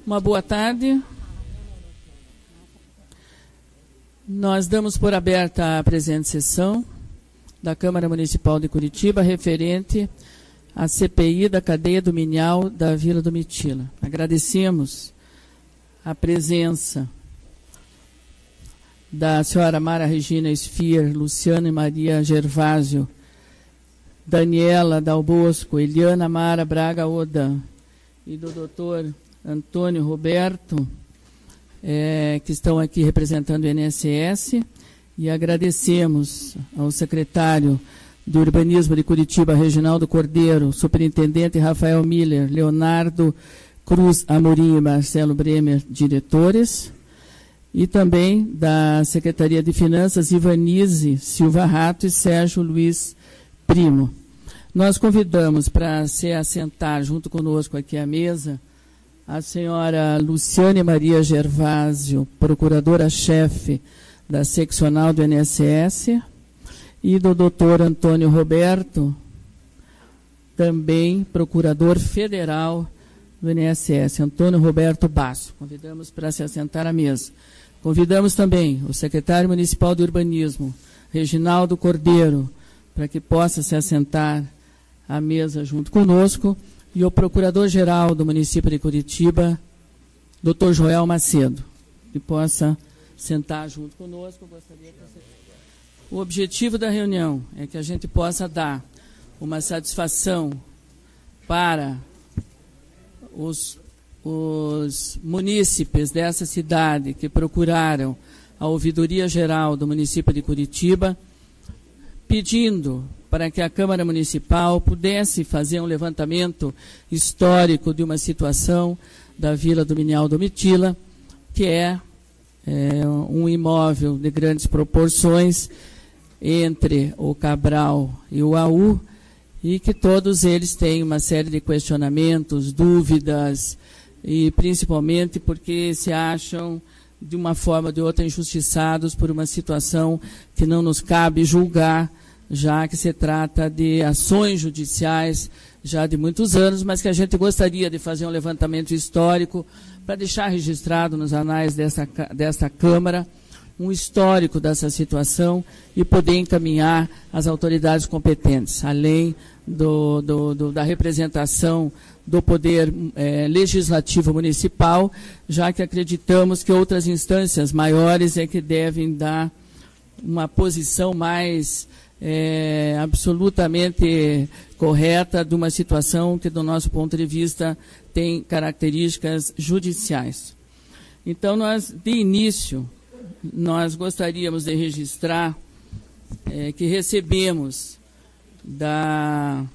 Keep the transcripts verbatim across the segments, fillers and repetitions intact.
Uma boa tarde. Nós damos por aberta a presente sessão da Câmara Municipal de Curitiba, referente à C P I da cadeia dominial da Vila Domitila. Agradecemos a presença da senhora Mara Regina Esfier, Luciana e Maria Gervásio, Daniela Dal Bosco, Eliana Mara Braga Oda e do doutor Antônio Roberto, é, que estão aqui representando o I N S S, e agradecemos ao secretário do Urbanismo de Curitiba, Reginaldo Cordeiro, superintendente Rafael Miller, Leonardo Cruz Amorim e Marcelo Bremer, diretores, e também da Secretaria de Finanças, Ivanise Silva Rato e Sérgio Luiz Primo. Nós convidamos para se assentar junto conosco aqui à mesa a senhora Luciane Maria Gervásio, procuradora-chefe da seccional do I N S S, e do doutor Antônio Roberto, também procurador federal do I N S S, Antônio Roberto Basso. Convidamos para se assentar à mesa. Convidamos também o secretário municipal de Urbanismo, Reginaldo Cordeiro, para que possa se assentar à mesa junto conosco, e o procurador-geral do município de Curitiba, doutor Joel Macedo, que possa sentar junto conosco. Gostaria que você... O objetivo da reunião é que a gente possa dar uma satisfação para os, os munícipes dessa cidade que procuraram a ouvidoria geral do município de Curitiba, pedindo para que a Câmara Municipal pudesse fazer um levantamento histórico de uma situação da Vila Dominial Domitila, que é, é um imóvel de grandes proporções entre o Cabral e o A U, e que todos eles têm uma série de questionamentos, dúvidas, e principalmente porque se acham, de uma forma ou de outra, injustiçados por uma situação que não nos cabe julgar, já que se trata de ações judiciais já de muitos anos, mas que a gente gostaria de fazer um levantamento histórico para deixar registrado nos anais dessa, dessa Câmara um histórico dessa situação e poder encaminhar as autoridades competentes, além do, do, do, da representação do Poder eh, Legislativo Municipal, já que acreditamos que outras instâncias maiores é que devem dar uma posição mais É, absolutamente correta de uma situação que, do nosso ponto de vista, tem características judiciais. Então, nós, de início, nós gostaríamos de registrar é, que recebemos da,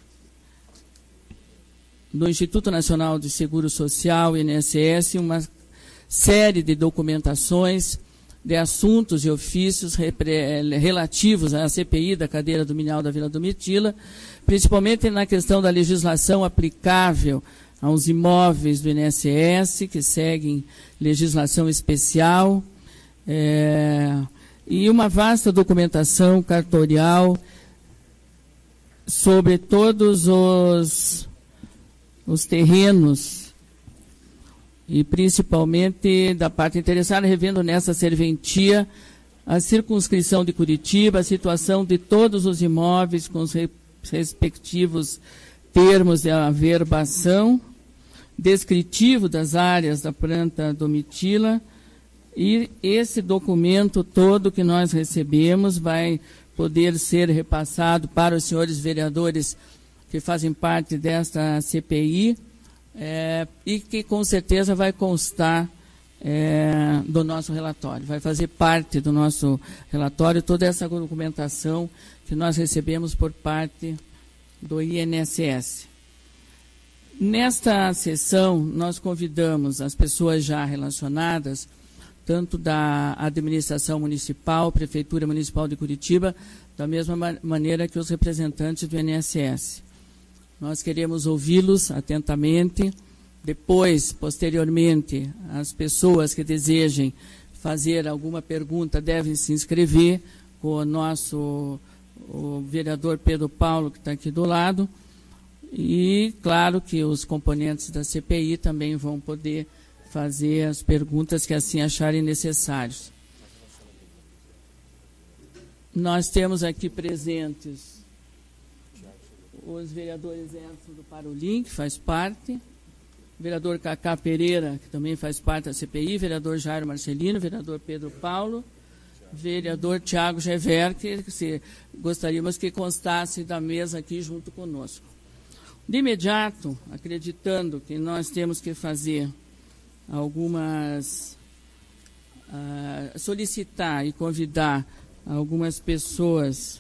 do Instituto Nacional de Seguro Social, I N S S, uma série de documentações de assuntos e ofícios relativos à C P I da cadeia dominial da Vila Domitila, principalmente na questão da legislação aplicável aos imóveis do I N S S, que seguem legislação especial, é, e uma vasta documentação cartorial sobre todos os, os terrenos, e principalmente da parte interessada, revendo nessa serventia a circunscrição de Curitiba, a situação de todos os imóveis com os respectivos termos de averbação, descritivo das áreas da planta Domitila, e esse documento todo que nós recebemos vai poder ser repassado para os senhores vereadores que fazem parte desta C P I, É, e que com certeza vai constar é, do nosso relatório, vai fazer parte do nosso relatório toda essa documentação que nós recebemos por parte do I N S S. Nesta sessão, nós convidamos as pessoas já relacionadas, tanto da administração municipal, Prefeitura Municipal de Curitiba, da mesma ma- maneira que os representantes do I N S S. Nós queremos ouvi-los atentamente. Depois, posteriormente, as pessoas que desejem fazer alguma pergunta devem se inscrever com o nosso o vereador Pedro Paulo, que está aqui do lado. E, claro, que os componentes da C P I também vão poder fazer as perguntas que assim acharem necessários. Nós temos aqui presentes os vereadores Edson do Parolim, que faz parte, o vereador Cacá Pereira, que também faz parte da C P I, vereador Jairo Marcelino, vereador Pedro Paulo, vereador Tiago Gever, que se, gostaríamos que constasse da mesa aqui junto conosco. De imediato, acreditando que nós temos que fazer algumas, uh, solicitar e convidar algumas pessoas,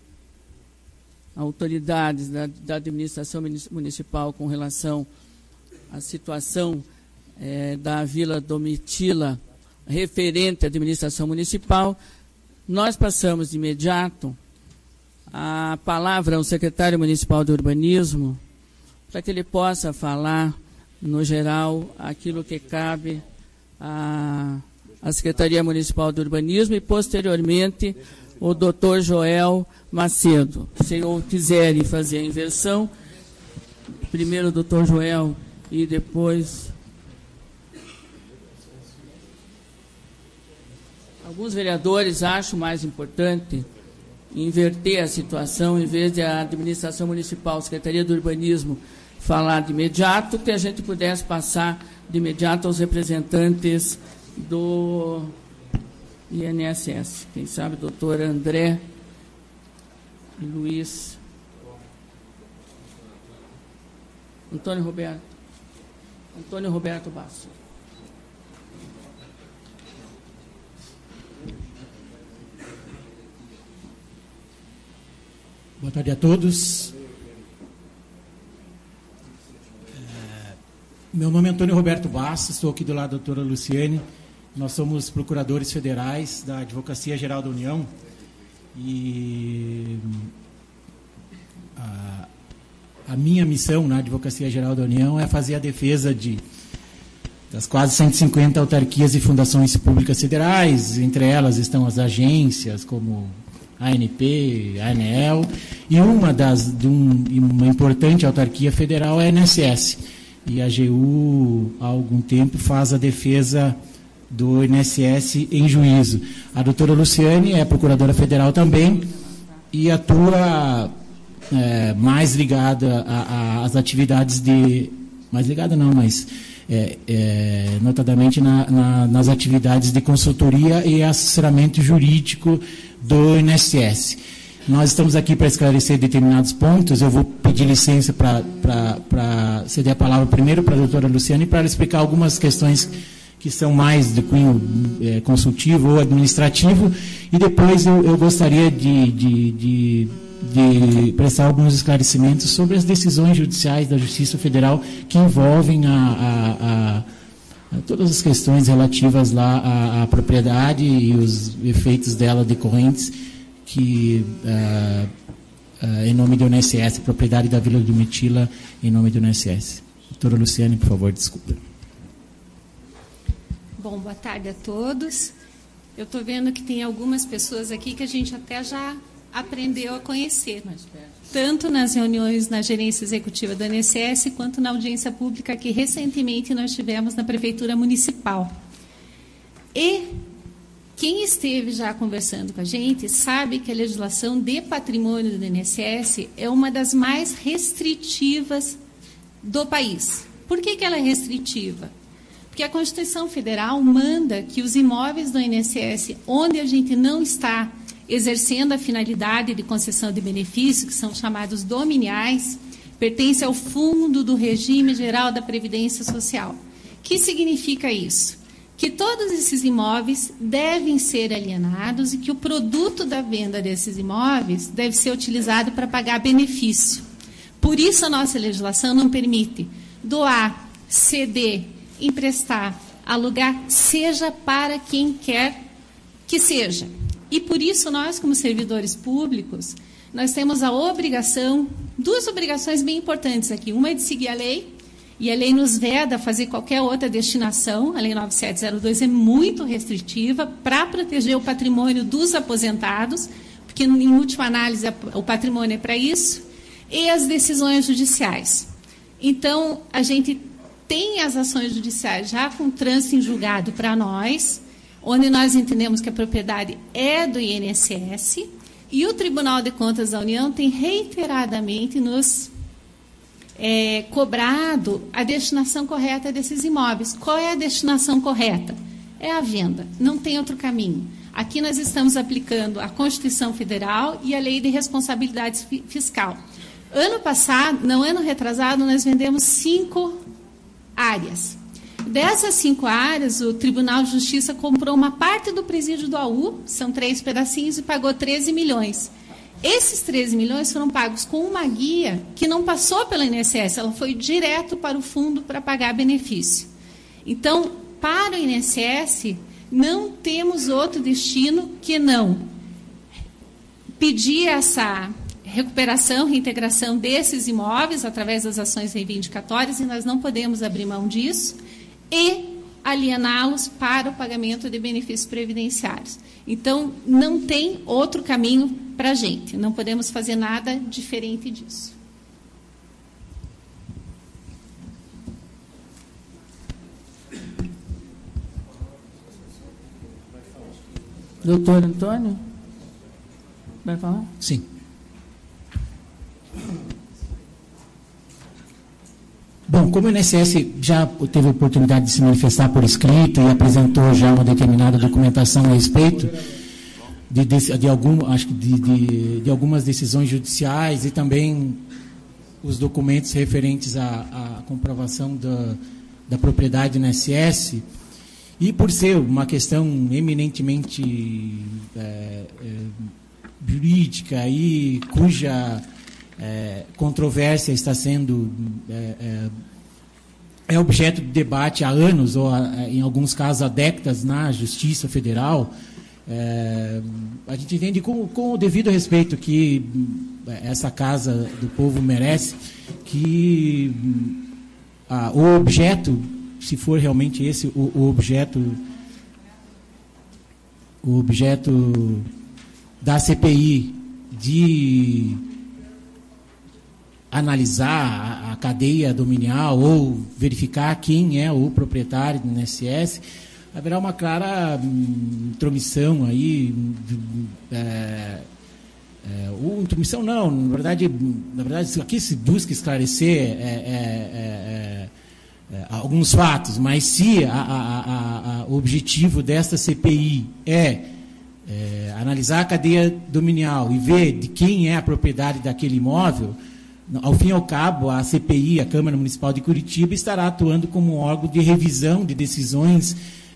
autoridades da, da administração municipal com relação à situação eh, da Vila Domitila, referente à administração municipal, nós passamos de imediato a palavra ao secretário municipal de urbanismo, para que ele possa falar, no geral, aquilo que cabe à, à Secretaria Municipal de Urbanismo e, posteriormente, o doutor Joel Macedo. Se eu quiserem fazer a inversão, primeiro o doutor Joel e depois... Alguns vereadores acham mais importante inverter a situação, em vez de a administração municipal, a Secretaria do Urbanismo, falar de imediato, que a gente pudesse passar de imediato aos representantes do I N S S. Quem sabe, doutor André e Luiz. Antônio Roberto. Antônio Roberto Basso. Boa tarde a todos. Meu nome é Antônio Roberto Bastos, estou aqui do lado da doutora Luciane. Nós somos procuradores federais da Advocacia Geral da União e a, a minha missão na Advocacia Geral da União é fazer a defesa de, das quase cento e cinquenta autarquias e fundações públicas federais. Entre elas estão as agências como A N P, a ANEEL, e uma, das, de um, uma importante autarquia federal é a I N S S. E a A G U, há algum tempo, faz a defesa do I N S S em juízo. A doutora Luciane é procuradora federal também e atua é, mais ligada às atividades de... Mais ligada não, mas... É, é, notadamente na, na, nas atividades de consultoria e assessoramento jurídico do I N S S. Nós estamos aqui para esclarecer determinados pontos. Eu vou pedir licença para ceder a palavra primeiro para a doutora Luciane para ela explicar algumas questões que são mais de cunho é, consultivo ou administrativo, e depois eu, eu gostaria de, de, de, de prestar alguns esclarecimentos sobre as decisões judiciais da Justiça Federal que envolvem a, a, a, a todas as questões relativas lá à, à propriedade e os efeitos dela decorrentes que, uh, uh, em nome do I N S S, propriedade da Vila Domitila, em nome do I N S S. Doutora Luciane, por favor, desculpa. Bom, boa tarde a todos. Eu estou vendo que tem algumas pessoas aqui que a gente até já aprendeu a conhecer, tanto nas reuniões na gerência executiva do I N S S, quanto na audiência pública que recentemente nós tivemos na Prefeitura Municipal. E quem esteve já conversando com a gente sabe que a legislação de patrimônio do I N S S é uma das mais restritivas do país. Por que que ela é restritiva? Porque a Constituição Federal manda que os imóveis do I N S S, onde a gente não está exercendo a finalidade de concessão de benefício, que são chamados dominiais, pertence ao Fundo do Regime Geral da Previdência Social. O que significa isso? Que todos esses imóveis devem ser alienados e que o produto da venda desses imóveis deve ser utilizado para pagar benefício. Por isso, a nossa legislação não permite doar, ceder, emprestar, alugar, seja para quem quer que seja. E por isso nós, como servidores públicos, nós temos a obrigação, duas obrigações bem importantes aqui. Uma é de seguir a lei, e a lei nos veda fazer qualquer outra destinação. A lei nove sete zero dois é muito restritiva para proteger o patrimônio dos aposentados, porque, em última análise, o patrimônio é para isso. e as decisões judiciais. Então, a gente tem as ações judiciais já com trânsito em julgado para nós, onde nós entendemos que a propriedade é do I N S S, e o Tribunal de Contas da União tem reiteradamente nos é, cobrado a destinação correta desses imóveis. Qual é a destinação correta? É a venda, não tem outro caminho. Aqui nós estamos aplicando a Constituição Federal e a Lei de Responsabilidade Fiscal. Ano passado, não, ano retrasado, nós vendemos cinco áreas. Dessas cinco áreas, o Tribunal de Justiça comprou uma parte do presídio do A U, são três pedacinhos, e pagou treze milhões. Esses treze milhões foram pagos com uma guia que não passou pelo I N S S, ela foi direto para o fundo para pagar benefício. Então, para o I N S S, não temos outro destino que não pedir essa recuperação, reintegração desses imóveis através das ações reivindicatórias, e nós não podemos abrir mão disso, e aliená-los para o pagamento de benefícios previdenciários. Então, não tem outro caminho para a gente, não podemos fazer nada diferente disso. Doutor Antônio, vai falar? Sim. Bom, como o I N S S já teve a oportunidade de se manifestar por escrito e apresentou já uma determinada documentação a respeito de, de, de, algum, acho que de, de, de algumas decisões judiciais e também os documentos referentes à, à comprovação da, da propriedade do I N S S, e por ser uma questão eminentemente é, é, jurídica e cuja é, controvérsia está sendo é, é, é objeto de debate há anos, ou a, em alguns casos há décadas, na Justiça Federal, é, a gente entende com, com o devido respeito que essa Casa do Povo merece, que a, o objeto, se for realmente esse o, o objeto o objeto da C P I, de analisar a, a cadeia dominial ou verificar quem é o proprietário do I N S S, haverá uma clara hum, intromissão aí, é, é, ou intromissão não, na verdade, na verdade, aqui se busca esclarecer é, é, é, é, alguns fatos, mas se a, a, a, a, o objetivo desta C P I é, é analisar a cadeia dominial e ver de quem é a propriedade daquele imóvel, ao fim e ao cabo, a C P I, a Câmara Municipal de Curitiba, estará atuando como um órgão de revisão de decisões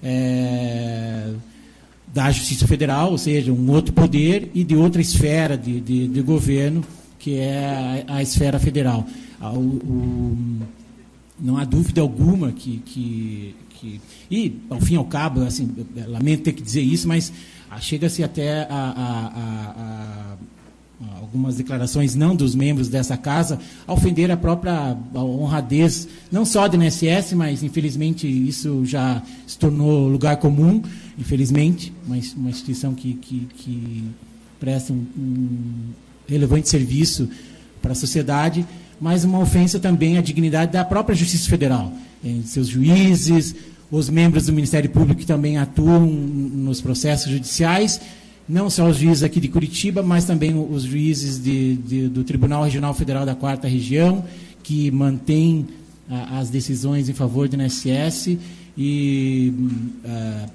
é, da Justiça Federal, ou seja, um outro poder e de outra esfera de, de, de governo, que é a, a esfera federal. O, o, não há dúvida alguma que, que, que... E, ao fim e ao cabo, assim, lamento ter que dizer isso, mas chega-se até a... a, a, a algumas declarações não dos membros dessa casa, a ofender a própria honradez, não só do I N S S, mas, infelizmente, isso já se tornou lugar comum, infelizmente, mas uma instituição que, que, que presta um, um relevante serviço para a sociedade, mas uma ofensa também à dignidade da própria Justiça Federal, em seus juízes, os membros do Ministério Público que também atuam nos processos judiciais, não só os juízes aqui de Curitiba, mas também os juízes de, de, do Tribunal Regional Federal da Quarta Região, que mantêm ah, as decisões em favor do I N S S, e, ah,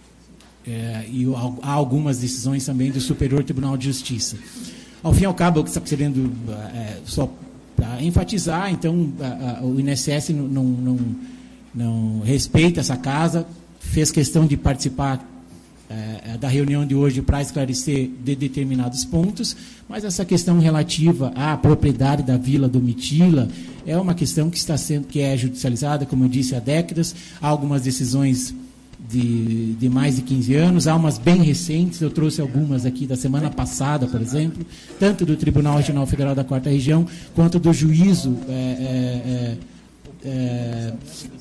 é, e há algumas decisões também do Superior Tribunal de Justiça. Ao fim e ao cabo, o que está querendo é, só para enfatizar, então, a, a, o I N S S não, não, não, não respeita essa casa, fez questão de participar É, da reunião de hoje para esclarecer de determinados pontos, mas essa questão relativa à propriedade da Vila Domitila é uma questão que está sendo, que é judicializada, como eu disse, há décadas. Há algumas decisões de, de mais de quinze anos, há umas bem recentes, eu trouxe algumas aqui da semana passada, por exemplo, tanto do Tribunal Regional Federal da Quarta Região, quanto do Juízo é, é, é,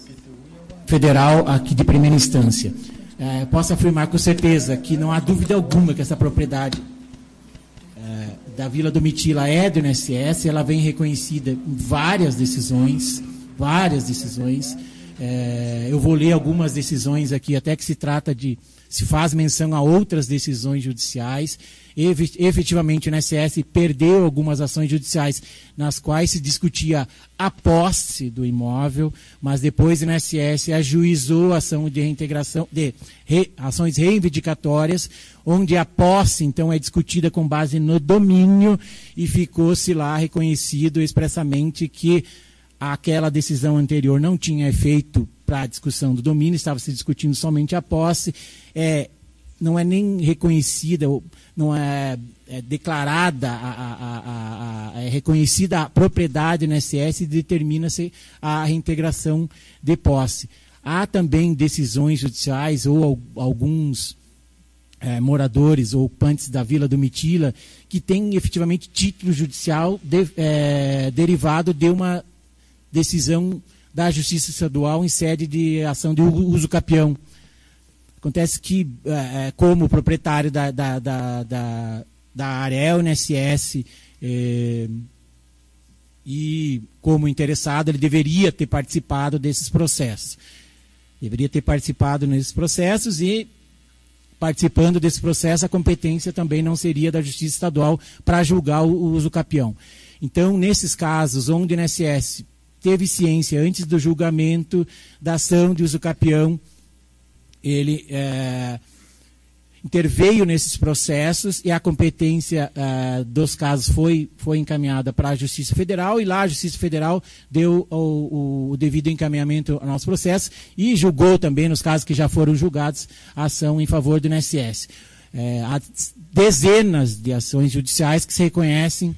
Federal aqui de primeira instância. É, posso afirmar com certeza que não há dúvida alguma que essa propriedade é, da Vila Domitila é do I N S S, ela vem reconhecida em várias decisões, várias decisões. É, eu vou ler algumas decisões aqui, até que se trata de, se faz menção a outras decisões judiciais. Efetivamente, o I N S S perdeu algumas ações judiciais nas quais se discutia a posse do imóvel, mas depois o I N S S ajuizou a ação de reintegração, de re, ações reivindicatórias, onde a posse, então, é discutida com base no domínio, e ficou-se lá reconhecido expressamente que aquela decisão anterior não tinha efeito para a discussão do domínio, estava se discutindo somente a posse. É, não é nem reconhecida, não é, é declarada, a, a, a, a, é reconhecida a propriedade no I N S S e determina-se a reintegração de posse. Há também decisões judiciais ou alguns é, moradores ou ocupantes da Vila Domitila que têm efetivamente título judicial de, é, derivado de uma decisão da Justiça Estadual em sede de ação de uso capião. Acontece que, é, como proprietário da, da, da, da, da área é o I N S S, é, e como interessado, ele deveria ter participado desses processos. Deveria ter participado nesses processos e, participando desse processo, a competência também não seria da Justiça Estadual para julgar o, o uso capião. Então, nesses casos onde o I N S S teve ciência antes do julgamento da ação de uso capião, ele é, interveio nesses processos e a competência é, dos casos foi, foi encaminhada para a Justiça Federal, e lá a Justiça Federal deu o, o, o devido encaminhamento ao nosso processo e julgou também, nos casos que já foram julgados, a ação em favor do I N S S. É, há dezenas de ações judiciais que se reconhecem,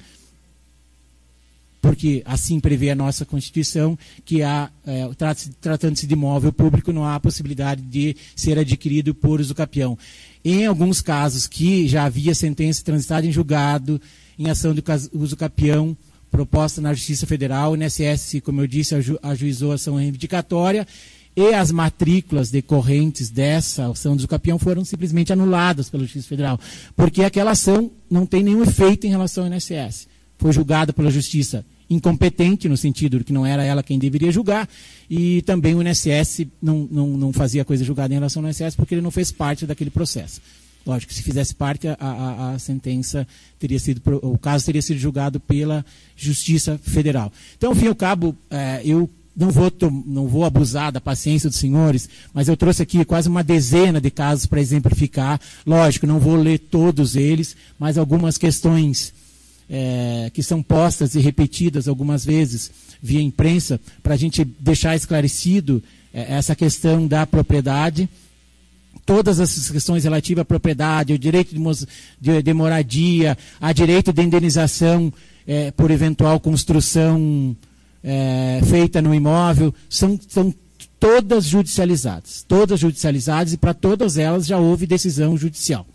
porque assim prevê a nossa Constituição, que há, é, tratando-se de imóvel público, não há possibilidade de ser adquirido por uso capião. Em alguns casos que já havia sentença transitada em julgado, em ação de uso capião, proposta na Justiça Federal, o I N S S, como eu disse, aju ajuizou a ação reivindicatória, e as matrículas decorrentes dessa ação de uso capião foram simplesmente anuladas pela Justiça Federal, porque aquela ação não tem nenhum efeito em relação ao I N S S. Foi julgada pela Justiça incompetente, no sentido de que não era ela quem deveria julgar, e também o I N S S não, não, não fazia coisa julgada em relação ao I N S S porque ele não fez parte daquele processo. Lógico, se fizesse parte, a, a, a sentença teria sido, o caso teria sido julgado pela Justiça Federal. Então, ao fim e ao cabo, é, eu não vou, não vou abusar da paciência dos senhores, mas eu trouxe aqui quase uma dezena de casos para exemplificar. Lógico, não vou ler todos eles, mas algumas questões É, que são postas e repetidas algumas vezes via imprensa, para a gente deixar esclarecido é, essa questão da propriedade. Todas essas questões relativas à propriedade, ao direito de, de, de moradia, a direito de indenização é, por eventual construção é, feita no imóvel, são, são todas judicializadas. Todas judicializadas, e para todas elas já houve decisão judicial.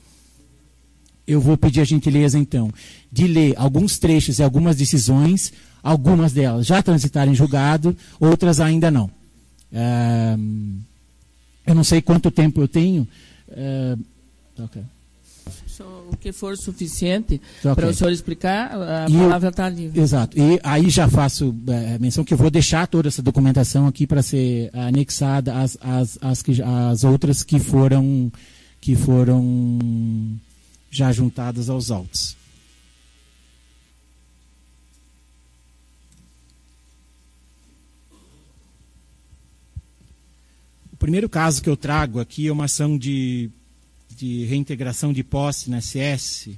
Eu vou pedir a gentileza, então, de ler alguns trechos e algumas decisões, algumas delas já transitaram em julgado, outras ainda não. É, eu não sei quanto tempo eu tenho. É, okay. O que for suficiente okay. para o senhor explicar, a e palavra está livre. Exato. E aí já faço é, menção que eu vou deixar toda essa documentação aqui para ser anexada às, às, às, às outras que foram... Que foram já juntadas aos autos. O primeiro caso que eu trago aqui é uma ação de, de reintegração de posse na I N S S.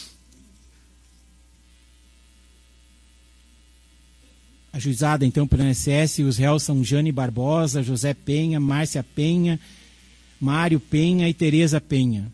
Ajuizada, então, pelo I N S S, os réus são Jane Barbosa, José Penha, Márcia Penha, Mário Penha e Tereza Penha.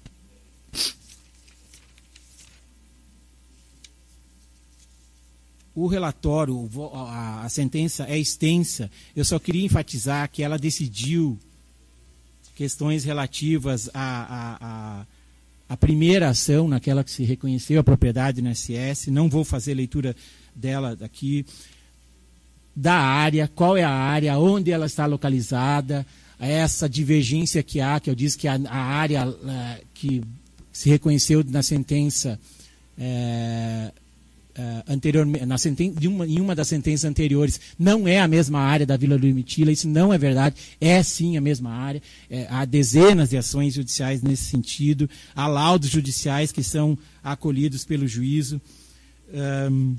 O relatório, a, a sentença é extensa, eu só queria enfatizar que ela decidiu questões relativas à, à, à, à primeira ação, naquela que se reconheceu a propriedade na I N S S, não vou fazer leitura dela aqui, da área, qual é a área, onde ela está localizada, essa divergência que há, que eu disse que a, a área uh, que se reconheceu na sentença é, é, anteriormente, na senten de uma, em uma das sentenças anteriores, não é a mesma área da Vila Domitila, isso não é verdade, é sim a mesma área. É, há dezenas de ações judiciais nesse sentido, há laudos judiciais que são acolhidos pelo juízo. Um,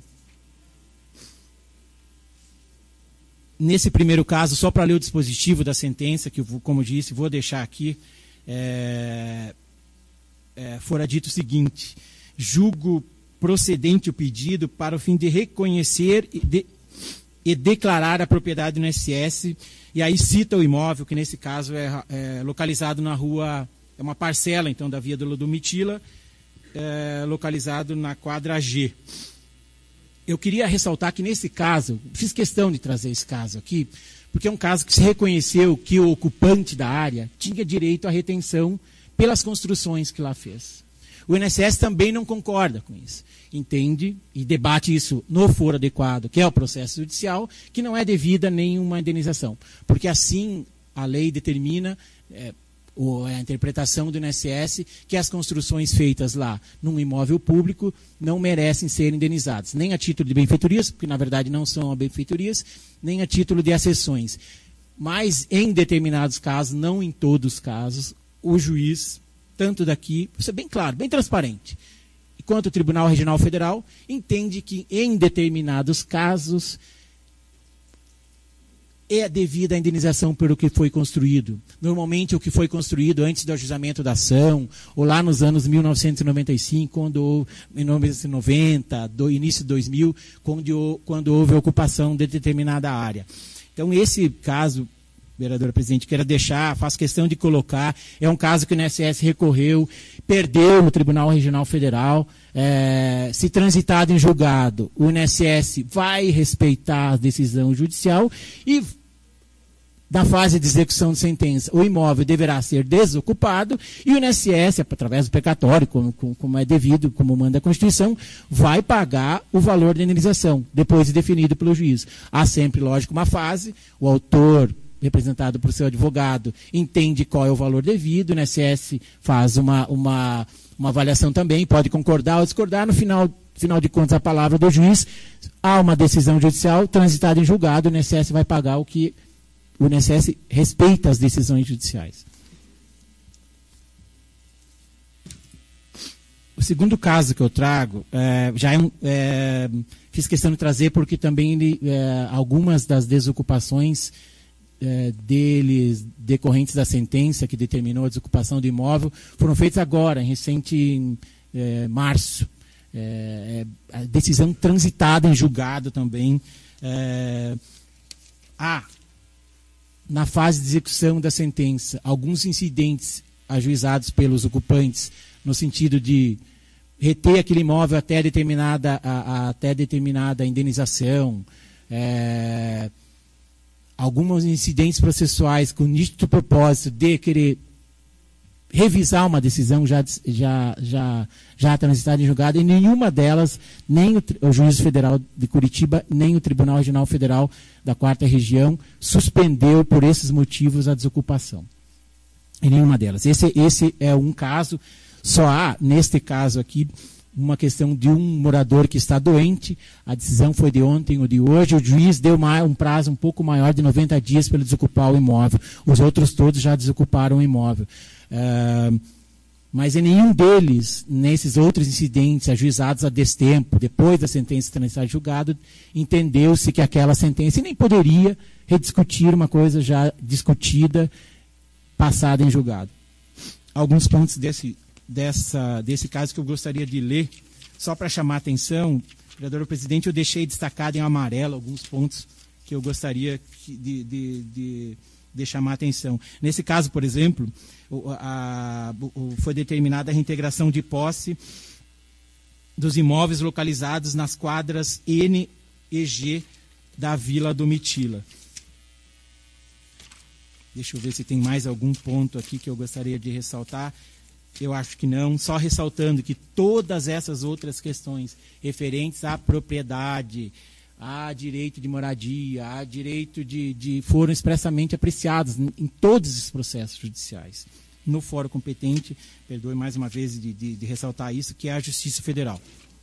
nesse primeiro caso, só para ler o dispositivo da sentença, que eu, como disse, vou deixar aqui, é, é, fora dito o seguinte: julgo procedente o pedido para o fim de reconhecer e, de, e declarar a propriedade do I N S S, e aí cita o imóvel, que nesse caso é, é localizado na rua, é uma parcela então da Via do Domitila, é, localizado na quadra G. Eu queria ressaltar que nesse caso, fiz questão de trazer esse caso aqui, porque é um caso que se reconheceu que o ocupante da área tinha direito à retenção pelas construções que lá fez. O I N S S também não concorda com isso. Entende e debate isso no foro adequado, que é o processo judicial, que não é devida nenhuma indenização. Porque assim a lei determina, é, ou a interpretação do I N S S, que as construções feitas lá num imóvel público não merecem ser indenizadas, nem a título de benfeitorias, porque na verdade não são benfeitorias, nem a título de acessões. Mas em determinados casos, não em todos os casos, o juiz, tanto daqui, isso é bem claro, bem transparente, quanto o Tribunal Regional Federal, entende que em determinados casos é devida a indenização pelo que foi construído. Normalmente o que foi construído antes do ajuizamento da ação, ou lá nos anos mil novecentos e noventa e cinco, quando, em mil novecentos e noventa, do início de dois mil, quando, quando houve a ocupação de determinada área. Então esse caso, vereadora presidente, quero deixar, faço questão de colocar, é um caso que o I N S S recorreu, perdeu no Tribunal Regional Federal, é, se transitado em julgado, o I N S S vai respeitar a decisão judicial e, da fase de execução de sentença, o imóvel deverá ser desocupado e o I N S S, através do precatório, como, como é devido, como manda a Constituição, vai pagar o valor da indenização, depois de definido pelo juiz. Há sempre, lógico, uma fase, o autor, representado por seu advogado, entende qual é o valor devido, o I N S S faz uma, uma, uma avaliação também, pode concordar ou discordar, no final, final de contas, a palavra do juiz, há uma decisão judicial transitada em julgado, o I N S S vai pagar o que o I N S S respeita as decisões judiciais. O segundo caso que eu trago, é, já é um, é, fiz questão de trazer porque também ele, é, algumas das desocupações é, deles, decorrentes da sentença que determinou a desocupação do imóvel, foram feitas agora, em recente em, é, março. É, é, a decisão transitada em julgado também. É, há, na fase de execução da sentença, alguns incidentes ajuizados pelos ocupantes, no sentido de reter aquele imóvel até determinada, a, a, até determinada indenização, é, alguns incidentes processuais com nítido propósito de querer revisar uma decisão já, já, já, já transitada em julgado, e nenhuma delas, nem o, o Juízo Federal de Curitiba, nem o Tribunal Regional Federal da Quarta Região suspendeu por esses motivos a desocupação. Em nenhuma delas. Esse, esse é um caso, só há, neste caso aqui, uma questão de um morador que está doente, a decisão foi de ontem ou de hoje, o juiz deu uma, um prazo um pouco maior de noventa dias para ele desocupar o imóvel. Os outros todos já desocuparam o imóvel. Uh, mas em nenhum deles, nesses outros incidentes ajuizados a destempo, depois da sentença transitada em julgado, entendeu-se que aquela sentença, e nem poderia rediscutir uma coisa já discutida, passada em julgado. Alguns pontos desse, dessa, desse caso que eu gostaria de ler, só para chamar a atenção, vereador presidente, eu deixei destacado em amarelo alguns pontos que eu gostaria de, de, de, de chamar a atenção. Nesse caso, por exemplo, o, a, o, foi determinada a reintegração de posse dos imóveis localizados nas quadras N e G da Vila Domitila. Deixa eu ver se tem mais algum ponto aqui que eu gostaria de ressaltar. Eu acho que não, só ressaltando que todas essas outras questões referentes à propriedade, a direito de moradia, a direito de, de foram expressamente apreciadas em todos os processos judiciais. No fórum competente, perdoe mais uma vez de, de, de ressaltar isso, que é a Justiça Federal.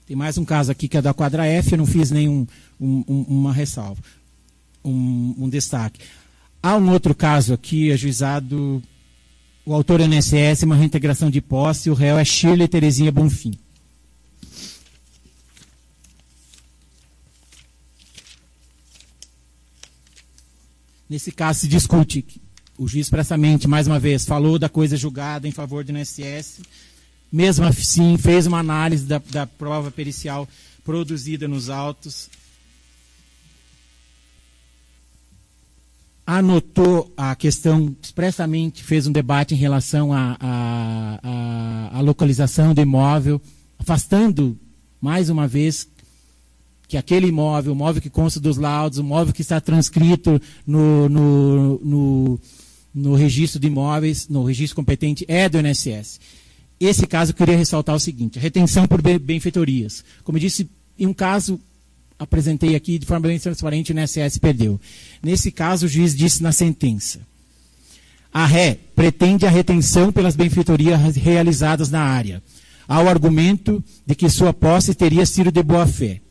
Tem mais um caso aqui que é da quadra F, eu não fiz nenhum um, um, uma ressalva, um, um destaque. Há um outro caso aqui, ajuizado, o autor é I N S S, uma reintegração de posse, o réu é Shirley Terezinha Bonfim. Nesse caso se discute, o juiz expressamente, mais uma vez, falou da coisa julgada em favor do I N S S, mesmo assim fez uma análise da, da prova pericial produzida nos autos, anotou a questão, expressamente fez um debate em relação à a, a, a, a localização do imóvel, afastando, mais uma vez, que aquele imóvel, o imóvel que consta dos laudos, o imóvel que está transcrito no, no, no, no registro de imóveis, no registro competente, é do I N S S. Esse caso eu queria ressaltar o seguinte, a retenção por benfeitorias. Como eu disse, em um caso, apresentei aqui de forma bem transparente, o I N S S perdeu. Nesse caso, o juiz disse na sentença, a ré pretende a retenção pelas benfeitorias realizadas na área, ao argumento de que sua posse teria sido de boa-fé.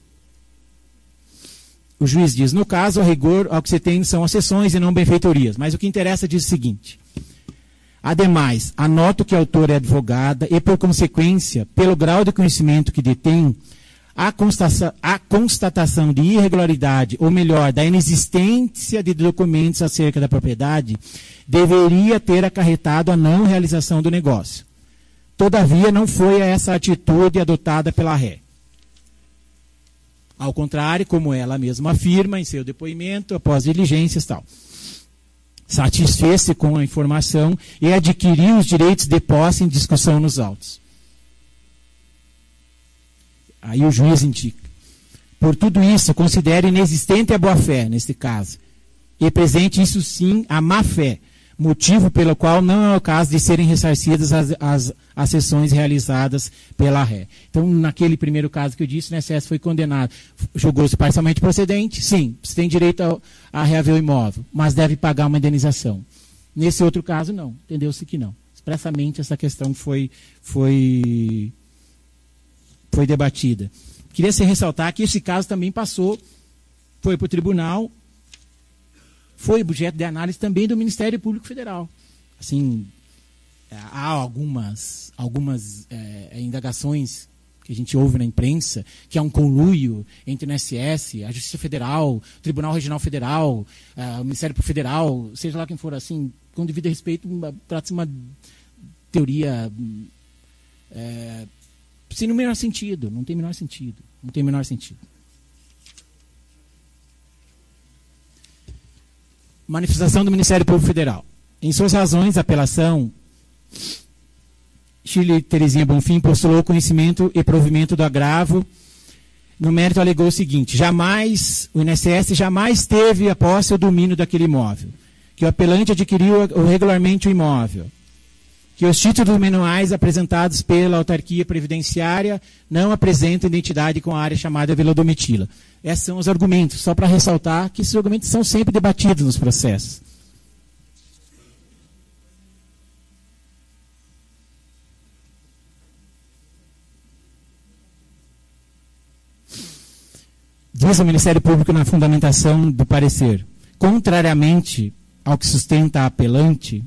O juiz diz, no caso, a rigor, ao que se tem são acessões e não benfeitorias. Mas o que interessa diz o seguinte, ademais, anoto que a autora é advogada e, por consequência, pelo grau de conhecimento que detém, a constatação, a constatação de irregularidade, ou melhor, da inexistência de documentos acerca da propriedade, deveria ter acarretado a não realização do negócio. Todavia, não foi essa atitude adotada pela ré. Ao contrário, como ela mesma afirma em seu depoimento, após diligências e tal, satisfez-se com a informação e adquiriu os direitos de posse em discussão nos autos. Aí o juiz indica. Por tudo isso, considera inexistente a boa-fé, neste caso, e presente isso sim a má-fé, motivo pelo qual não é o caso de serem ressarcidas as, as acessões realizadas pela ré. Então, naquele primeiro caso que eu disse, o I N S S foi condenado. Julgou-se parcialmente procedente? Sim, você tem direito a, a reaver o imóvel, mas deve pagar uma indenização. Nesse outro caso, não. Entendeu-se que não. Expressamente, essa questão foi, foi, foi debatida. Queria se ressaltar que esse caso também passou, foi para o tribunal, foi objeto de análise também do Ministério Público Federal. Assim, há algumas, algumas é, indagações que a gente ouve na imprensa, que há um conluio entre o I N S S, a Justiça Federal, o Tribunal Regional Federal, uh, o Ministério Público Federal, seja lá quem for, assim, com devido respeito, trata-se uma teoria é, sem o menor sentido, não tem menor sentido, não tem menor sentido. Manifestação do Ministério Público Federal. Em suas razões, a apelação, Shirley Terezinha Bonfim postulou conhecimento e provimento do agravo. No mérito, alegou o seguinte, jamais, o I N S S jamais teve a posse ou domínio daquele imóvel, que o apelante adquiriu regularmente o imóvel, que os títulos manuais apresentados pela autarquia previdenciária não apresentam identidade com a área chamada Vila Domitila. Esses são os argumentos, só para ressaltar que esses argumentos são sempre debatidos nos processos. Diz o Ministério Público na fundamentação do parecer, contrariamente ao que sustenta a apelante,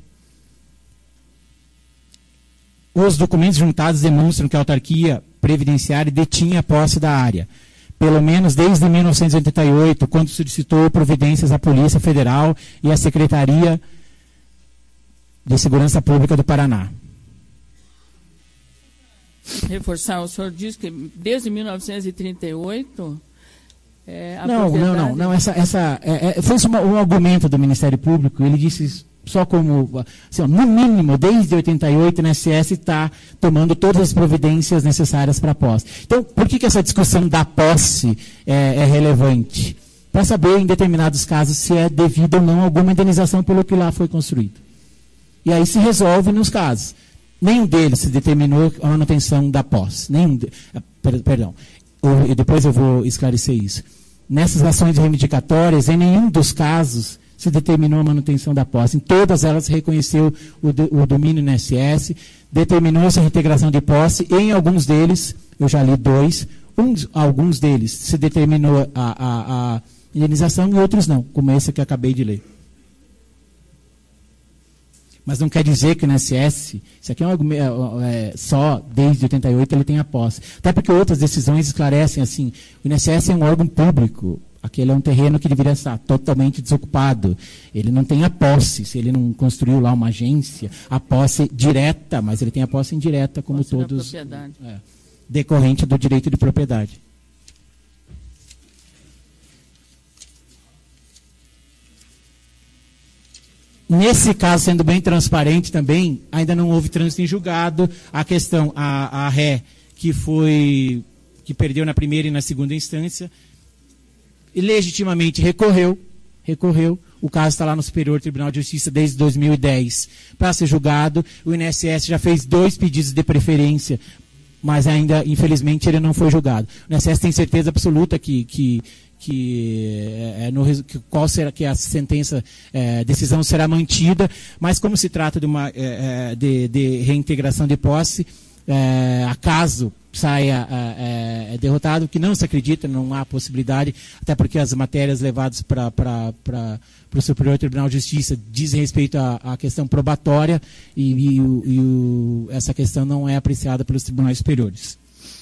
os documentos juntados demonstram que a autarquia previdenciária detinha a posse da área, pelo menos desde mil novecentos e oitenta e oito, quando solicitou providências à Polícia Federal e à Secretaria de Segurança Pública do Paraná. Reforçar, o senhor diz que desde mil novecentos e trinta e oito... É, a não, propriedade... não, não, não, essa, essa, é, é, foi uma, um argumento do Ministério Público, ele disse isso. Só como, assim, ó, no mínimo, desde oitenta e oito, o I N S S está tomando todas as providências necessárias para a posse. Então, por que, que essa discussão da posse é, é relevante? Para saber, em determinados casos, se é devido ou não alguma indenização pelo que lá foi construído. E aí se resolve nos casos. Nenhum deles se determinou a manutenção da posse. Nenhum de, perdão, e depois eu vou esclarecer isso. Nessas ações reivindicatórias, em nenhum dos casos se determinou a manutenção da posse. Em todas elas se reconheceu o, o domínio I N S S, determinou-se a reintegração de posse, e em alguns deles, eu já li dois, uns, alguns deles se determinou a, a, a indenização e outros não, como esse que eu acabei de ler. Mas não quer dizer que o I N S S, isso aqui é, um, é só desde oitenta e oito ele tem a posse. Até porque outras decisões esclarecem assim, o I N S S é um órgão público, aquele é um terreno que deveria estar totalmente desocupado. Ele não tem a posse, se ele não construiu lá uma agência, a posse direta, mas ele tem a posse indireta, como posse todos, é, decorrente do direito de propriedade. Nesse caso, sendo bem transparente também, ainda não houve trânsito em julgado. A questão, a, a ré, que foi, que perdeu na primeira e na segunda instância, e legitimamente recorreu, recorreu. O caso está lá no Superior Tribunal de Justiça desde dois mil e dez para ser julgado. O I N S S já fez dois pedidos de preferência, mas ainda, infelizmente, ele não foi julgado. O I N S S tem certeza absoluta que... que que, é, no, que qual será que a sentença, é, decisão será mantida, mas como se trata de uma é, de, de reintegração de posse, é, acaso saia é, é, derrotado, que não se acredita, não há possibilidade, até porque as matérias levadas para o Superior Tribunal de Justiça dizem respeito à, à questão probatória e, e, o, e o, essa questão não é apreciada pelos tribunais superiores.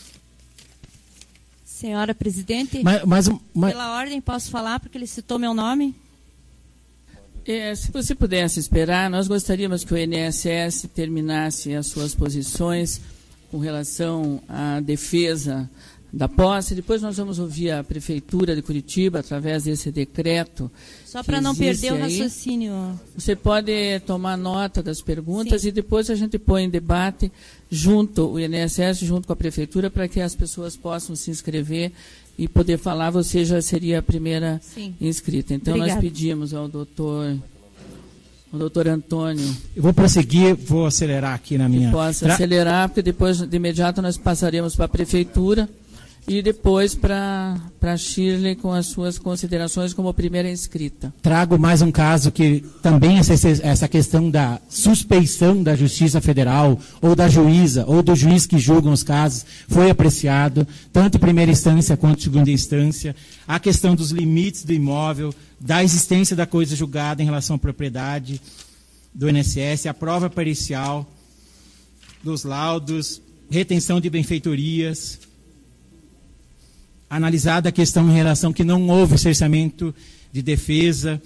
Senhora presidente, mas, mas, mas, pela ordem, posso falar, porque ele citou meu nome? É, se você pudesse esperar, nós gostaríamos que o I N S S terminasse as suas posições com relação à defesa da posse. Depois nós vamos ouvir a Prefeitura de Curitiba, através desse decreto. Só para não perder o aí. raciocínio. Você pode tomar nota das perguntas. Sim. E depois a gente põe em debate junto o I N S S, junto com a Prefeitura, para que as pessoas possam se inscrever e poder falar. Você já seria a primeira Sim. inscrita. Então Obrigada. Nós pedimos ao doutor... O doutor Antônio. Eu vou prosseguir, vou acelerar aqui na minha... Que possa Tra... acelerar, porque depois, de imediato, nós passaremos para a Prefeitura e depois para a Shirley com as suas considerações como primeira inscrita. Trago mais um caso que também essa, essa questão da suspeição da Justiça Federal, ou da juíza, ou do juiz que julgam os casos, foi apreciado, tanto em primeira instância quanto em segunda instância. A questão dos limites do imóvel, da existência da coisa julgada em relação à propriedade do I N S S, a prova pericial, dos laudos, retenção de benfeitorias, analisada a questão em relação que não houve cerceamento de defesa,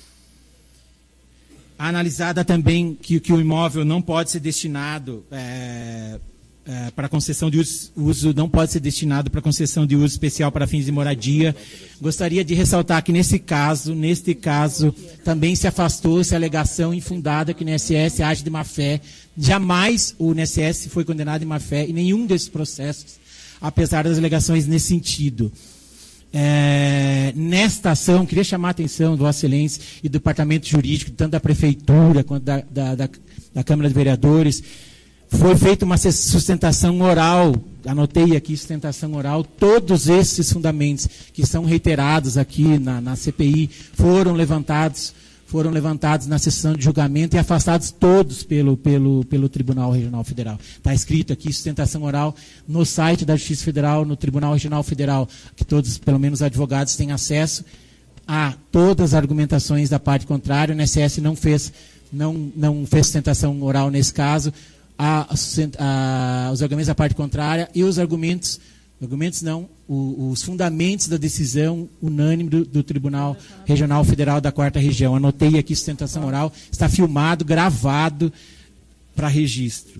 analisada também que, que o imóvel não pode ser destinado é, é, para concessão de uso, uso, não pode ser destinado para concessão de uso especial para fins de moradia. Gostaria de ressaltar que nesse caso, neste caso, também se afastou essa alegação infundada que o I N S S age de má fé. Jamais o I N S S foi condenado de má fé em nenhum desses processos, apesar das alegações nesse sentido. É, nesta ação, queria chamar a atenção do Vossa Excelência e do Departamento Jurídico, tanto da Prefeitura quanto da, da, da, da Câmara de Vereadores, foi feita uma sustentação oral, anotei aqui sustentação oral, todos esses fundamentos que são reiterados aqui na, na C P I foram levantados, foram levantados na sessão de julgamento e afastados todos pelo, pelo, pelo Tribunal Regional Federal. Está escrito aqui, sustentação oral, no site da Justiça Federal, no Tribunal Regional Federal, que todos, pelo menos os têm acesso a todas as argumentações da parte contrária. O I N S S não fez, não, não fez sustentação oral nesse caso, a, a, os argumentos da parte contrária e os argumentos, argumentos não, o, os fundamentos da decisão unânime do, do Tribunal Regional Federal da Quarta Região. Anotei aqui sustentação oral, está filmado, gravado para registro.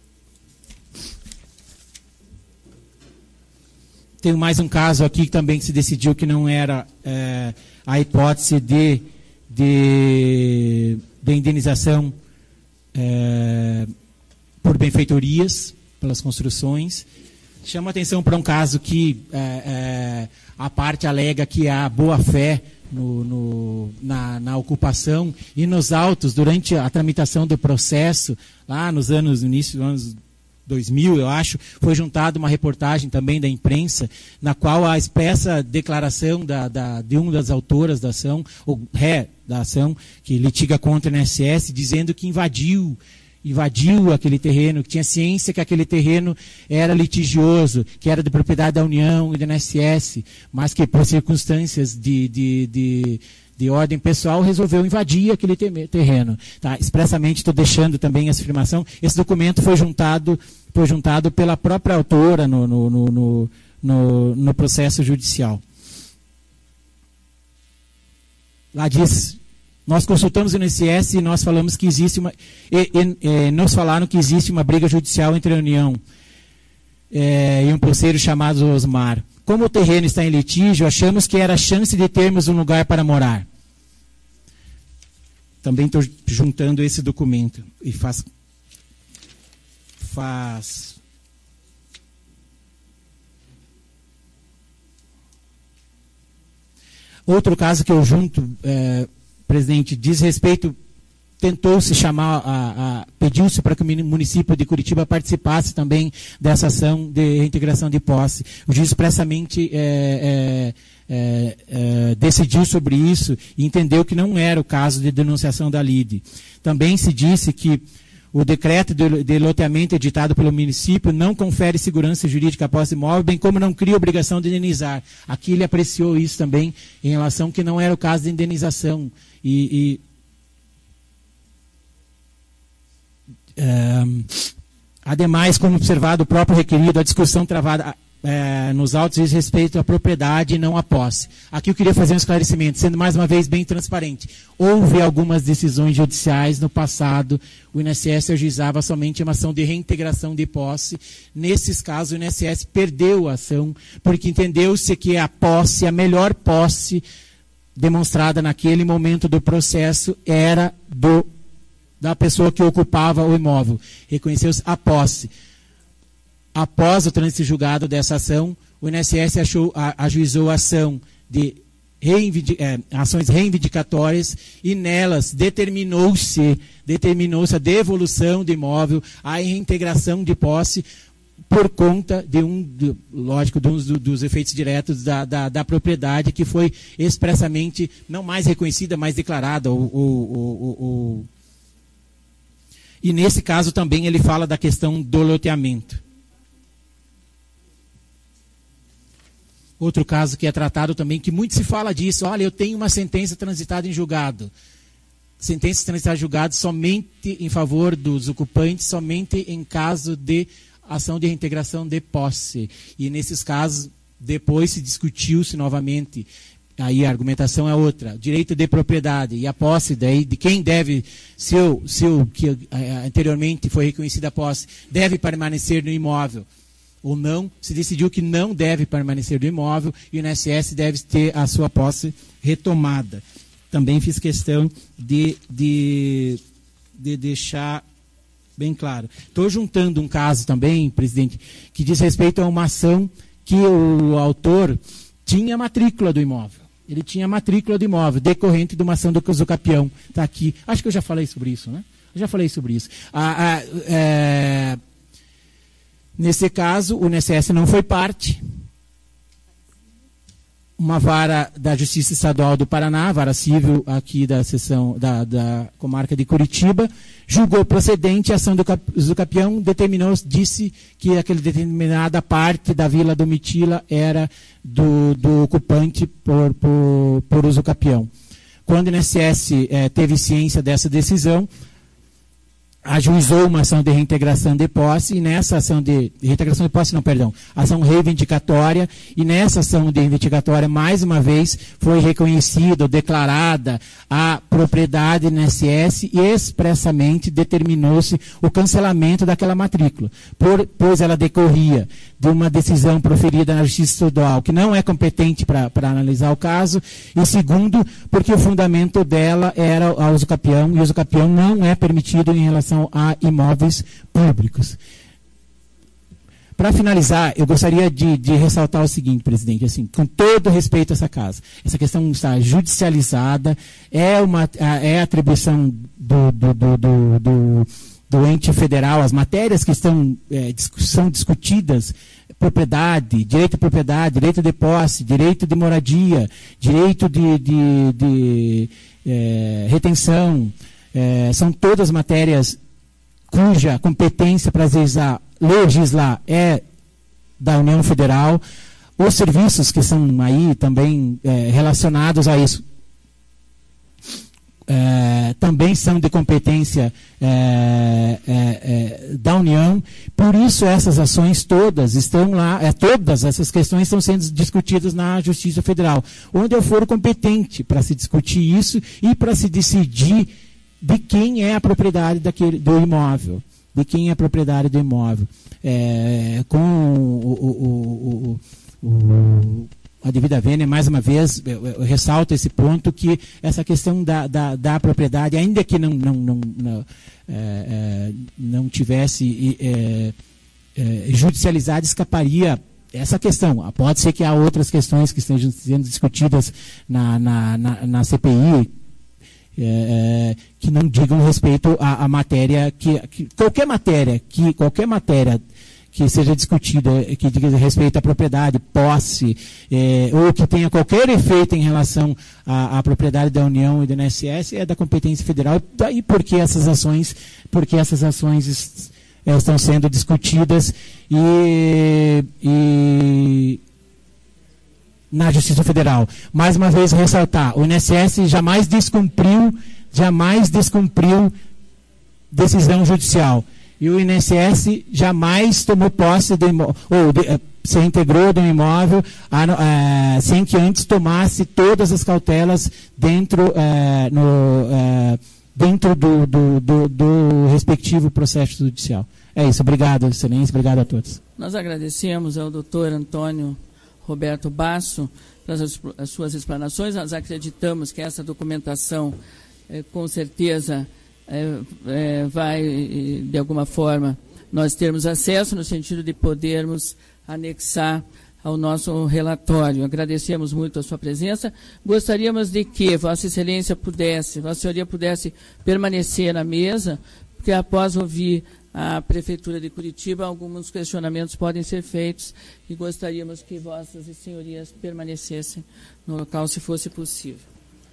Tem mais um caso aqui que também se decidiu que não era é, a hipótese de, de, de indenização é, por benfeitorias, pelas construções. Chama atenção para um caso que é, é, a parte alega que há boa-fé no, no, na, na ocupação e nos autos, durante a tramitação do processo, lá nos anos, no início dos anos dois mil, eu acho, foi juntada uma reportagem também da imprensa, na qual a expressa declaração da, da, de uma das autoras da ação, ou ré da ação, que litiga contra o I N S S, dizendo que invadiu, invadiu aquele terreno, que tinha ciência que aquele terreno era litigioso, que era de propriedade da União e do I N S S, mas que por circunstâncias de, de, de, de ordem pessoal resolveu invadir aquele terreno. Tá? Expressamente estou deixando também essa afirmação. Esse documento foi juntado, foi juntado pela própria autora no, no, no, no, no, no processo judicial. Lá diz... Nós consultamos o I N S S e nós falamos que existe uma. E, e, e, nos falaram que existe uma briga judicial entre a União é, e um pulseiro chamado Osmar. Como o terreno está em litígio, achamos que era a chance de termos um lugar para morar. Também estou juntando esse documento. E faz. Faz. Outro caso que eu junto. É, presidente, diz respeito, tentou-se chamar, a, a, pediu-se para que o município de Curitiba participasse também dessa ação de reintegração de posse. O juiz expressamente é, é, é, é, decidiu sobre isso e entendeu que não era o caso de denunciação da lide. Também se disse que o decreto de, de loteamento editado pelo município não confere segurança jurídica à posse imóvel, bem como não cria obrigação de indenizar. Aqui ele apreciou isso também em relação que não era o caso de indenização. E, e um, ademais, como observado o próprio requerido, a discussão travada é, nos autos diz respeito à propriedade e não à posse. Aqui eu queria fazer um esclarecimento, sendo mais uma vez bem transparente. Houve algumas decisões judiciais no passado, o I N S S ajuizava somente uma ação de reintegração de posse. Nesses casos, o I N S S perdeu a ação, porque entendeu-se que a posse, a melhor posse demonstrada naquele momento do processo era do, da pessoa que ocupava o imóvel. Reconheceu-se a posse. Após o trânsito julgado dessa ação, o I N S S achou, a, ajuizou a ação de reivindic, é, ações reivindicatórias e nelas determinou-se determinou-se a devolução do imóvel, a reintegração de posse, por conta de um, de, lógico, de um dos, dos efeitos diretos da, da, da propriedade, que foi expressamente, não mais reconhecida, mas declarada. O, o, o, o... E nesse caso também ele fala da questão do loteamento. Outro caso que é tratado também, que muito se fala disso, olha, eu tenho uma sentença transitada em julgado. Sentença transitada em julgado somente em favor dos ocupantes, somente em caso de ação de reintegração de posse. E nesses casos, depois se discutiu-se novamente, aí a argumentação é outra, direito de propriedade e a posse, daí, de quem deve, se o, se o que uh, anteriormente foi reconhecida a posse, deve permanecer no imóvel ou não, se decidiu que não deve permanecer no imóvel e o I N S S deve ter a sua posse retomada. Também fiz questão de, de, de deixar bem claro. Estou juntando um caso também, presidente, que diz respeito a uma ação que o autor tinha matrícula do imóvel. Ele tinha matrícula do imóvel, decorrente de uma ação do Usucapião. Está aqui. Acho que eu já falei sobre isso, né? Eu já falei sobre isso. Ah, ah, é... Nesse caso, o I N S S não foi parte. Uma vara da Justiça Estadual do Paraná, vara civil aqui da seção da, da comarca de Curitiba, julgou procedente a ação do Usucapião, determinou, disse que aquela determinada parte da Vila do Mitila era do, do ocupante por, por, por Usucapião. Quando o I N S S eh, teve ciência dessa decisão, ajuizou uma ação de reintegração de posse, e nessa ação de, de reintegração de posse, não, perdão, ação reivindicatória, e nessa ação de reivindicatória, mais uma vez, foi reconhecida, declarada a propriedade do I N S S e expressamente determinou-se o cancelamento daquela matrícula, por, pois ela decorria de uma decisão proferida na Justiça Estadual, que não é competente para analisar o caso, e segundo, porque o fundamento dela era a Usucapião, e o Usucapião não é permitido em relação a imóveis públicos. Para finalizar, eu gostaria de, de ressaltar o seguinte, presidente, assim, com todo respeito a essa casa, essa questão está judicializada, é, uma, é atribuição do, do, do, do, do, do ente federal, as matérias que estão, é, são discutidas, propriedade, direito de propriedade, direito de posse, direito de moradia, direito de, de, de é, retenção, é, são todas matérias cuja competência para legislar, legislar é da União Federal. Os serviços que são aí também é, relacionados a isso é, também são de competência é, é, é, da União. Por isso essas ações todas estão lá, é, todas essas questões estão sendo discutidas na Justiça Federal, onde eu for competente para se discutir isso e para se decidir de quem é a propriedade daquele, do imóvel, de quem é a propriedade do imóvel. É, com o, o, o, o, a devida vênia, mais uma vez, eu, eu ressalto esse ponto, que essa questão da, da, da propriedade, ainda que não, não, não, não, é, é, não tivesse é, é, judicializado, escaparia essa questão. Pode ser que há outras questões que estejam sendo discutidas na, na, na, na C P I, É, que não digam respeito à, à matéria, que, que qualquer matéria, que qualquer matéria que seja discutida, que diga respeito à propriedade, posse, é, ou que tenha qualquer efeito em relação à, à propriedade da União e do I N S S, é da competência federal. Daí porque essas ações, porque essas ações est, estão sendo discutidas e, e na Justiça Federal. Mais uma vez ressaltar, o I N S S jamais descumpriu, jamais descumpriu decisão judicial. E o I N S S jamais tomou posse do imóvel, ou de, se integrou do imóvel a, a, sem que antes tomasse todas as cautelas dentro, a, no, a, dentro do, do, do, do respectivo processo judicial. É isso. Obrigado, Excelência. Obrigado a todos. Nós agradecemos ao doutor Antônio Roberto Basso pelas as suas explanações. Nós acreditamos que essa documentação, eh, com certeza, eh, eh, vai, de alguma forma, nós termos acesso no sentido de podermos anexar ao nosso relatório. Agradecemos muito a sua presença. Gostaríamos de que Vossa Excelência pudesse, Vossa Senhoria pudesse permanecer na mesa, porque após ouvir a Prefeitura de Curitiba, alguns questionamentos podem ser feitos e gostaríamos que Vossas Senhorias permanecessem no local, se fosse possível.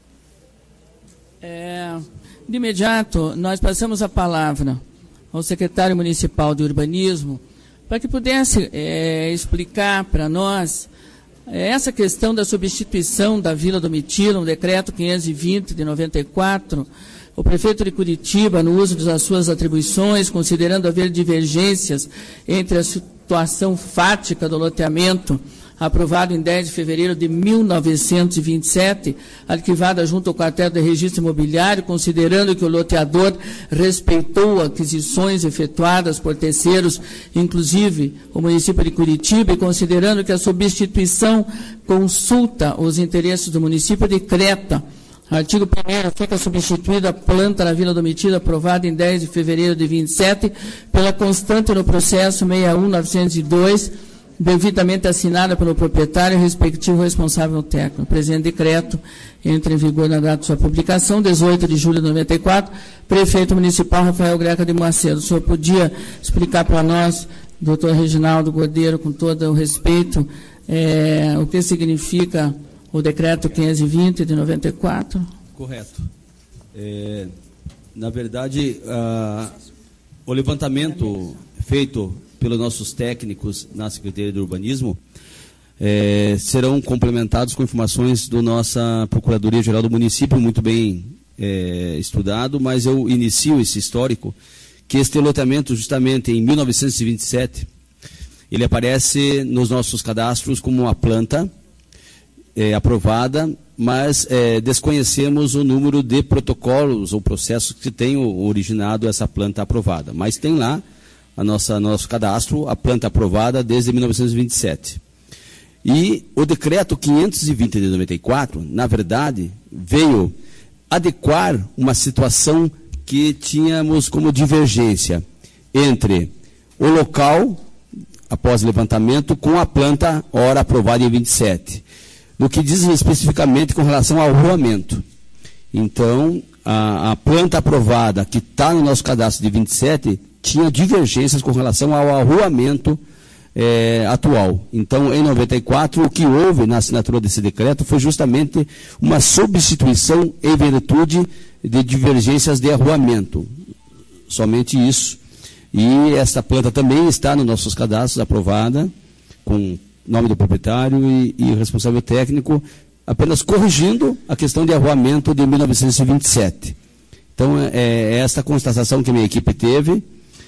É, de imediato, nós passamos a palavra ao secretário municipal de Urbanismo para que pudesse é, explicar para nós é, essa questão da substituição da Vila Domitila, um decreto quinhentos e vinte de noventa e quatro. O prefeito de Curitiba, no uso das suas atribuições, considerando haver divergências entre a situação fática do loteamento, aprovado em dez de fevereiro de mil novecentos e vinte e sete, arquivada junto ao quartel de registro imobiliário, considerando que o loteador respeitou aquisições efetuadas por terceiros, inclusive o município de Curitiba, e considerando que a substituição consulta os interesses do município, decreta. Artigo primeiro, fica substituída a planta na Vila Domitila, aprovada em dez de fevereiro de vinte e sete, pela constante no processo seis um novecentos e dois, devidamente assinada pelo proprietário e respectivo responsável técnico. O presente decreto entra em vigor na data de sua publicação, dezoito de julho de noventa e quatro. Prefeito Municipal Rafael Greca de Macedo. O senhor podia explicar para nós, doutor Reginaldo Cordeiro, com todo o respeito, é, o que significa o decreto quinhentos e vinte de noventa e quatro? Correto. É, na verdade, a, o levantamento feito pelos nossos técnicos na Secretaria de Urbanismo é, serão complementados com informações da nossa Procuradoria-Geral do Município, muito bem é, estudado, mas eu inicio esse histórico, que este loteamento, justamente em mil novecentos e vinte e sete, ele aparece nos nossos cadastros como uma planta É, aprovada, mas é, desconhecemos o número de protocolos ou processos que tenham originado essa planta aprovada. Mas tem lá a nossa nosso cadastro, a planta aprovada desde mil novecentos e vinte e sete. E o decreto quinhentos e vinte de noventa e quatro, na verdade, veio adequar uma situação que tínhamos como divergência entre o local, após levantamento, com a planta ora aprovada em vinte e sete. No que diz especificamente com relação ao arruamento. Então, a, a planta aprovada que está no nosso cadastro de vinte e sete tinha divergências com relação ao arruamento é, atual. Então, em noventa e quatro, o que houve na assinatura desse decreto foi justamente uma substituição em virtude de divergências de arruamento. Somente isso. E essa planta também está nos nossos cadastros, aprovada, com nome do proprietário e, e responsável técnico, apenas corrigindo a questão de arruamento de mil novecentos e vinte e sete. Então, é, é essa constatação que a minha equipe teve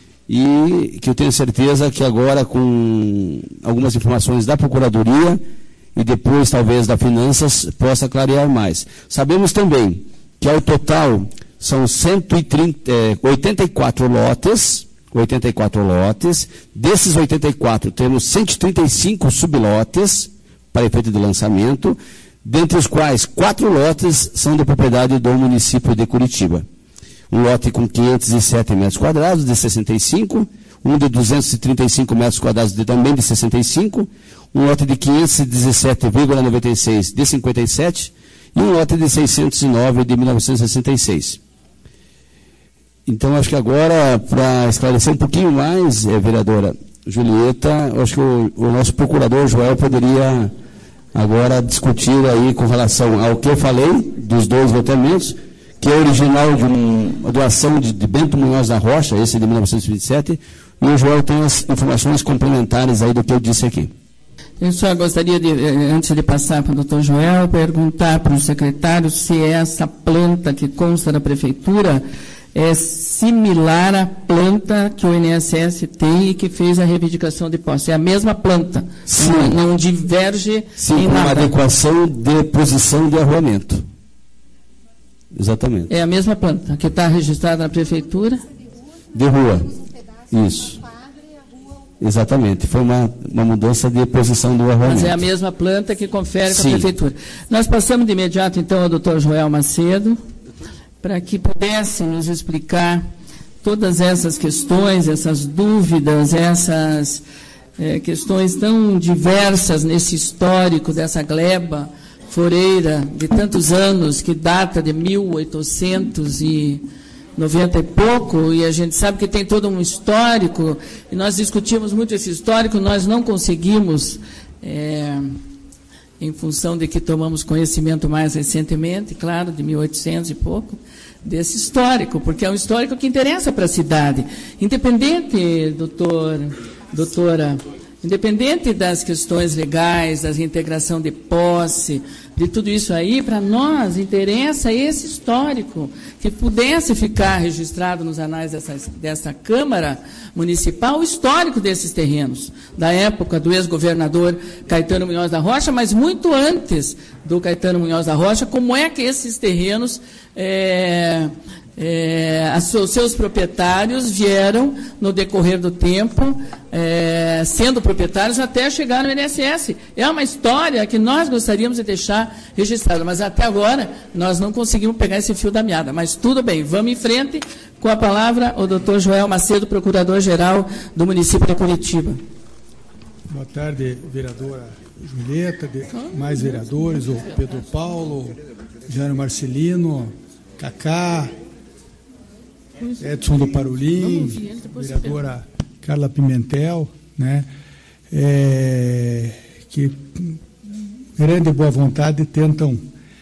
e que eu tenho certeza que agora, com algumas informações da Procuradoria e depois, talvez, da Finanças, possa clarear mais. Sabemos também que, ao total, são cento e trinta, é, oitenta e quatro lotes, oitenta e quatro lotes. Desses oitenta e quatro, temos cento e trinta e cinco sublotes para efeito de lançamento, dentre os quais quatro lotes são de propriedade do município de Curitiba. Um lote com quinhentos e sete metros quadrados, de sessenta e cinco, um de duzentos e trinta e cinco metros quadrados, de, também de sessenta e cinco, um lote de quinhentos e dezessete vírgula noventa e seis, de cinquenta e sete, e um lote de seiscentos e nove, de mil novecentos e sessenta e seis. Então, acho que agora, para esclarecer um pouquinho mais, eh, vereadora Julieta, acho que o, o nosso procurador Joel poderia agora discutir aí com relação ao que eu falei, dos dois loteamentos, que é original de um, uma doação de, de Bento Munhoz da Rocha, esse de mil novecentos e vinte e sete, e o Joel tem as informações complementares aí do que eu disse aqui. Eu só gostaria, de, antes de passar para o doutor Joel, perguntar para o secretário se essa planta que consta da Prefeitura é similar à planta que o I N S S tem e que fez a reivindicação de posse. É a mesma planta, Sim. Não, não diverge Sim, em com nada. uma adequação de posição de arruamento. Exatamente. É a mesma planta que está registrada na Prefeitura? De rua. Isso. Exatamente. Foi uma, uma mudança de posição do arruamento. Mas é a mesma planta que confere com Sim. a Prefeitura. Nós passamos de imediato, então, ao doutor Joel Macedo, para que pudesse nos explicar todas essas questões, essas dúvidas, essas é, questões tão diversas nesse histórico dessa gleba floreira de tantos anos, que data de mil oitocentos e noventa e pouco, e a gente sabe que tem todo um histórico, e nós discutimos muito esse histórico, nós não conseguimos, é, em função de que tomamos conhecimento mais recentemente, claro, de mil e oitocentos e pouco, desse histórico, porque é um histórico que interessa para a cidade. Independente, doutor, doutora, independente das questões legais, da reintegração de posse, de tudo isso aí, para nós interessa esse histórico, que pudesse ficar registrado nos anais dessa, dessa Câmara Municipal, o histórico desses terrenos, da época do ex-governador Caetano Munhoz da Rocha, mas muito antes do Caetano Munhoz da Rocha, como é que esses terrenos, é, é, os seus proprietários vieram, no decorrer do tempo, é, sendo proprietários até chegar no I N S S. É uma história que nós gostaríamos de deixar registrada, mas até agora nós não conseguimos pegar esse fio da meada. Mas tudo bem, vamos em frente. Com a palavra, o doutor Joel Macedo, procurador-geral do município de Curitiba. Boa tarde, vereadora Julieta, de, mais vereadores, o Pedro Paulo, Jânio Marcelino, Cacá, Edson do Parolim, vereadora Carla Pimentel, né, é, que grande boa vontade tentam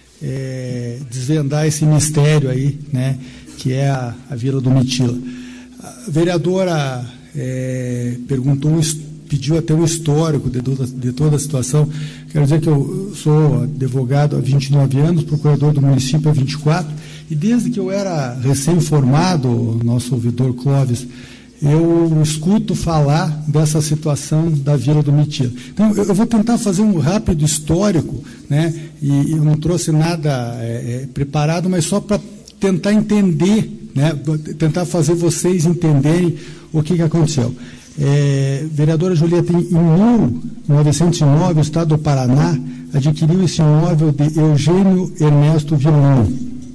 é, desvendar esse mistério aí, né, que é a, a Vila do Mitila. A vereadora é, perguntou, pediu até um histórico de toda, de toda a situação. Quero dizer que eu sou advogado há vinte e nove anos, procurador do município há vinte e quatro, e desde que eu era recém-formado, nosso ouvidor Clóvis, eu escuto falar dessa situação da Vila do Mitila. Então, eu vou tentar fazer um rápido histórico, né, e eu não trouxe nada é, é, preparado, mas só para tentar entender, né, tentar fazer vocês entenderem o que, que aconteceu. É, vereadora Julieta, em mil novecentos e nove, o Estado do Paraná adquiriu esse imóvel de Eugênio Ernesto Vilão.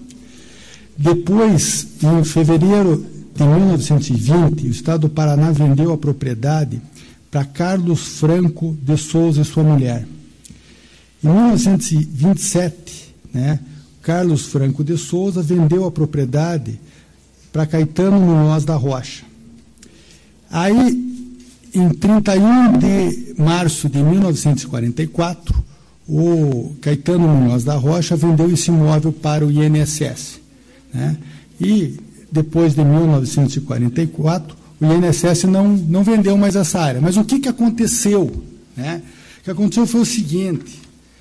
Depois, em fevereiro de mil novecentos e vinte, o Estado do Paraná vendeu a propriedade para Carlos Franco de Souza e sua mulher. Em mil novecentos e vinte e sete, né, Carlos Franco de Souza vendeu a propriedade para Caetano Munhoz da Rocha. Aí, em trinta e um de março de mil novecentos e quarenta e quatro, o Caetano Munhoz da Rocha vendeu esse imóvel para o I N S S. Né? E, depois de mil novecentos e quarenta e quatro, o I N S S não, não vendeu mais essa área. Mas o que, que aconteceu? Né? O que aconteceu foi o seguinte,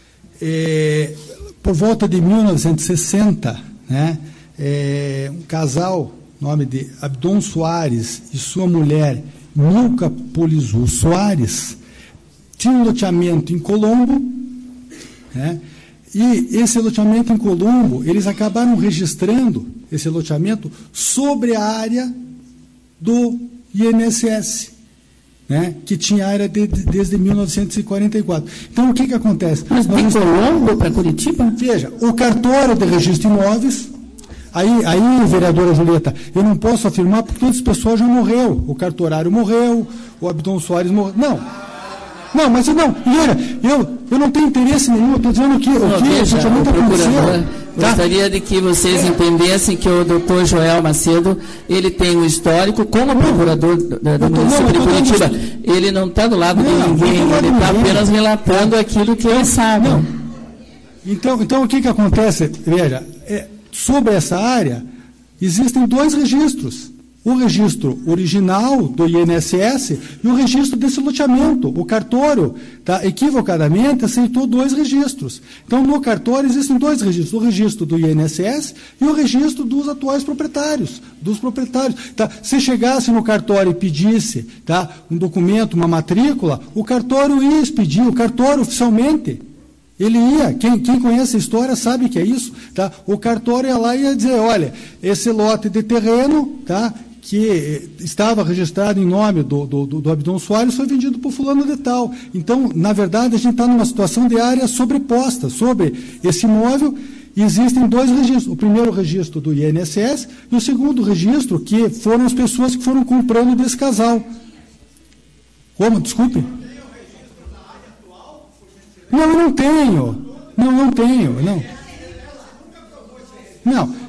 é, por volta de mil novecentos e sessenta, né, é, um casal, nome de Abdon Soares e sua mulher, Milka Polizu Soares, tinha um loteamento em Colombo, né, e esse loteamento em Colombo, eles acabaram registrando esse loteamento sobre a área do I N S S, né, que tinha área de, de, desde mil novecentos e quarenta e quatro. Então, o que, que acontece? Mas de Colombo para Curitiba? Veja, o cartório de registro de imóveis, aí, aí, vereadora Julieta, eu não posso afirmar porque esse pessoal já morreu. O cartorário morreu, o Abdon Soares morreu. Não. Não, mas não, veja, eu, eu não tenho interesse nenhum, eu estou dizendo que não, o que veja, o procurador, tá? Gostaria de que vocês entendessem que o doutor Joel Macedo, ele tem um histórico como procurador do, do município de Curitiba. Ele não está do lado não, de ninguém, ele está apenas relatando aquilo que ele sabe. Não. Então, então, o que, que acontece? Veja, é, sobre essa área, existem dois registros. O registro original do I N S S e o registro desse loteamento. O cartório, tá, equivocadamente, aceitou dois registros. Então, no cartório existem dois registros, o registro do I N S S e o registro dos atuais proprietários, dos proprietários. Tá? Se chegasse no cartório e pedisse, tá, um documento, uma matrícula, o cartório ia expedir, o cartório oficialmente. Ele ia, quem, quem conhece a história sabe que é isso, tá? O cartório ia lá e ia dizer, olha, esse lote de terreno, tá, que estava registrado em nome do, do, do Abdon Soares foi vendido por fulano de tal. Então, na verdade, a gente está numa situação de área sobreposta sobre esse imóvel e existem dois registros. O primeiro registro do I N S S e o segundo registro, que foram as pessoas que foram comprando desse casal. Como? Desculpe? Não, eu não tenho. Não, não tenho. Não. Não.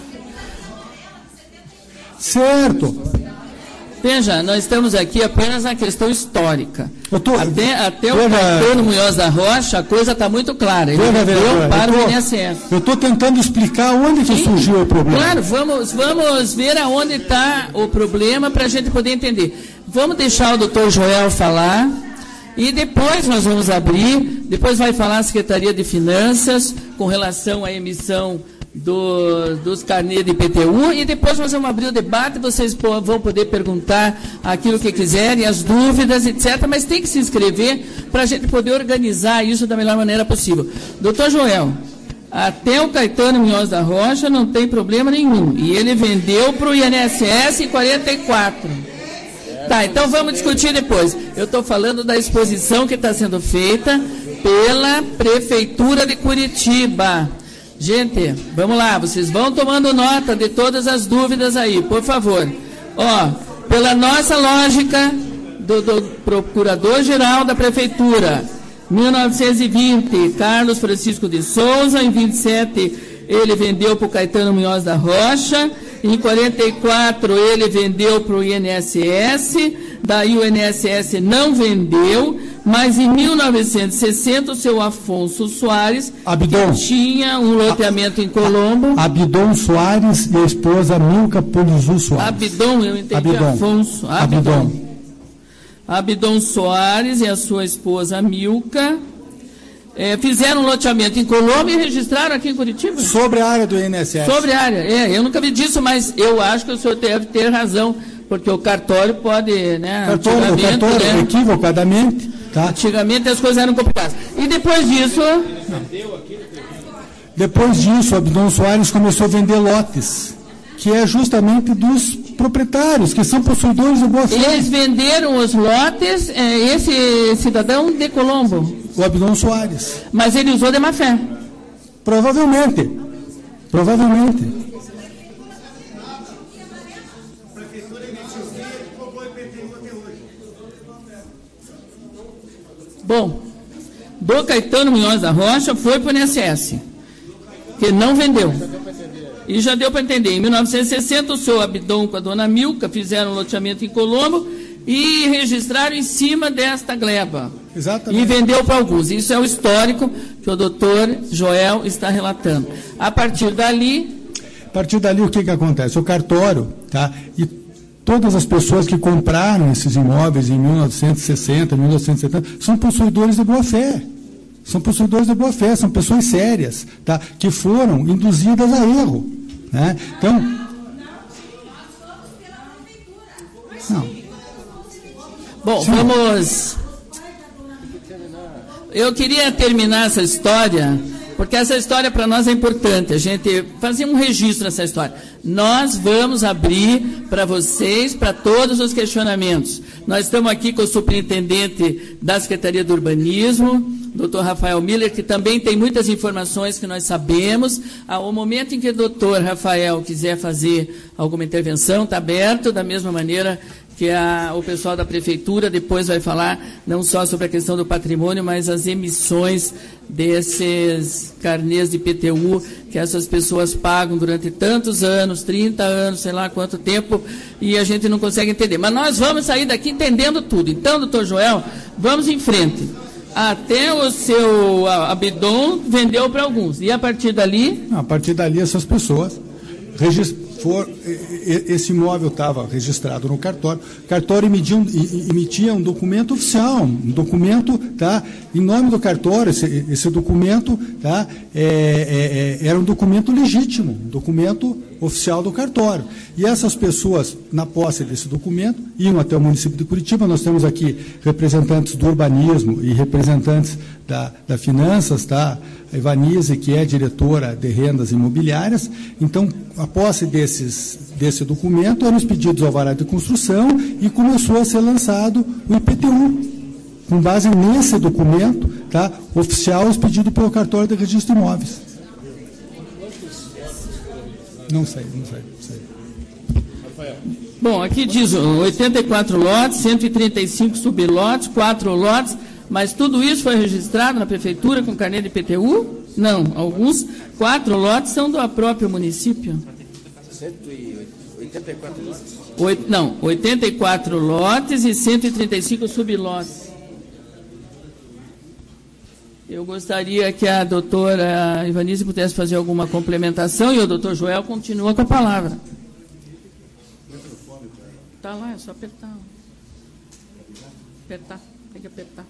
Certo. Veja, nós estamos aqui apenas na questão histórica. Tô, até até veja, o Caetano Munhoz da Rocha, a coisa está muito clara. Ele veja, deu para tô, o I N S S. Eu estou tentando explicar onde que surgiu o problema. Claro, vamos, vamos ver aonde está o problema para a gente poder entender. Vamos deixar o doutor Joel falar. E depois nós vamos abrir, depois vai falar a Secretaria de Finanças com relação à emissão do, dos carnês de I P T U, e depois nós vamos abrir o debate, vocês vão poder perguntar aquilo que quiserem, as dúvidas, etcétera, mas tem que se inscrever para a gente poder organizar isso da melhor maneira possível. Doutor Joel, até o Caetano Munhoz da Rocha não tem problema nenhum, e ele vendeu para o I N S S em quarenta e quatro. Tá, então vamos discutir depois. Eu estou falando da exposição que está sendo feita pela Prefeitura de Curitiba. Gente, vamos lá, vocês vão tomando nota de todas as dúvidas aí, por favor. Ó, pela nossa lógica do, do Procurador-Geral da Prefeitura, mil novecentos e vinte, Carlos Francisco de Souza, em vinte e sete ele vendeu para o Caetano Munhoz da Rocha, em quarenta e quatro ele vendeu para o I N S S, daí o I N S S não vendeu, mas em mil novecentos e sessenta o seu Afonso Soares Abdon. tinha um loteamento em Colombo. Abdon Soares e a esposa Milka Polizu Soares. Abdon, eu entendi, Abdon. Afonso. Abdon. Abdon. Abdon Soares e a sua esposa Milka é, fizeram um loteamento em Colombo e registraram aqui em Curitiba? Sobre a área do I N S S. Sobre a área, é, eu nunca vi disso, mas eu acho que o senhor deve ter razão, porque o cartório pode, né, cartório, o cartório, né, equivocadamente, tá? Antigamente as coisas eram complicadas. E depois disso... Não. Depois disso, o Abdon Soares começou a vender lotes, que é justamente dos proprietários, que são possuidores de boa fé. Eles venderam os lotes, é, esse cidadão de Colombo? O Abdon Soares. Mas ele usou de má fé? Provavelmente. Provavelmente. Bom, do Caetano Munhoz da Rocha foi para o I N S S, que não vendeu. E já deu para entender. Em mil novecentos e sessenta, o senhor Abdon com a dona Milka fizeram um loteamento em Colombo e registraram em cima desta gleba. Exatamente. E vendeu para alguns. Isso é o histórico que o doutor Joel está relatando. A partir dali... A partir dali, o que, que acontece? O cartório, tá? E Todas as pessoas que compraram esses imóveis em mil novecentos e sessenta, mil novecentos e setenta, são possuidores de boa-fé. São possuidores de boa-fé, são pessoas sérias, tá? Que foram induzidas a erro. Né? Então... Não. Bom, Sim. vamos... Eu queria terminar essa história, porque essa história para nós é importante, a gente fazer um registro nessa história. Nós vamos abrir para vocês, para todos os questionamentos. Nós estamos aqui com o superintendente da Secretaria do Urbanismo, doutor Rafael Miller, que também tem muitas informações que nós sabemos. Ao momento em que o doutor Rafael quiser fazer alguma intervenção, está aberto, da mesma maneira que a, o pessoal da Prefeitura depois vai falar não só sobre a questão do patrimônio, mas as emissões desses carnês de I P T U que essas pessoas pagam durante tantos anos, trinta anos, sei lá quanto tempo, e a gente não consegue entender. Mas nós vamos sair daqui entendendo tudo. Então, doutor Joel, vamos em frente. Até o seu Abidon vendeu para alguns. E a partir dali? A partir dali, essas pessoas registram. For, esse imóvel estava registrado no cartório, o cartório emitia um, emitia um documento oficial, um documento, tá, em nome do cartório, esse, esse documento, tá, é, é, era um documento legítimo, um documento oficial do cartório. E essas pessoas, na posse desse documento, iam até o município de Curitiba. Nós temos aqui representantes do urbanismo e representantes da, da finanças, tá? A Ivanise, que é diretora de rendas imobiliárias. Então, a posse desses, desse documento, eram expedidos ao alvará de construção e começou a ser lançado o I P T U, com base nesse documento, tá, oficial expedido pelo cartório de registro de imóveis. Não sei, não sei, não sei. Bom, aqui diz oitenta e quatro lotes, cento e trinta e cinco sublotes, quatro lotes, mas tudo isso foi registrado na prefeitura com carnê de I P T U? Não, alguns, quatro lotes são do próprio município. cento e oitenta e quatro lotes? Oito, não, oitenta e quatro lotes e cento e trinta e cinco sublotes. Eu gostaria que a doutora Ivanise pudesse fazer alguma complementação e o doutor Joel continua com a palavra. Está lá, é só apertar. Apertar, tem que apertar.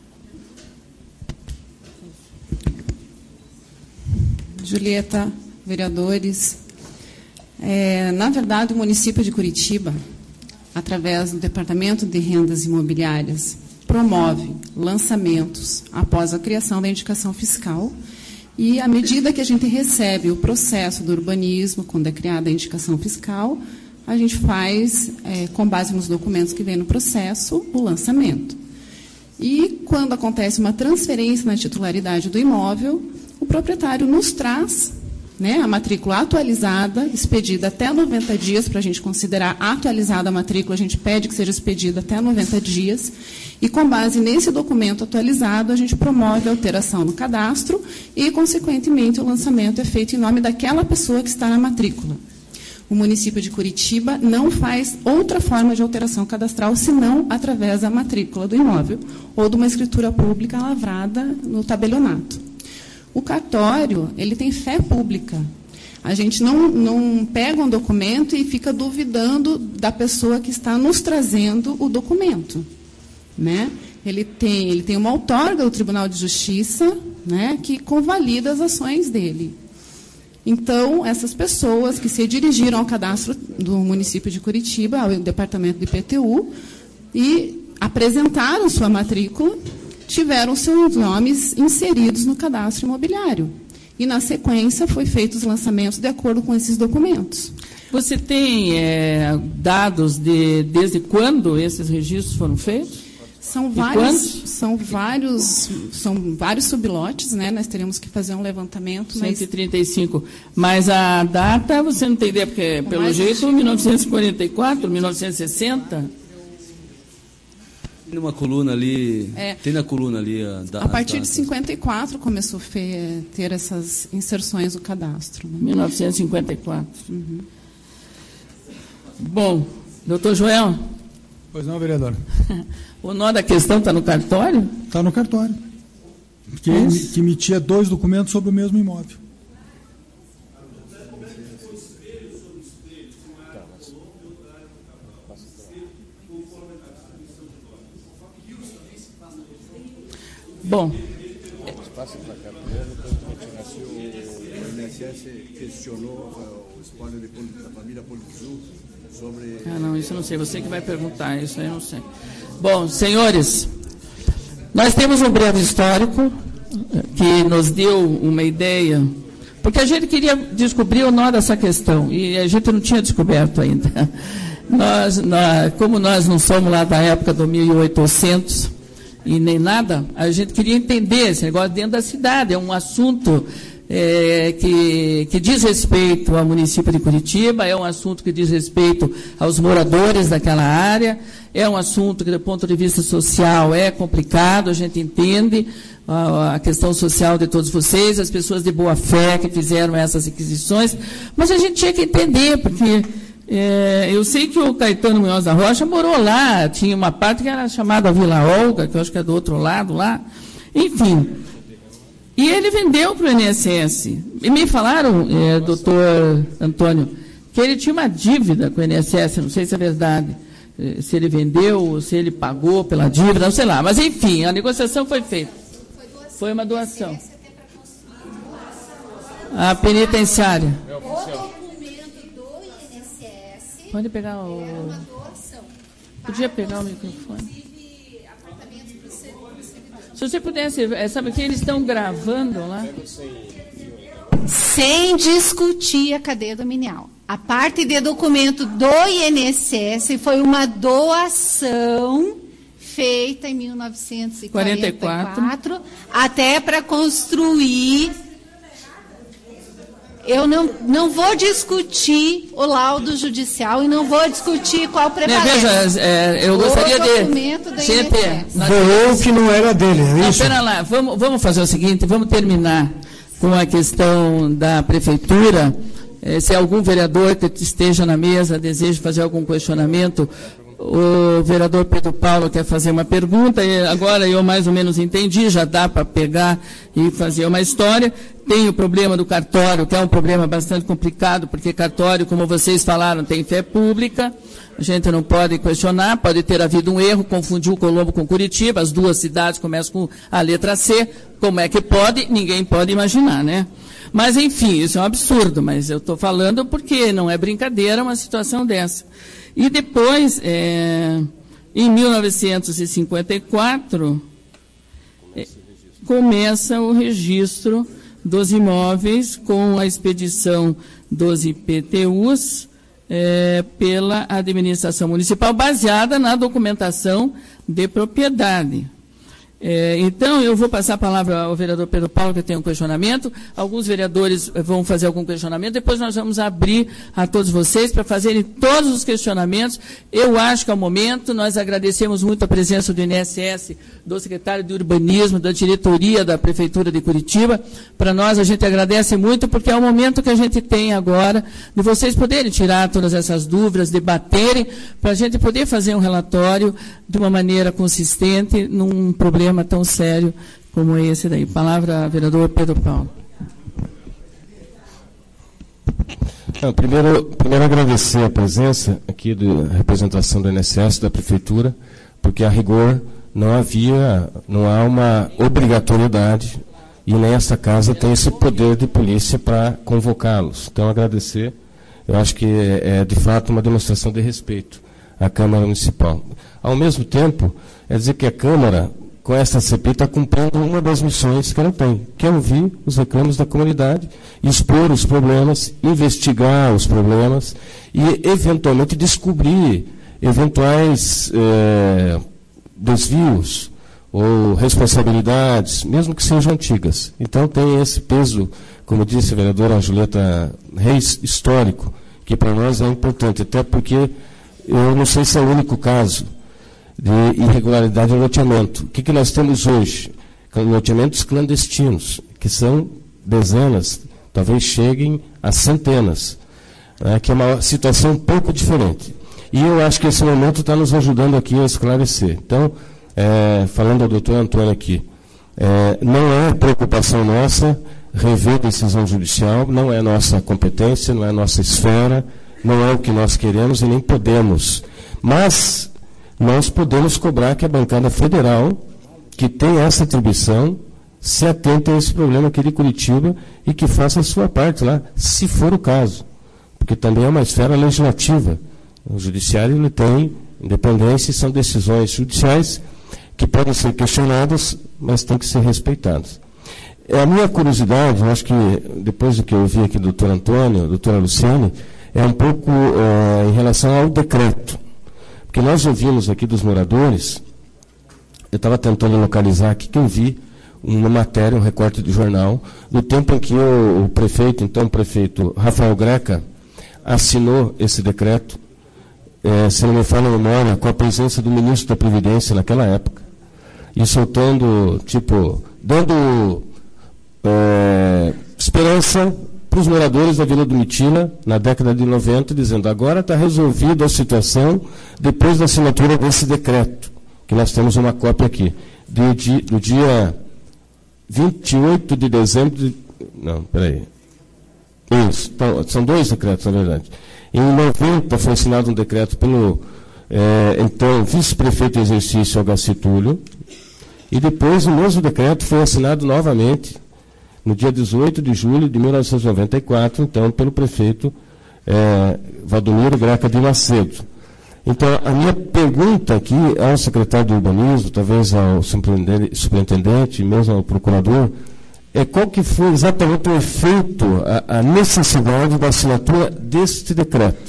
Julieta, vereadores, é, na verdade o município de Curitiba, através do Departamento de Rendas Imobiliárias, promove lançamentos após a criação da indicação fiscal e, à medida que a gente recebe o processo do urbanismo, quando é criada a indicação fiscal, a gente faz, é, com base nos documentos que vem no processo, o lançamento. E, quando acontece uma transferência na titularidade do imóvel, o proprietário nos traz, né, a matrícula atualizada, expedida até noventa dias, para a gente considerar atualizada a matrícula, a gente pede que seja expedida até noventa dias, e com base nesse documento atualizado, a gente promove a alteração no cadastro e, consequentemente, o lançamento é feito em nome daquela pessoa que está na matrícula. O município de Curitiba não faz outra forma de alteração cadastral, senão através da matrícula do imóvel ou de uma escritura pública lavrada no tabelionato. O cartório, ele tem fé pública. A gente não, não pega um documento e fica duvidando da pessoa que está nos trazendo o documento. Né? Ele tem, ele tem uma outorga, o Tribunal de Justiça, né, que convalida as ações dele. Então, essas pessoas que se dirigiram ao cadastro do município de Curitiba, ao departamento de I P T U, e apresentaram sua matrícula, tiveram seus nomes inseridos no cadastro imobiliário. E, na sequência, foi feitos os lançamentos de acordo com esses documentos. Você tem é, dados de desde quando esses registros foram feitos? São vários, são vários, são vários sublotes, né? Nós teríamos que fazer um levantamento. cento e trinta e cinco. Mas, mas a data, você não tem ideia, porque, pelo mais jeito, mil novecentos e quarenta e quatro, mil novecentos e sessenta... Tem uma coluna ali, é, tem na coluna ali... A, da, a partir de cinquenta e quatro começou a ter essas inserções no cadastro. Né? mil novecentos e cinquenta e quatro. Uhum. Bom, doutor Joel... Pois não, vereador. O nó da questão está no cartório? Está no cartório. Que, é que emitia dois documentos sobre o mesmo imóvel. Bom. Passa para cá primeiro, o I N S S questionou o espólio da família Politzul sobre... Ah, não, isso eu não sei, você que vai perguntar, isso aí eu não sei. Bom, senhores, nós temos um breve histórico que nos deu uma ideia, porque a gente queria descobrir o nó dessa questão, e a gente não tinha descoberto ainda. Nós, nós, como nós não somos lá da época do mil e oitocentos e nem nada, a gente queria entender esse negócio dentro da cidade. É um assunto é, que, que diz respeito ao município de Curitiba, é um assunto que diz respeito aos moradores daquela área, é um assunto que, do ponto de vista social, é complicado, a gente entende a, a questão social de todos vocês, as pessoas de boa fé que fizeram essas requisições, mas a gente tinha que entender, porque... É, eu sei que o Caetano Munhoz da Rocha morou lá, tinha uma parte que era chamada Vila Olga, que eu acho que é do outro lado lá, enfim. E ele vendeu para o I N S S. E me falaram, é, doutor Antônio, que ele tinha uma dívida com o I N S S, não sei se é verdade, se ele vendeu ou se ele pagou pela dívida, não sei lá. Mas, enfim, a negociação foi feita. Foi uma doação. A penitenciária. Pode pegar o... Podia pegar o microfone. Se você pudesse... Sabe que eles estão gravando lá? Sem discutir a cadeia dominial. A parte de documento do I N S S foi uma doação feita em mil novecentos e quarenta e quatro, até para construir... Eu não, não vou discutir o laudo judicial e não vou discutir qual prevalência. Veja, é, eu gostaria de... C T. Doou que não era dele, é não, isso? Espera lá, vamos, vamos fazer o seguinte, vamos terminar com a questão da prefeitura. É, se algum vereador que esteja na mesa deseja fazer algum questionamento, o vereador Pedro Paulo quer fazer uma pergunta, e agora eu mais ou menos entendi, já dá para pegar e fazer uma história. Tem o problema do cartório, que é um problema bastante complicado, porque cartório, como vocês falaram, tem fé pública, a gente não pode questionar, pode ter havido um erro, confundiu Colombo com Curitiba, as duas cidades começam com a letra C, como é que pode? Ninguém pode imaginar, né? Mas, enfim, isso é um absurdo, mas eu estou falando porque não é brincadeira uma situação dessa. E depois, é, em mil novecentos e cinquenta e quatro, é, começa o registro dos imóveis com a expedição dos I P T Us é, pela administração municipal, baseada na documentação de propriedade. É, então, eu vou passar a palavra ao vereador Pedro Paulo, que tem um questionamento. Alguns vereadores vão fazer algum questionamento. Depois nós vamos abrir a todos vocês para fazerem todos os questionamentos. Eu acho que, ao momento, nós agradecemos muito a presença do I N S S, do secretário de Urbanismo, da diretoria da Prefeitura de Curitiba. Para nós, a gente agradece muito, porque é o momento que a gente tem agora de vocês poderem tirar todas essas dúvidas, debaterem, para a gente poder fazer um relatório de uma maneira consistente num problema tão sério como esse daí. Palavra, vereador Pedro Paulo. Não, primeiro, primeiro agradecer a presença aqui da representação do I N S S, da Prefeitura, porque a rigor não havia, não há uma obrigatoriedade e nem esta casa tem esse poder de polícia para convocá-los. Então, agradecer, eu acho que é, é de fato uma demonstração de respeito à Câmara Municipal. Ao mesmo tempo, é dizer que a Câmara, com esta C P I, está cumprindo uma das missões que ela tem, que é ouvir os reclamos da comunidade, expor os problemas, investigar os problemas e, eventualmente, descobrir eventuais eh, desvios ou responsabilidades, mesmo que sejam antigas. Então, tem esse peso, como disse a vereadora Julieta Reis, histórico, que para nós é importante, até porque eu não sei se é o único caso de irregularidade no loteamento. O que, que nós temos hoje? Loteamentos clandestinos, que são dezenas, talvez cheguem a centenas, né, que é uma situação um pouco diferente. E eu acho que esse momento está nos ajudando aqui a esclarecer. Então, é, falando ao doutor Antônio aqui, é, não é preocupação nossa rever decisão judicial, não é nossa competência, não é nossa esfera, não é o que nós queremos e nem podemos. Mas nós podemos cobrar que a bancada federal que tem essa atribuição se atente a esse problema aqui de Curitiba e que faça a sua parte lá, se for o caso. Porque também é uma esfera legislativa. O judiciário ele tem independência e são decisões judiciais que podem ser questionadas, mas têm que ser respeitadas. É a minha curiosidade, eu acho que depois do que eu ouvi aqui do doutor Antônio, doutora Luciane, é um pouco é, em relação ao decreto. Porque nós ouvimos aqui dos moradores, eu estava tentando localizar aqui que eu vi uma matéria, um recorte de jornal, no tempo em que o, o prefeito, então o prefeito Rafael Greca, assinou esse decreto, é, se não me falha a memória, com a presença do ministro da Previdência naquela época, e soltando, tipo, dando é, esperança para os moradores da Vila do Mitila, na década de noventa, dizendo, agora está resolvida a situação depois da assinatura desse decreto, que nós temos uma cópia aqui, do dia, do dia vinte e oito de dezembro de... Não, peraí. Isso, então, são dois decretos, na verdade. Em noventa foi assinado um decreto pelo, é, então, vice-prefeito em exercício, Agaci Túlio, e depois o mesmo decreto foi assinado novamente, no dia dezoito de julho de mil novecentos e noventa e quatro, então, pelo prefeito é, Valdomiro Greca de Macedo. Então, a minha pergunta aqui ao secretário de Urbanismo, talvez ao superintendente, superintendente mesmo ao procurador, é qual que foi exatamente o efeito, a, a necessidade da assinatura deste decreto.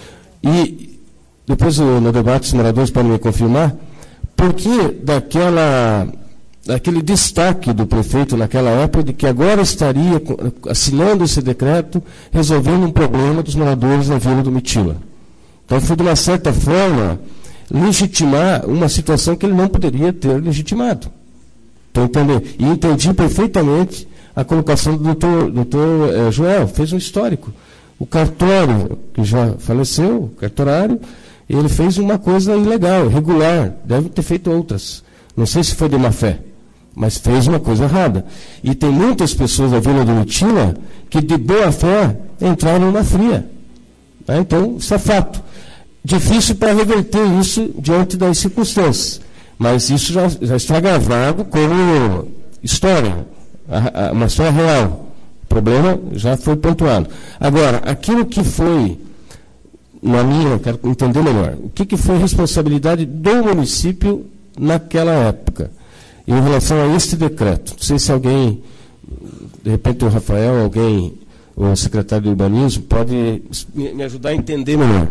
E, depois no debate, os moradores podem me confirmar, por que daquela, daquele destaque do prefeito naquela época de que agora estaria assinando esse decreto, resolvendo um problema dos moradores da Vila do Mitila? Então, foi, de uma certa forma, legitimar uma situação que ele não poderia ter legitimado. Então, entender? E entendi perfeitamente a colocação do doutor, doutor eh, Joel, fez um histórico. O cartório, que já faleceu, o cartorário, ele fez uma coisa ilegal, irregular, deve ter feito outras. Não sei se foi de má fé, mas fez uma coisa errada. E tem muitas pessoas da Vila do Mitila que, de boa fé, entraram na fria. Tá? Então, isso é fato. Difícil para reverter isso diante das circunstâncias, mas isso já, já está gravado como história, a, a, uma história real. O problema já foi pontuado. Agora, aquilo que foi, na minha, quero entender melhor, o que, que foi responsabilidade do município naquela época, em relação a este decreto. Não sei se alguém, de repente o Rafael, alguém, o secretário de Urbanismo, pode me ajudar a entender melhor.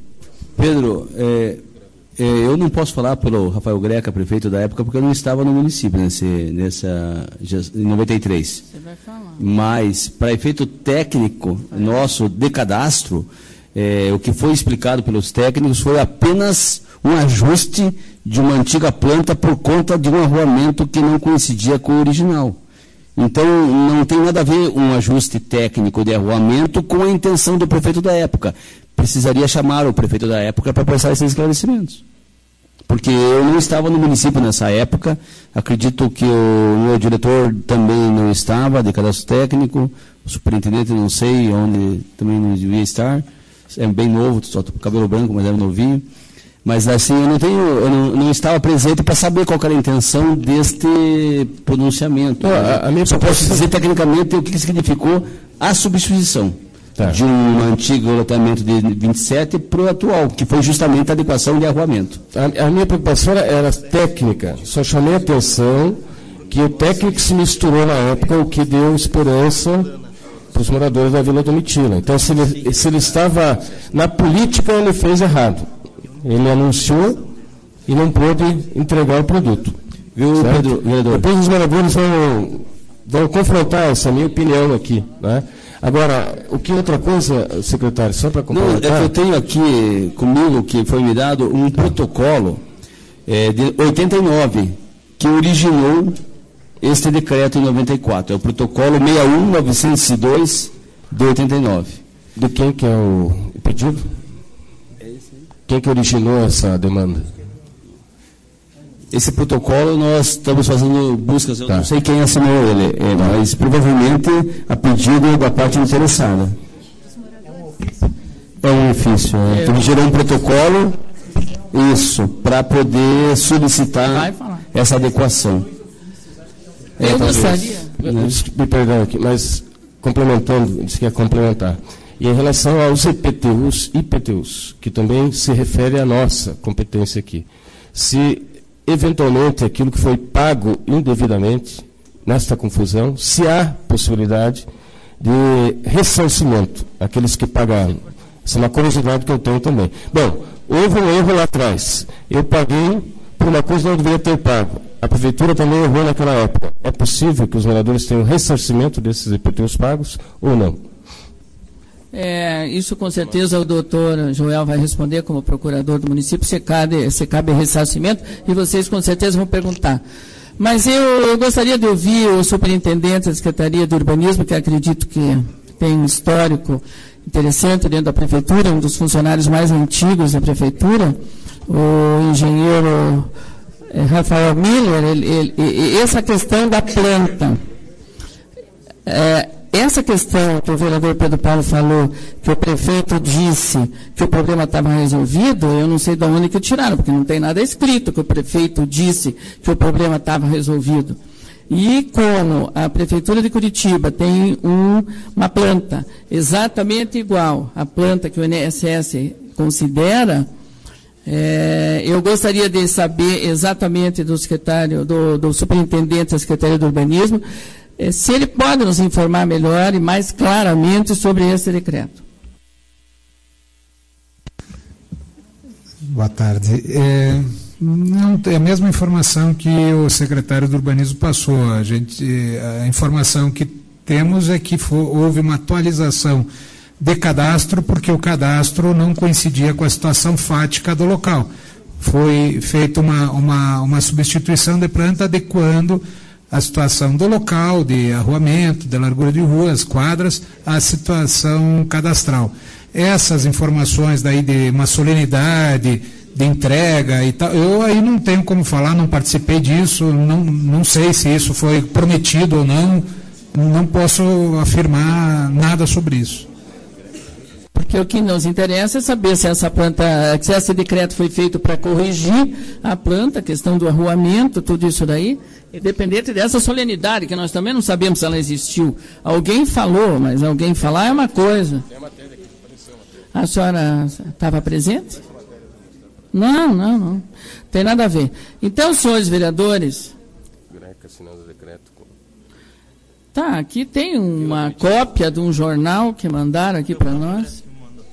Pedro, é, é, eu não posso falar pelo Rafael Greca, prefeito da época, porque eu não estava no município nesse, nessa, em noventa e três. Você vai falar. Mas, para efeito técnico nosso de cadastro, é, o que foi explicado pelos técnicos foi apenas um ajuste de uma antiga planta por conta de um arruamento que não coincidia com o original. Então, não tem nada a ver um ajuste técnico de arruamento com a intenção do prefeito da época. Precisaria chamar o prefeito da época para prestar esses esclarecimentos. Porque eu não estava no município nessa época, acredito que o meu diretor também não estava, de cadastro técnico, o superintendente não sei onde também não devia estar, é bem novo, só estou com cabelo branco, mas é novinho. Mas assim, eu não, tenho, eu não, não estava presente para saber qual era a intenção deste pronunciamento. Não, a, a minha Só posso dizer tecnicamente o que significou a substituição. Tá. De um antigo loteamento de vinte e sete para o atual, que foi justamente a adequação de arruamento. A, a minha preocupação era técnica. Só chamei a atenção que o técnico se misturou na época, o que deu esperança para os moradores da Vila do Mitila. Então, se ele, se ele estava na política, ele fez errado. Ele anunciou e não pôde entregar o produto. Viu, certo? Pedro, vereador? Depois os moradores vão, vão confrontar essa minha opinião aqui, né? Agora, o que outra coisa, secretário, só para complementar... Não, é que eu tenho aqui comigo, que foi me dado, um protocolo é, de oitenta e nove, que originou este decreto em noventa e quatro. É o protocolo seis um novecentos e dois de oitenta e nove. De quem que é o pedido? Quem que originou essa demanda? Esse protocolo nós estamos fazendo buscas, eu tá. não sei quem assinou ele, é, mas provavelmente a pedido da parte interessada. É um ofício. É. Então gerou um protocolo, isso, para poder solicitar essa adequação. Eu gostaria. Me perdão aqui, mas complementando, disse que ia complementar. E em relação aos E P T Us e I P T Us, que também se refere à nossa competência aqui, se eventualmente aquilo que foi pago indevidamente, nesta confusão, se há possibilidade de ressarcimento, aqueles que pagaram. Essa é uma curiosidade que eu tenho também. Bom, houve um erro lá atrás. Eu paguei por uma coisa que não deveria ter pago. A prefeitura também errou naquela época. É possível que os moradores tenham ressarcimento desses I P T Us pagos ou não? É, isso com certeza o doutor Joel vai responder como procurador do município, se cabe, se cabe ressarcimento, e vocês com certeza vão perguntar. Mas eu, eu gostaria de ouvir o superintendente da Secretaria de Urbanismo, que acredito que tem um histórico interessante dentro da prefeitura, um dos funcionários mais antigos da prefeitura, o engenheiro eh, Rafael Miller, ele, ele, ele, essa questão da planta. É, essa questão que o vereador Pedro Paulo falou, que o prefeito disse que o problema estava resolvido, eu não sei de onde que tiraram, porque não tem nada escrito que o prefeito disse que o problema estava resolvido. E como a Prefeitura de Curitiba tem um, uma planta exatamente igual à planta que o I N S S considera, é, eu gostaria de saber exatamente do secretário, do, do superintendente da Secretaria do Urbanismo, é, se ele pode nos informar melhor e mais claramente sobre esse decreto. Boa tarde. É... Não, é a mesma informação que o secretário do Urbanismo passou. A, gente, a informação que temos é que for, houve uma atualização de cadastro, porque o cadastro não coincidia com a situação fática do local. Foi feita uma, uma, uma substituição de planta adequando a situação do local, de arruamento, de largura de ruas, quadras, à situação cadastral. Essas informações daí de uma solenidade, de entrega e tal, eu aí não tenho como falar, não participei disso, não, não sei se isso foi prometido ou não, não posso afirmar nada sobre isso. Porque o que nos interessa é saber se essa planta, se esse decreto foi feito para corrigir a planta, a questão do arruamento, tudo isso daí, independente dessa solenidade, que nós também não sabemos se ela existiu. Alguém falou, mas alguém falar é uma coisa. A senhora estava presente? Não, não, não. Tem nada a ver. Então, senhores vereadores... Tá, aqui tem uma cópia de um jornal que mandaram aqui para nós.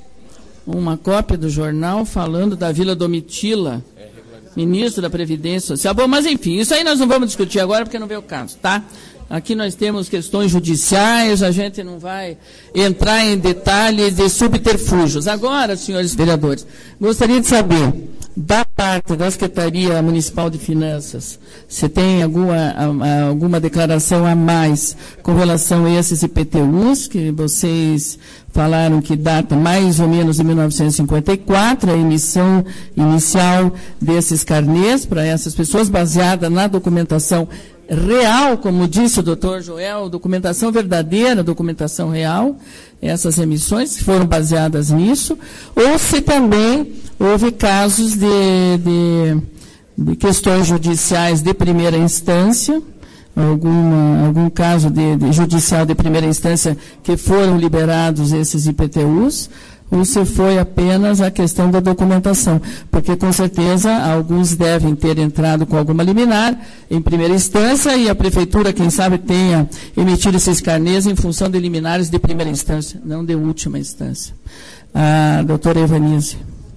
Uma cópia do jornal falando da Vila Domitila, ministro da Previdência Social. Bom, mas enfim, isso aí nós não vamos discutir agora porque não veio o caso, tá? Aqui nós temos questões judiciais, a gente não vai entrar em detalhes de subterfúgios. Agora, senhores vereadores, gostaria de saber, da parte da Secretaria Municipal de Finanças, se tem alguma, alguma declaração a mais com relação a esses I P T Us, que vocês falaram que data mais ou menos de mil novecentos e cinquenta e quatro, a emissão inicial desses carnês para essas pessoas, baseada na documentação real, como disse o doutor Joel, documentação verdadeira, documentação real, essas emissões foram baseadas nisso, ou se também houve casos de, de, de questões judiciais de primeira instância, alguma, algum caso de, de judicial de primeira instância que foram liberados esses I P T Us, ou se foi apenas a questão da documentação, porque com certeza alguns devem ter entrado com alguma liminar em primeira instância e a prefeitura, quem sabe, tenha emitido esses carnês em função de liminares de primeira instância, não de última instância. A doutora Evanise.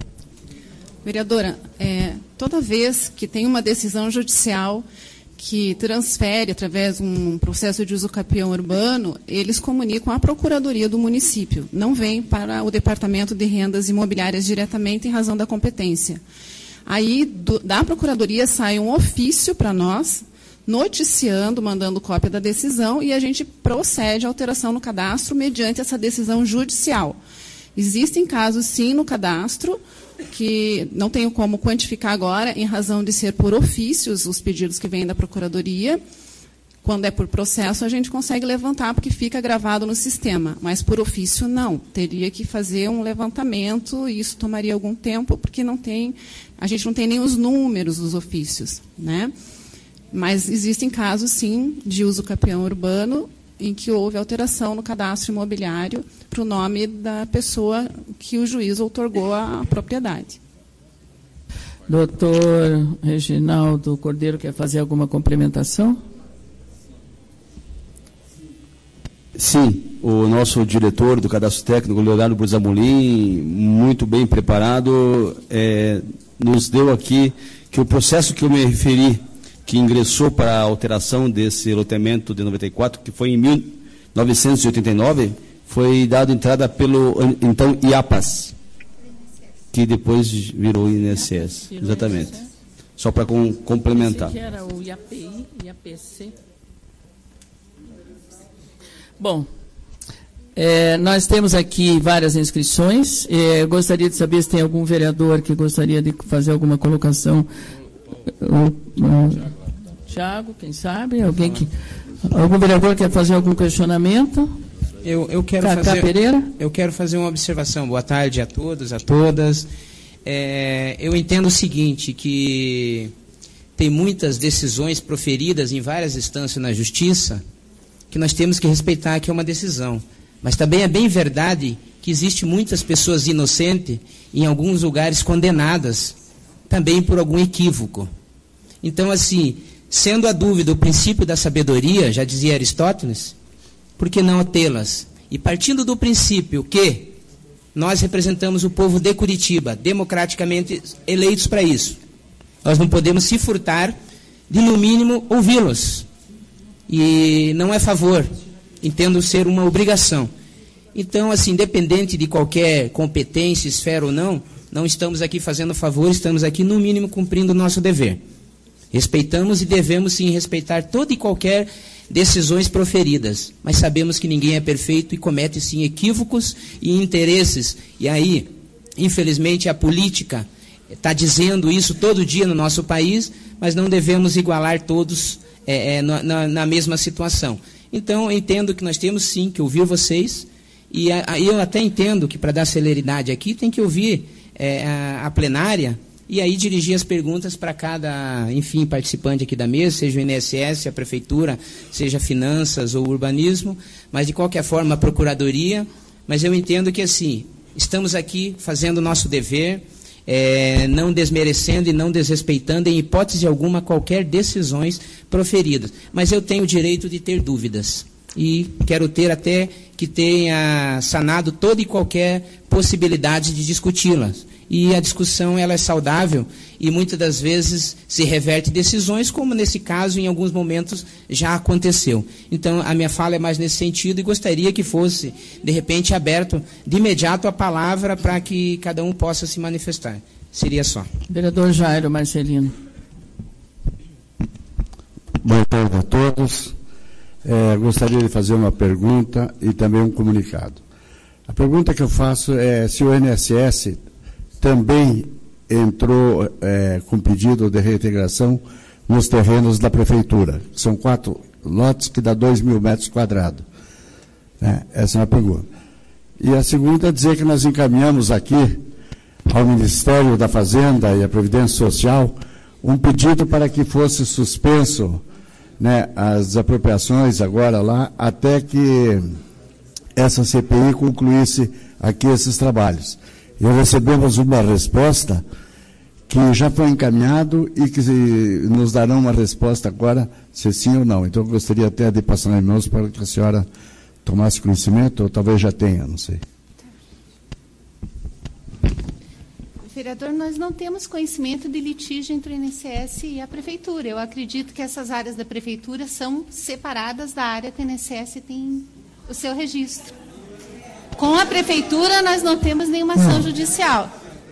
Vereadora, é, toda vez que tem uma decisão judicial que transfere através de um processo de uso capião urbano, eles comunicam à Procuradoria do município, não vem para o Departamento de Rendas Imobiliárias diretamente em razão da competência. Aí, do, da Procuradoria sai um ofício para nós, noticiando, mandando cópia da decisão, e a gente procede à alteração no cadastro mediante essa decisão judicial. Existem casos, sim, no cadastro, que não tenho como quantificar agora, em razão de ser por ofícios os pedidos que vêm da Procuradoria. Quando é por processo, a gente consegue levantar, porque fica gravado no sistema. Mas por ofício, não. Teria que fazer um levantamento, e isso tomaria algum tempo, porque não tem, a gente não tem nem os números dos ofícios, né? Mas existem casos, sim, de uso capião urbano, em que houve alteração no cadastro imobiliário para o nome da pessoa que o juiz outorgou a propriedade. Doutor Reginaldo Cordeiro, quer fazer alguma complementação? Sim, o nosso diretor do cadastro técnico, Leonardo Brusamolim, muito bem preparado, é, nos deu aqui que o processo que eu me referi, que ingressou para a alteração desse loteamento de noventa e quatro, que foi em mil novecentos e oitenta e nove, foi dado entrada pelo, então, I A P A S, que depois virou I N S S. Exatamente. Só para com, complementar. Esse que era o I A P I, I A P C. Bom, é, nós temos aqui várias inscrições. É, gostaria de saber se tem algum vereador que gostaria de fazer alguma colocação. O, o, Tiago, quem sabe? Alguém que, algum vereador quer fazer algum questionamento? Eu, eu, quero Cacá fazer, Pereira? eu quero fazer uma observação. Boa tarde a todos, a todas. É, eu entendo o seguinte, que tem muitas decisões proferidas em várias instâncias na Justiça que nós temos que respeitar, que é uma decisão. Mas também é bem verdade que existe muitas pessoas inocentes, em alguns lugares condenadas, também por algum equívoco. Então, assim, sendo a dúvida o princípio da sabedoria, já dizia Aristóteles, por que não tê-las? E partindo do princípio que nós representamos o povo de Curitiba, democraticamente eleitos para isso, nós não podemos se furtar de, no mínimo, ouvi-los. E não é favor, entendo ser uma obrigação. Então, assim, independente de qualquer competência, esfera ou não, não estamos aqui fazendo favor, estamos aqui, no mínimo, cumprindo o nosso dever. Respeitamos e devemos, sim, respeitar toda e qualquer decisões proferidas, mas sabemos que ninguém é perfeito e comete, sim, equívocos e interesses. E aí, infelizmente, a política está dizendo isso todo dia no nosso país, mas não devemos igualar todos é, é, na, na mesma situação. Então, eu entendo que nós temos, sim, que ouvir vocês, e a, eu até entendo que, para dar celeridade aqui, tem que ouvir é, a, a plenária, e aí dirigir as perguntas para cada, enfim, participante aqui da mesa, seja o I N S S, a Prefeitura, seja Finanças ou Urbanismo, mas de qualquer forma a Procuradoria. Mas eu entendo que, assim, estamos aqui fazendo o nosso dever, é, não desmerecendo e não desrespeitando, em hipótese alguma, qualquer decisões proferidas. Mas eu tenho o direito de ter dúvidas. E quero ter até que tenha sanado toda e qualquer possibilidade de discuti-las. E a discussão ela é saudável e muitas das vezes se reverte decisões, como nesse caso, em alguns momentos, já aconteceu. Então, a minha fala é mais nesse sentido e gostaria que fosse, de repente, aberto de imediato a palavra para que cada um possa se manifestar. Seria só. Vereador Jairo Marcelino. Boa tarde a todos. É, gostaria de fazer uma pergunta e também um comunicado. A pergunta que eu faço é se o I N S S também entrou é, com pedido de reintegração nos terrenos da Prefeitura. São quatro lotes que dá dois mil metros quadrados. É, essa é uma pergunta. E a segunda é dizer que nós encaminhamos aqui ao Ministério da Fazenda e à Previdência Social um pedido para que fosse suspenso, né, as apropriações agora lá, até que essa C P I concluísse aqui esses trabalhos. E recebemos uma resposta que já foi encaminhado e que nos darão uma resposta agora, se sim ou não. Então, eu gostaria até de passar nas mãos para que a senhora tomasse conhecimento, ou talvez já tenha, não sei. Vereador, nós não temos conhecimento de litígio entre o I N S S e a Prefeitura. Eu acredito que essas áreas da Prefeitura são separadas da área que o I N S S tem o seu registro. Com a Prefeitura, nós não temos nenhuma ação não. judicial.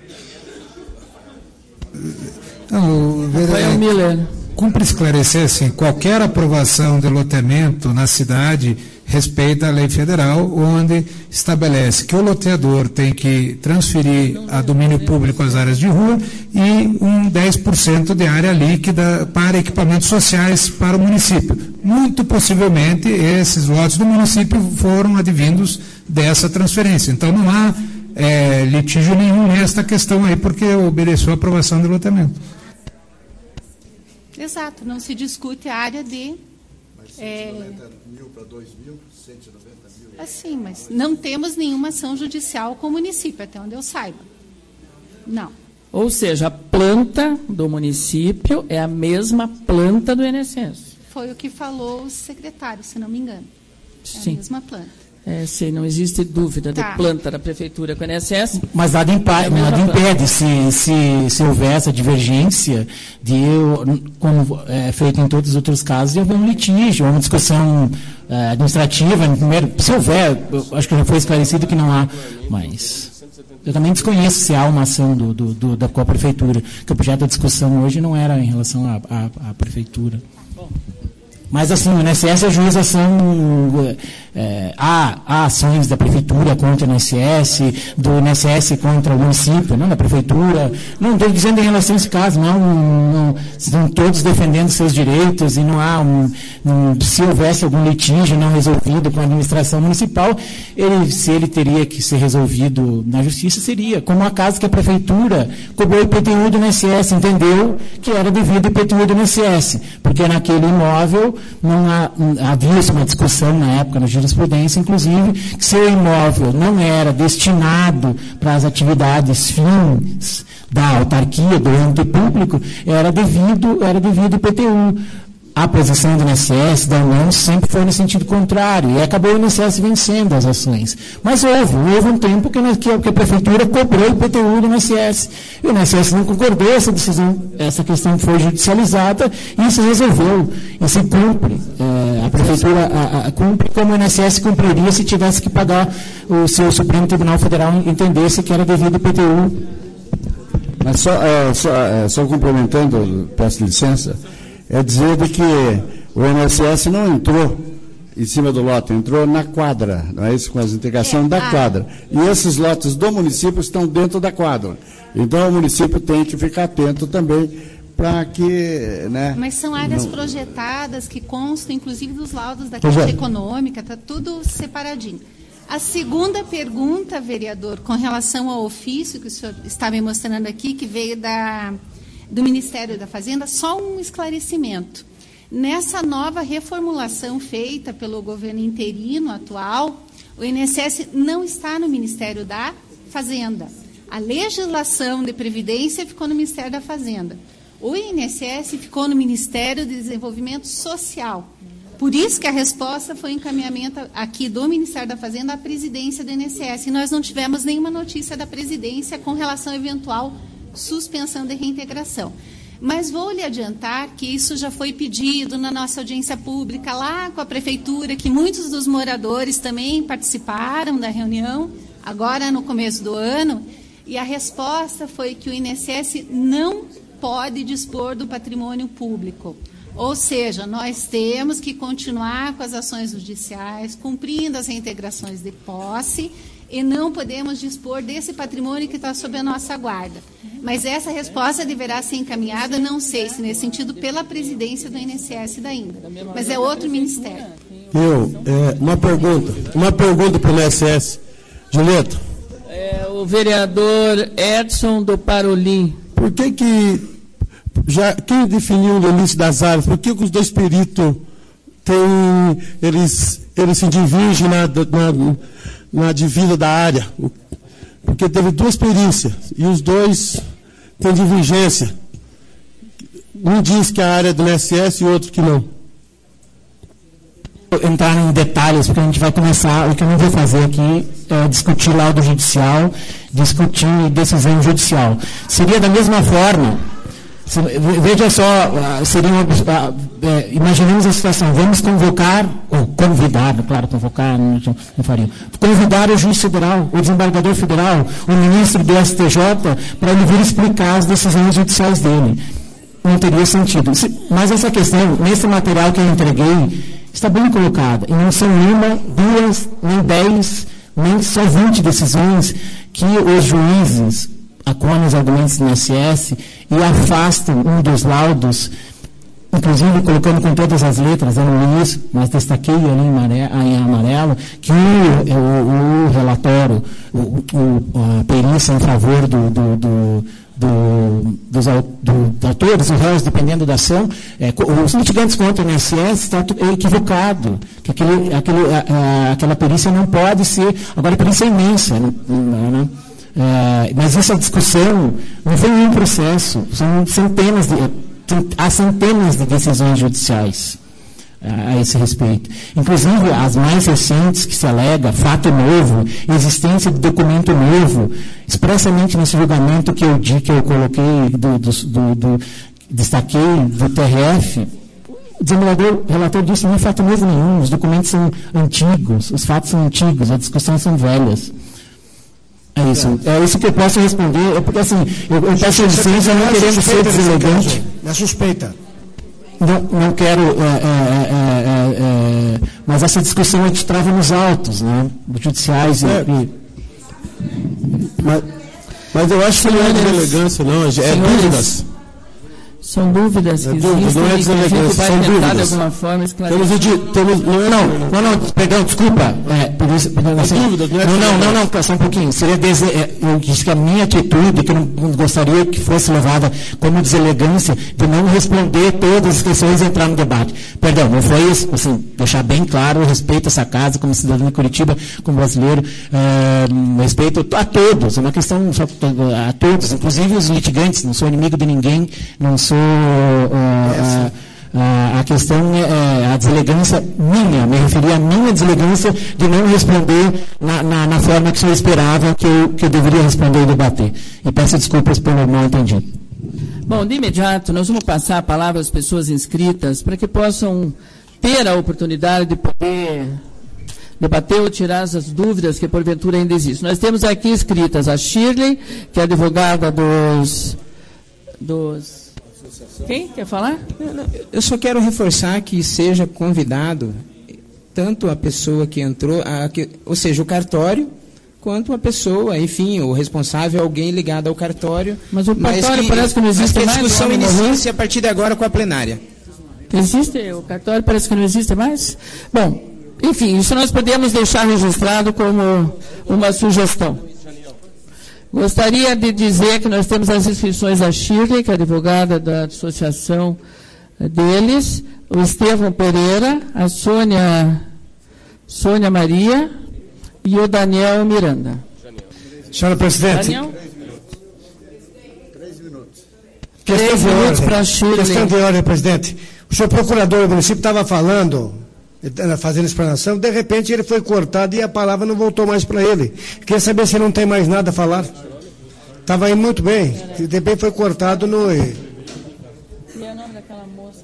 Não, Rafael Miller. Cumpre esclarecer, assim, qualquer aprovação de loteamento na cidade respeita a lei federal, onde estabelece que o loteador tem que transferir a domínio público as áreas de rua e um dez por cento de área líquida para equipamentos sociais para o município. Muito possivelmente, esses lotes do município foram advindos dessa transferência. Então, não há é, litígio nenhum nesta questão aí, porque obedeceu a aprovação do loteamento. Exato, não se discute a área de... Mas cento e noventa mil para dois mil, cento e noventa mil... Assim, mas não temos nenhuma ação judicial com o município, até onde eu saiba. Não. Ou seja, a planta do município é a mesma planta do I N S S. Foi o que falou o secretário, se não me engano. É Sim. a mesma planta. É, sim, não existe dúvida Tá. de planta da prefeitura com o I N S S. Mas nada, impa- É a mesma nada planta. impede, se, se, se houver essa divergência, de, como é feito em todos os outros casos, de haver um litígio, uma discussão é, administrativa. Primeiro, se houver, eu acho que já foi esclarecido que não há, mas eu também desconheço se há uma ação do, do, do, da com a prefeitura, que o objeto da discussão hoje não era em relação à, à, à prefeitura. Mas, assim, o I N S S ajuiza ação, é, há, há ações da prefeitura contra o I N S S, do I N S S contra o município, não da prefeitura. Não estou dizendo em relação a esse caso, não, não estão todos defendendo seus direitos e não há, um, um, se houvesse algum litígio não resolvido com a administração municipal, ele, se ele teria que ser resolvido na justiça, seria. Como a caso que a prefeitura cobrou o I P T U do I N S S, entendeu que era devido ao I P T U do I N S S, porque naquele imóvel não há, havia uma discussão na época na jurisprudência, inclusive, que se o imóvel não era destinado para as atividades fins da autarquia, do ente público, era devido, era devido ao I P T U. A posição do I N S S, da União, sempre foi no sentido contrário, e acabou o I N S S vencendo as ações. Mas houve, houve um tempo que, que, a, que a prefeitura cobrou o I P T U do I N S S. E o I N S S não concordou, essa decisão, essa questão foi judicializada, e isso resolveu, e se cumpre. É, a prefeitura a, a, cumpre como o I N S S cumpriria se tivesse que pagar, o seu Supremo Tribunal Federal entendesse que era devido ao I P T U. Mas só, é, só, é, só complementando, peço licença, é dizer de que o I N S S não entrou em cima do lote, entrou na quadra, não é isso? Com a integração É, da ah. quadra. E esses lotes do município estão dentro da quadra. Então o município tem que ficar atento também para que... Né, Mas são áreas não... projetadas que constam, inclusive, dos laudos da Pois Caixa é. Econômica, está tudo separadinho. A segunda pergunta, vereador, com relação ao ofício que o senhor está me mostrando aqui, que veio da, do Ministério da Fazenda, só um esclarecimento. Nessa nova reformulação feita pelo governo interino atual, o I N S S não está no Ministério da Fazenda. A legislação de Previdência ficou no Ministério da Fazenda. O I N S S ficou no Ministério de Desenvolvimento Social. Por isso que a resposta foi encaminhamento aqui do Ministério da Fazenda à presidência do I N S S. E nós não tivemos nenhuma notícia da presidência com relação à eventual suspensão de reintegração. Mas vou lhe adiantar que isso já foi pedido na nossa audiência pública lá com a prefeitura, que muitos dos moradores também participaram da reunião, agora no começo do ano, e a resposta foi que o I N S S não pode dispor do patrimônio público. Ou seja, nós temos que continuar com as ações judiciais, cumprindo as reintegrações de posse, e não podemos dispor desse patrimônio que está sob a nossa guarda. Mas essa resposta deverá ser encaminhada, não sei se nesse sentido, pela presidência do I N S S da ainda, mas é outro ministério. Eu, é, uma pergunta, uma pergunta para o I N S S. Julieta. É, o vereador Edson do Parolim. Por que que, já, quem definiu o limite das áreas, por que, que os dois peritos têm, eles, eles se dividem na, na, na divisa da área? Porque teve duas perícias e os dois têm divergência. Um diz que a área é do I N S S e outro que não. Entrar em detalhes, porque a gente vai começar, o que eu não vou fazer aqui é discutir laudo judicial, discutir decisão judicial. Seria da mesma forma, se, veja só, seria uma, é, imaginemos a situação, vamos convocar, ou convidar, claro, convocar, não, não faria, convidar o juiz federal, o desembargador federal, o ministro do S T J, para ele vir explicar as decisões judiciais dele. Não teria sentido. Mas essa questão, nesse material que eu entreguei, está bem colocada. E não são uma, duas, nem dez, nem só vinte decisões que os juízes acolhem os argumentos do I N S S e afastam um dos laudos, inclusive colocando com todas as letras, eu não li isso, mas destaquei ali em amarelo, em amarelo que o, o, o relatório, o, o, a perícia em favor do, do, do do, dos do, autores, os réus, dependendo da ação, é, os litigantes contra o I N S S está equivocado, que aquele, aquele, a, a, aquela perícia não pode ser, agora a perícia é imensa, não, não, não, é, mas essa discussão não foi um processo, são centenas de, há centenas de decisões judiciais a esse respeito. Inclusive, as mais recentes, que se alega fato novo, existência de documento novo, expressamente nesse julgamento que eu, que eu coloquei, do, do, do, do, destaquei do T R F, o desembargador, o relator disse, não é fato novo nenhum, os documentos são antigos, os fatos são antigos, as discussões são velhas. É isso, é isso que eu posso responder, é porque assim, eu, eu peço licença, não querendo ser deselegante. É suspeita. Não, não quero, é, é, é, é, mas essa discussão a gente trava nos autos, né, judiciais. É. E, mas, mas eu acho que não é deselegância, não, é senhores, dúvidas. São dúvidas que é dúvida, existem não é e que a gente vai são tentar dúvidas. de alguma forma esclarecer. Temos, edi, temos, não, é, não, não, não, perdão, desculpa. É, por isso, por, assim, é dúvidas, não é não, não, não, não, não, só um pouquinho. Seria dese, eu disse que a minha atitude, que eu não gostaria que fosse levada como deselegância, de não responder todas as questões e entrar no debate. Perdão, não foi isso, assim, deixar bem claro, eu respeito essa casa como cidadão de Curitiba, como brasileiro, é, respeito a todos, é uma questão só, a todos, inclusive os litigantes, não sou inimigo de ninguém, não sou A, a, a questão é a deselegância minha, me referi à minha deselegância de não responder na, na, na forma que o senhor esperava que eu, que eu deveria responder e debater. E peço desculpas pelo mal entendido. Bom, de imediato, nós vamos passar a palavra às pessoas inscritas para que possam ter a oportunidade de poder debater ou tirar as dúvidas que porventura ainda existem. Nós temos aqui inscritas a Shirley, que é advogada dos... dos Quem quer falar? Eu só quero reforçar que seja convidado tanto a pessoa que entrou, a, que, ou seja, o cartório, quanto a pessoa, enfim, o responsável, alguém ligado ao cartório. Mas o cartório que, parece que não existe mas que mais. A discussão inicia-se a partir de agora com a plenária. Existe? O cartório parece que não existe mais? Bom, enfim, isso nós podemos deixar registrado como uma sugestão. Gostaria de dizer que nós temos as inscrições da Shirley, que é advogada da associação deles, o Estevão Pereira, a Sônia, Sônia Maria e o Daniel Miranda. Senhora Presidente. Daniel? Três minutos. Três minutos para a Shirley. Questão de ordem, presidente. O senhor procurador do município estava falando, fazendo explanação, de repente ele foi cortado e a palavra não voltou mais para ele. Queria saber se não tem mais nada a falar. Estava indo muito bem. De repente foi cortado no... E é o nome daquela moça?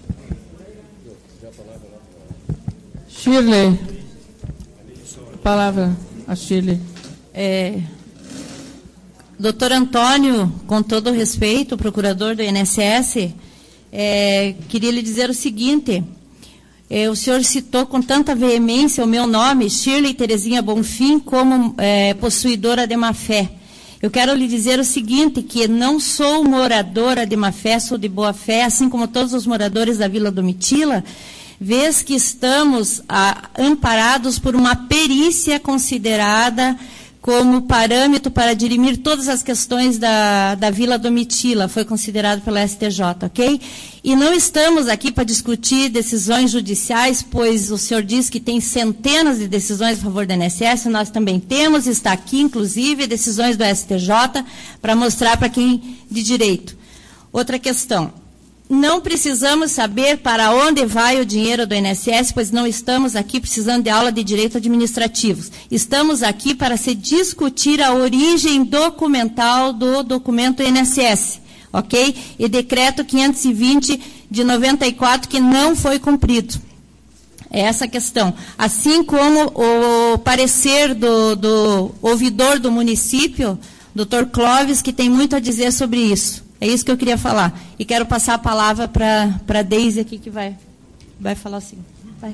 Shirley. Palavra a Shirley. É, doutor Antônio, com todo respeito, procurador do I N S S, é, queria lhe dizer o seguinte... É, o senhor citou com tanta veemência o meu nome, Shirley Terezinha Bonfim, como é, possuidora de má-fé. Eu quero lhe dizer o seguinte, que não sou moradora de má-fé, sou de boa-fé, assim como todos os moradores da Vila Domitila, vez que estamos a, amparados por uma perícia considerada como parâmetro para dirimir todas as questões da, da Vila Domitila, foi considerado pela S T J, ok? E não estamos aqui para discutir decisões judiciais, pois o senhor diz que tem centenas de decisões a favor da I N S S, nós também temos, está aqui, inclusive, decisões do S T J, para mostrar para quem de direito. Outra questão. Não precisamos saber para onde vai o dinheiro do I N S S, pois não estamos aqui precisando de aula de direito administrativos. Estamos aqui para se discutir a origem documental do documento I N S S, ok? E decreto quinhentos e vinte de noventa e quatro que não foi cumprido. É essa a questão. Assim como o parecer do, do ouvidor do município, doutor Clóvis, que tem muito a dizer sobre isso. É isso que eu queria falar. E quero passar a palavra para a Deise aqui, que vai, vai falar assim. Vai.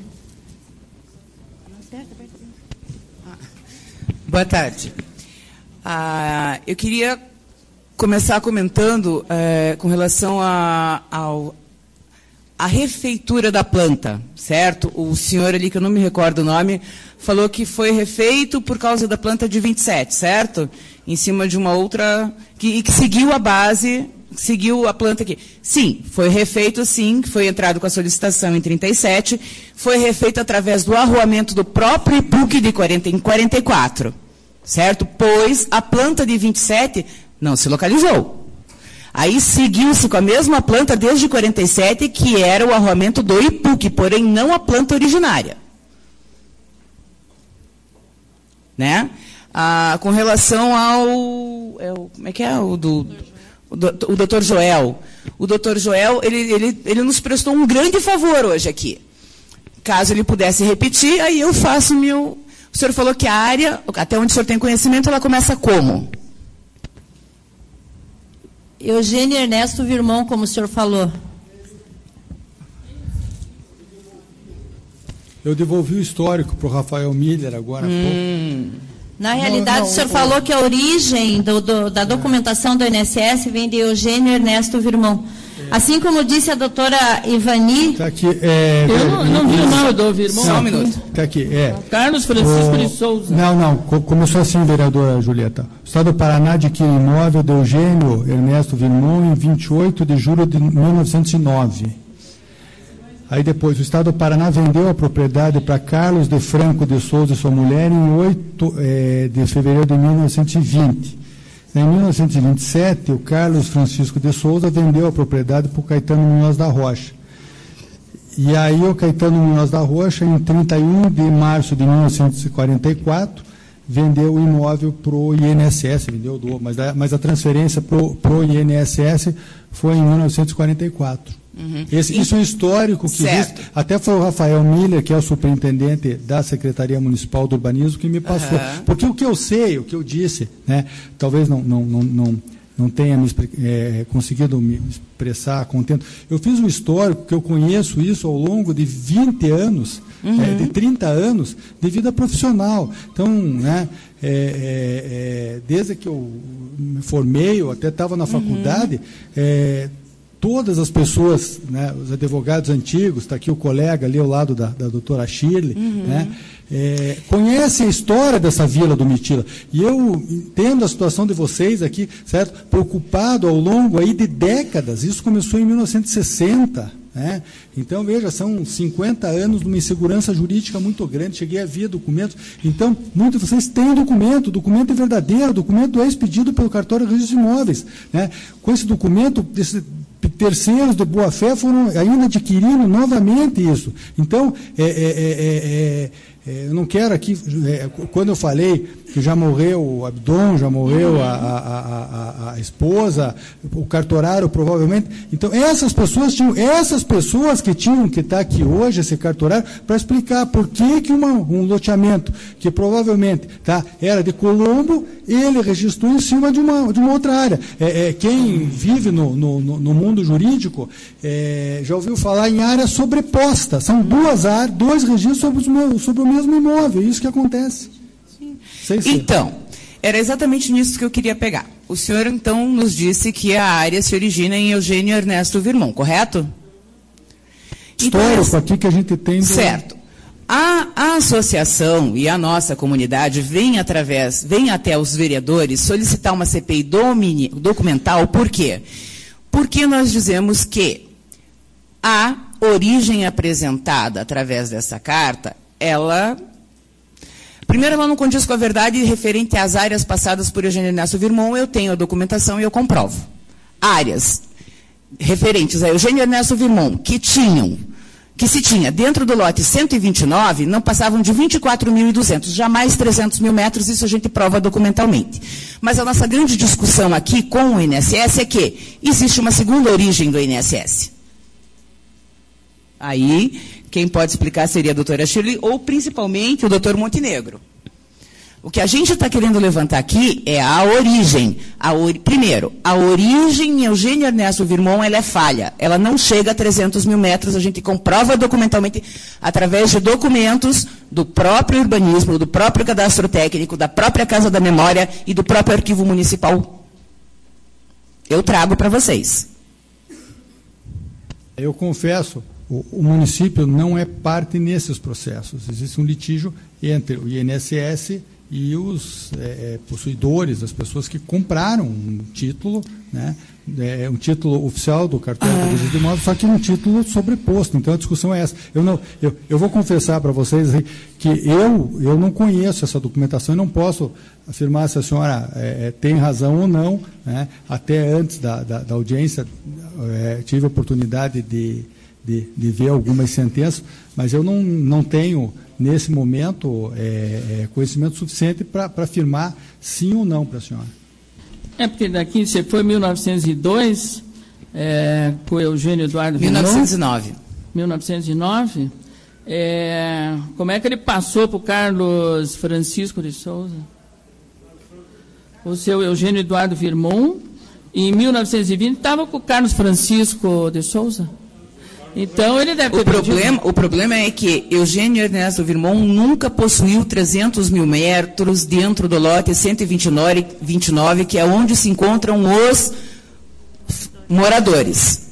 Boa tarde. Ah, eu queria começar comentando é, com relação a, ao, a refeitura da planta, certo? O senhor ali, que eu não me recordo o nome, falou que foi refeito por causa da planta de vinte e sete, certo? em cima de uma outra, que, que seguiu a base, seguiu a planta aqui. Sim, foi refeito, sim, foi entrado com a solicitação em trinta e sete, foi refeito através do arruamento do próprio I P U C de quarenta, em quarenta e quatro, certo? Pois a planta de vinte e sete não se localizou. Aí seguiu-se com a mesma planta desde quarenta e sete, que era o arruamento do I P U C, porém não a planta originária. Né? Ah, com relação ao, é o... Como é que é? O do... O doutor Joel. O doutor Joel, ele, ele, ele nos prestou um grande favor hoje aqui. Caso ele pudesse repetir, aí eu faço o meu... O senhor falou que a área, até onde o senhor tem conhecimento, ela começa como? Eugênio Ernesto Virmão, como o senhor falou. Eu devolvi o histórico para o Rafael Miller agora há hum. pouco. Na realidade, não, não, o senhor o... falou que a origem do, do, da documentação do I N S S vem de Eugênio Ernesto Virmão. É. Assim como disse a doutora Ivani... Está aqui, é, eu não, não vi o nome do Virmão. Só um minuto. Está aqui, é. Carlos Francisco o... de Souza. Não, não, começou assim, vereadora Julieta. O Estado do Paraná adquire imóvel de Eugênio Ernesto Virmão em vinte e oito de julho de mil novecentos e nove. Aí depois, o Estado do Paraná vendeu a propriedade para Carlos de Franco de Souza e sua mulher em oito é, de fevereiro de mil novecentos e vinte. Em mil novecentos e vinte e sete, o Carlos Francisco de Souza vendeu a propriedade para o Caetano Munhoz da Rocha. E aí o Caetano Munhoz da Rocha, em trinta e um de março de mil novecentos e quarenta e quatro, vendeu o imóvel para o I N S S, vendeu, mas a, mas a transferência para o I N S S foi em mil novecentos e quarenta e quatro. Uhum. Esse, isso é um histórico que existe. Até foi o Rafael Miller, que é o superintendente da Secretaria Municipal do Urbanismo, que me passou. Uhum. Porque o que eu sei, o que eu disse, né, talvez não, não, não, não, não tenha me, é, conseguido me expressar contento. Eu fiz um histórico, que eu conheço isso ao longo de vinte anos, uhum. é, de trinta anos, de vida profissional. Então, né, é, é, é, desde que eu me formei, eu até estava na faculdade, uhum. é, todas as pessoas, né, os advogados antigos, está aqui o colega ali ao lado da, da doutora Shirley, uhum. né, é, conhecem a história dessa vila do Mitila. E eu entendo a situação de vocês aqui, certo? Preocupado ao longo aí de décadas, isso começou em mil novecentos e sessenta, né? Então, veja, são cinquenta anos de uma insegurança jurídica muito grande, cheguei a ver documentos. Então, muitos de vocês têm documento, o documento é verdadeiro, o documento é expedido pelo cartório de registro de imóveis, né? Com esse documento, desse, terceiros de boa-fé foram ainda adquirindo novamente isso. Então, é, é, é, é, eu não quero aqui, é, quando eu falei que já morreu o Abdon, já morreu a, a, a, a esposa, o cartorário provavelmente. Então, essas pessoas tinham, essas pessoas que tinham que estar aqui hoje, esse cartorário, para explicar por que, que uma, um loteamento que provavelmente tá, era de Colombo, ele registrou em cima de uma, de uma outra área. É, é, quem vive no, no, no mundo jurídico é, já ouviu falar em área sobreposta. São duas áreas, dois registros sobre, os, sobre o mesmo imóvel. É isso que acontece. Então, era exatamente nisso que eu queria pegar. O senhor, então, nos disse que a área se origina em Eugênio Ernesto Virmão, correto? Histórico então, aqui que a gente tem... Do... Certo. A, a associação e a nossa comunidade vem através, vem até os vereadores solicitar uma C P I domini, documental, por quê? Porque nós dizemos que a origem apresentada através dessa carta, ela... Primeiro, ela não condiz com a verdade referente às áreas passadas por Eugênio Ernesto Virmão. Eu tenho a documentação e eu comprovo. Áreas referentes a Eugênio Ernesto Virmão, que tinham, que se tinha dentro do lote cento e vinte e nove, não passavam de vinte e quatro mil e duzentos, jamais trezentos mil metros, isso a gente prova documentalmente. Mas a nossa grande discussão aqui com o I N S S é que existe uma segunda origem do I N S S. Aí, quem pode explicar seria a doutora Shirley, ou principalmente o doutor Montenegro. O que a gente está querendo levantar aqui é a origem. A ori... Primeiro, a origem em Eugênio Ernesto Virmão, ela é falha. Ela não chega a trezentos mil metros, a gente comprova documentalmente através de documentos do próprio urbanismo, do próprio cadastro técnico, da própria Casa da Memória e do próprio Arquivo Municipal. Eu trago para vocês. Eu confesso... O, o município não é parte nesses processos. Existe um litígio entre o I N S S e os é, possuidores, as pessoas que compraram um título, né, é, um título oficial do cartório do registro de imóveis, só que um título sobreposto. Então a discussão é essa. Eu, não, eu, eu vou confessar para vocês que eu, eu não conheço essa documentação e não posso afirmar se a senhora é, tem razão ou não, né. Até antes da, da, da audiência é, tive a oportunidade de, de, de ver algumas sentenças, mas eu não, não tenho, nesse momento, é, é, conhecimento suficiente para afirmar sim ou não para a senhora. É porque daqui você foi em mil novecentos e dois, é, com o Eugênio Eduardo mil novecentos e nove. mil novecentos e nove. É, como é que ele passou para o Carlos Francisco de Souza? O seu Eugênio Eduardo Virmon, e em mil novecentos e vinte estava com o Carlos Francisco de Souza. Então ele deve ter o problema, o problema é que Eugênio Ernesto Virmon nunca possuiu trezentos mil metros dentro do lote cento e vinte e nove, que é onde se encontram os moradores.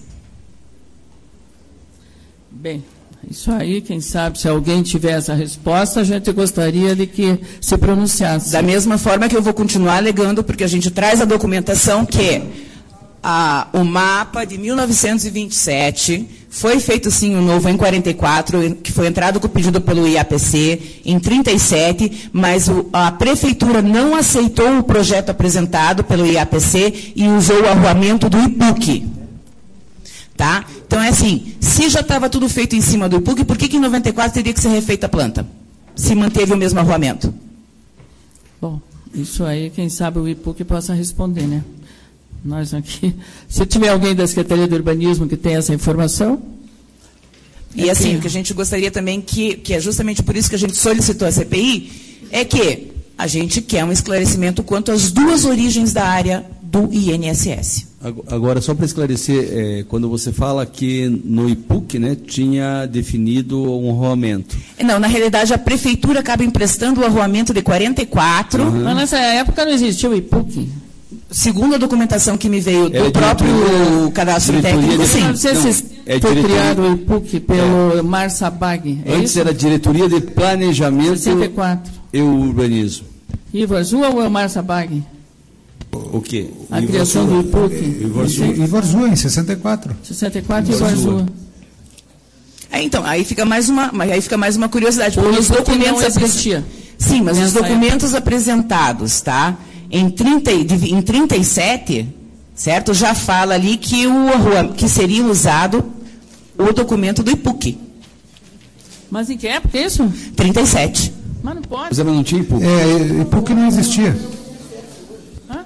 Bem, isso aí, quem sabe, se alguém tiver essa resposta, a gente gostaria de que se pronunciasse. Da mesma forma que eu vou continuar alegando, porque a gente traz a documentação que a, o mapa de mil novecentos e vinte e sete foi feito sim o um novo em quarenta e quatro, que foi entrado com o pedido pelo I A P C em trinta e sete, mas o, a prefeitura não aceitou o projeto apresentado pelo I A P C e usou o arruamento do I P U C. Tá? Então é assim, se já estava tudo feito em cima do I P U C, por que, que em noventa e quatro teria que ser refeita a planta? Se manteve o mesmo arruamento? Bom, isso aí, quem sabe o I P U C possa responder, né? Nós aqui, se tiver alguém da Secretaria do Urbanismo que tem essa informação. E assim, que... o que a gente gostaria também, que, que é justamente por isso que a gente solicitou a C P I, é que a gente quer um esclarecimento quanto às duas origens da área do I N S S. Agora, só para esclarecer, é, quando você fala que no I P U C, né, tinha definido um arruamento. Não, na realidade a prefeitura acaba emprestando o arruamento de quarenta e quatro. Uhum. Mas nessa época não existia o I P U C. Segundo a documentação que me veio do próprio cadastro técnico, sim. Não sei se é foi criado o I P U C pelo é. Mar Sabag. É Antes isso? era Diretoria de Planejamento sessenta e quatro. E Urbanismo. Ivo Arzua ou é o Mar Sabag? O quê? A Ivo criação Arzua. Do I P U C. Ivo Arzua, em sessenta e quatro. sessenta e quatro e Ivo Arzua. É, então, aí fica mais uma, aí fica mais uma curiosidade. Porque os documentos não existia. Sim, mas os documentos época. apresentados, tá? Em, trinta, em trinta e sete, certo? Já fala ali que, o, que seria usado o documento do I P U C. Mas em que época é isso? trinta e sete. Mas não pode. Mas ela não tinha I P U C. É, I P U C não existia. Hã?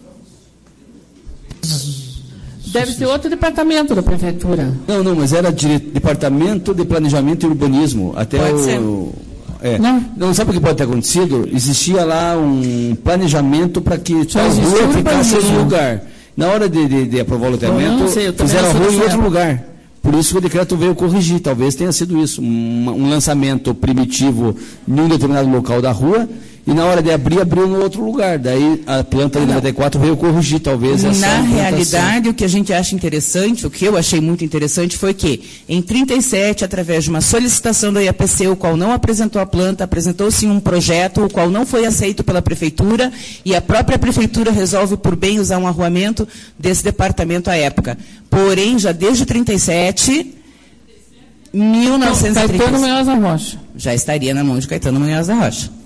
Deve ser outro departamento da prefeitura. Não, não, mas era dire... Departamento de Planejamento e Urbanismo. Até pode o... ser. É. Não. Não, sabe o que pode ter acontecido? Existia lá um planejamento para que a rua ficasse no lugar. Na hora de, de, de aprovar o loteamento, fizeram a rua em outro lugar. Por isso que o decreto veio corrigir. Talvez tenha sido isso. Um, um lançamento primitivo em um determinado local da rua, e na hora de abrir, abriu no outro lugar. Daí a planta de noventa e quatro veio corrigir, talvez, essa Na realidade, o que a gente acha interessante, o que eu achei muito interessante, foi que, em trinta e sete, através de uma solicitação do I A P C, o qual não apresentou a planta, apresentou-se um projeto, o qual não foi aceito pela prefeitura, e a própria prefeitura resolve por bem usar um arruamento desse departamento à época. Porém, já desde trinta e sete, mil novecentos e trinta... Caetano Munhoz da Rocha. Já estaria na mão de Caetano Munhoz da Rocha.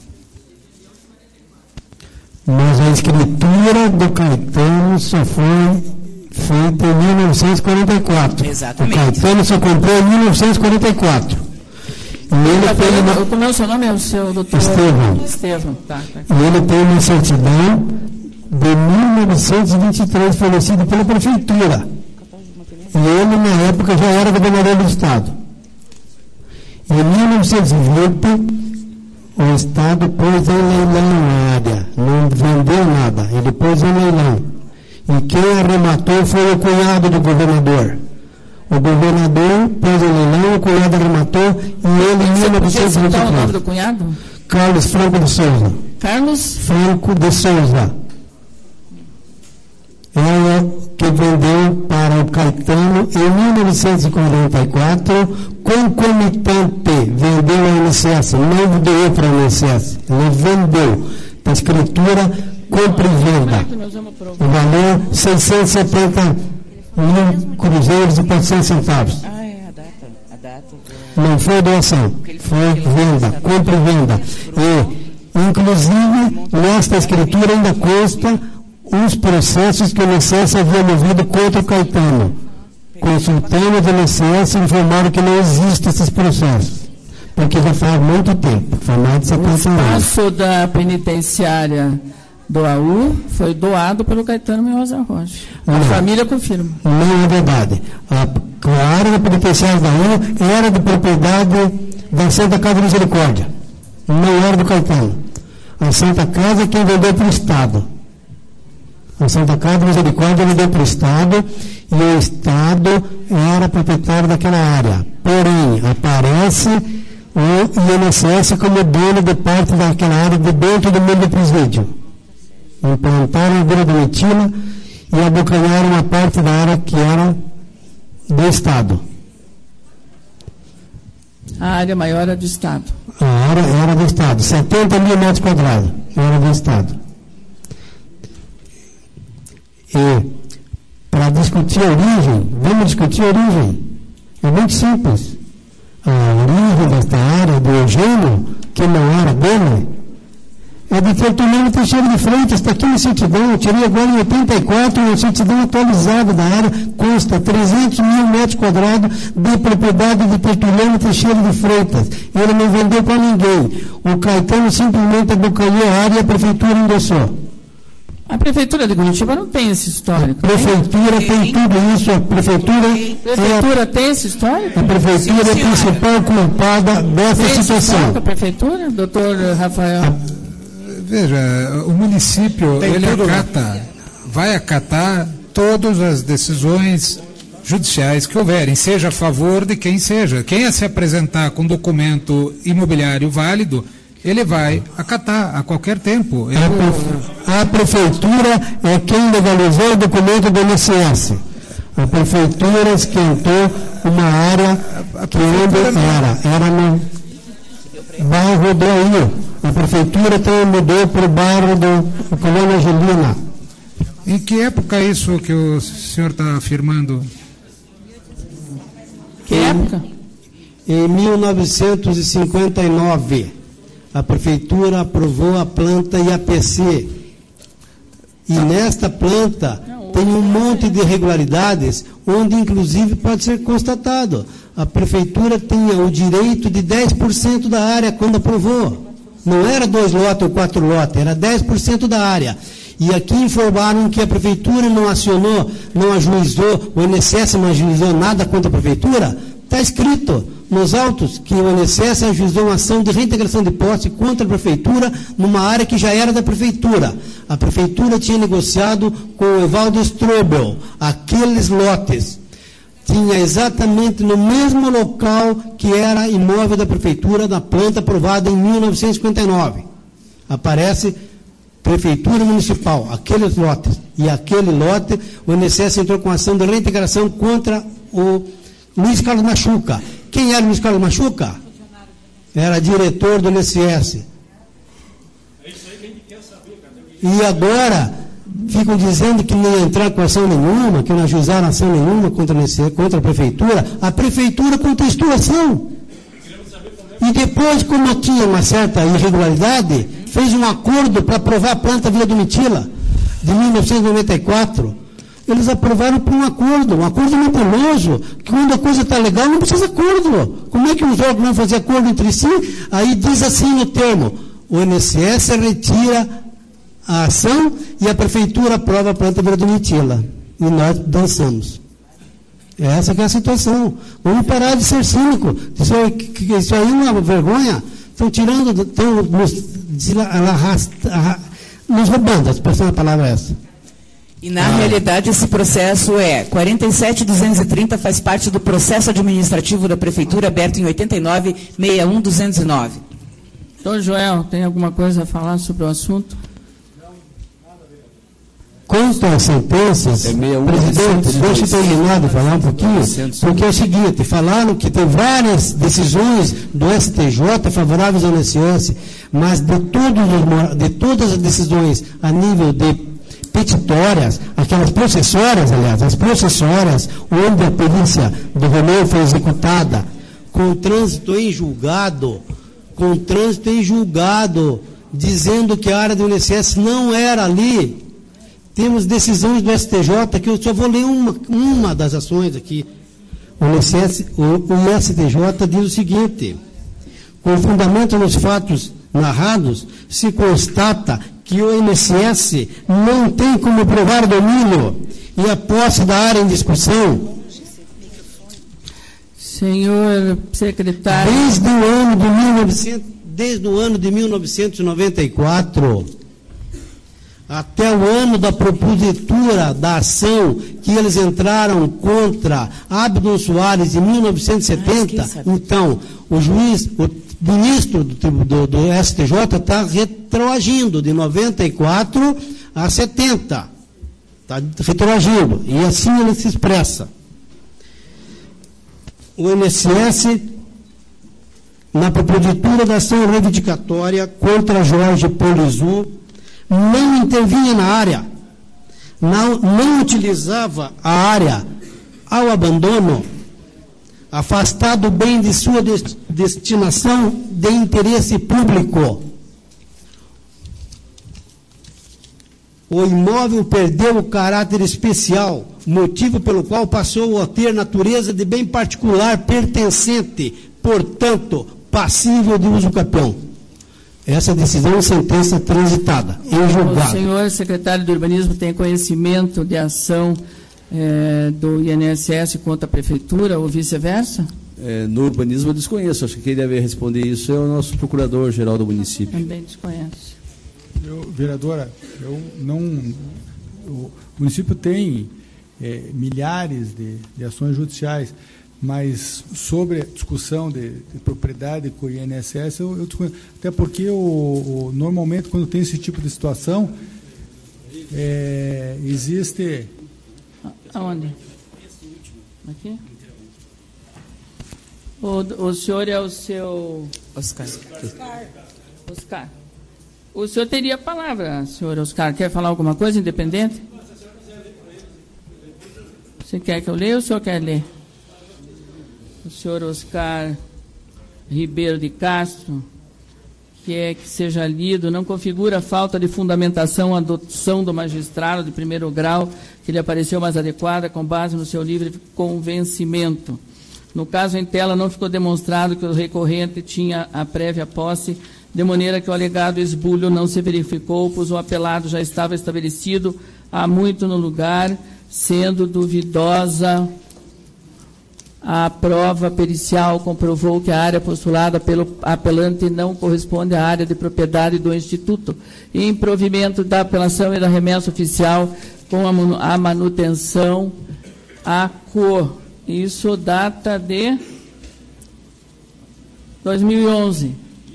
Mas a escritura do Caetano só foi feita em mil novecentos e quarenta e quatro. Exatamente. O Caetano só comprou em mil novecentos e quarenta e quatro. E ele tá tem uma... Como é o seu nome? É o seu doutor? Estevão. Estevão, tá, tá. E ele tem uma certidão de mil novecentos e vinte e três, fornecida pela prefeitura. E ele, na época, já era governador do Estado. Em mil novecentos e vinte, o Estado pôs em leilão a área, não vendeu nada, ele pôs em leilão. E quem arrematou foi o cunhado do governador. O governador pôs em leilão, o cunhado arrematou, e ele em mil novecentos e vinte e três. Qual é o nome do cunhado? Carlos Franco de Souza. Carlos? Franco de Souza. É que vendeu para o Caetano em mil novecentos e quarenta e quatro, concomitante, vendeu a I N S S, não doou para a I N S S, ele vendeu. A escritura, compra e venda. O valor, seiscentos e setenta mil cruzeiros e quatrocentos centavos. Ah, é a data. A data do... Não foi doação, foi venda, compra e venda. E, inclusive, nesta escritura ainda consta os processos que o I N S S havia movido contra o Caetano. Consultando o I N S S, informaram que não existem esses processos, porque já faz muito tempo, foi mais de setenta anos. O espaço da penitenciária do A U foi doado pelo Caetano Mioza Rocha. A não, família confirma. Não é verdade. A, a área da penitenciária da U era de propriedade da Santa Casa de Misericórdia, não era do Caetano. A Santa Casa é quem vendeu para o Estado. A Santa Casa de Misericórdia vendeu para o Estado e o Estado era proprietário daquela área. Porém, aparece o I N S S como dono de parte daquela área de dentro do mundo do presídio. Implantaram a Vila Domitila e abocanharam uma parte da área que era do Estado. A área maior era do Estado. A área era do Estado, setenta mil metros quadrados, era do Estado. E, para discutir a origem, vamos discutir a origem. É muito simples. A origem desta área do Eugênio, que não era dele, é de Tertuliano Teixeira de Freitas, está aqui na certidão, eu tirei agora em oitenta e quatro, uma certidão atualizada da área, consta trezentos mil metros quadrados de propriedade de Tertuliano Teixeira de Freitas. Ele não vendeu para ninguém. O Caetano simplesmente abocanhou a área e a prefeitura endossou. A prefeitura de Curitiba não tem esse histórico. A prefeitura tem, tem tudo isso. A prefeitura, a prefeitura é, tem esse histórico? A prefeitura sim, é a principal culpada dessa tem situação. A prefeitura, doutor Rafael? A, veja, o município tem ele tudo, acata, vai acatar todas as decisões judiciais que houverem, seja a favor de quem seja. Quem a se apresentar com documento imobiliário válido, ele vai acatar a qualquer tempo. A, pre... a prefeitura é quem legalizou o documento do I N S S. A prefeitura esquentou uma área que onde era, era no bairro do Rio. A prefeitura então mudou para o bairro do Colônia Angelina. Em que época é isso que o senhor está afirmando? Que época? Em mil novecentos e cinquenta e nove. A prefeitura aprovou a planta I A P C. E nesta planta tem um monte de irregularidades, onde inclusive pode ser constatado. A prefeitura tinha o direito de dez por cento da área quando aprovou. Não era dois lotes ou quatro lotes, era dez por cento da área. E aqui informaram que a prefeitura não acionou, não ajuizou, o I N S S não ajuizou nada contra a prefeitura. Está escrito nos autos que o I N S S ajuizou uma ação de reintegração de posse contra a prefeitura numa área que já era da prefeitura. A prefeitura tinha negociado com o Evaldo Strobel aqueles lotes. Tinha exatamente no mesmo local que era imóvel da prefeitura, da planta aprovada em mil novecentos e cinquenta e nove. Aparece Prefeitura Municipal, aqueles lotes. E aquele lote, o I N S S entrou com ação de reintegração contra o Luiz Carlos Machuca. Quem era o Luiz Carlos Machuca? Era diretor do I N S S. E agora ficam dizendo que não entraram com ação nenhuma, que não ajuizaram ação nenhuma contra, contra a prefeitura. A prefeitura contestou a ação. E depois, como tinha uma certa irregularidade, fez um acordo para aprovar a planta Vila Domitila, de mil novecentos e noventa e quatro. Eles aprovaram por um acordo, um acordo mentiroso, que quando a coisa está legal não precisa acordo. Como é que os órgãos vão fazer acordo entre si? Aí diz assim no termo, o I N S S retira a ação e a prefeitura aprova a planta Vila Domitila. E nós dançamos. Essa que é a situação. Vamos parar de ser cínico. Isso, isso aí é uma vergonha. Estão tirando, estão nos, nos roubando, a expressão da palavra é essa. E, na ah. realidade, esse processo é quarenta e sete mil duzentos e trinta, faz parte do processo administrativo da Prefeitura, aberto em oitenta e nove, sessenta e um mil duzentos e nove. Doutor Joel, tem alguma coisa a falar sobre o assunto? contra as sentenças, É meia um, presidente, deixa eu terminar de falar um pouquinho, porque é o seguinte, falaram que tem várias decisões do S T J favoráveis ao I N S S, mas de, todos os, de todas as decisões a nível de petitórias, aquelas processórias, aliás, as processórias, onde a perícia do Romeu foi executada, com trânsito em julgado, com trânsito em julgado, dizendo que a área do I N S S não era ali. Temos decisões do S T J, que eu só vou ler uma, uma das ações aqui. O, I N S S, o, o S T J diz o seguinte: com fundamento nos fatos narrados, se constata que o I N S S não tem como provar domínio e a posse da área em discussão. Senhor secretário. Desde o ano de, mil e novecentos, desde o ano de mil novecentos e noventa e quatro até o ano da propositura da ação que eles entraram contra Abdon Soares em mil novecentos e setenta, então, o juiz, o ministro do, do, do S T J está retroagindo de noventa e quatro a setenta. Está retroagindo. E assim ele se expressa. O I N S S, na propositura da ação reivindicatória contra Jorge Polizu, não intervinha na área, não, não utilizava a área ao abandono, afastado o bem de sua dest, destinação de interesse público. O imóvel perdeu o caráter especial, motivo pelo qual passou a ter natureza de bem particular pertencente, portanto, passível de uso capião. Essa decisão é sentença transitada, em julgado. O senhor secretário do Urbanismo tem conhecimento de ação é, do I N S S contra a Prefeitura ou vice-versa? É, no urbanismo eu desconheço, acho que quem deve responder isso é o nosso procurador-geral do município. Também desconhece. Eu, vereadora, eu não, o município tem é, milhares de, de ações judiciais, mas sobre a discussão de, de propriedade com o I N S S, eu, eu desconheço. Até porque, o, o, normalmente, quando tem esse tipo de situação, é, existe... Aonde? Aqui? O, o senhor é o seu... Oscar. Oscar. Oscar. O senhor teria a palavra, senhor Oscar. Quer falar alguma coisa, independente? Você quer que eu leia ou o senhor quer ler? O senhor Oscar Ribeiro de Castro, que é que seja lido, não configura falta de fundamentação a adoção do magistrado de primeiro grau que lhe apareceu mais adequada com base no seu livre convencimento. No caso em tela, não ficou demonstrado que o recorrente tinha a prévia posse, de maneira que o alegado esbulho não se verificou, pois o apelado já estava estabelecido há muito no lugar, sendo duvidosa a prova pericial, comprovou que a área postulada pelo apelante não corresponde à área de propriedade do Instituto. E em provimento da apelação e da remessa oficial com a manutenção a cor. Isso data de dois mil e onze.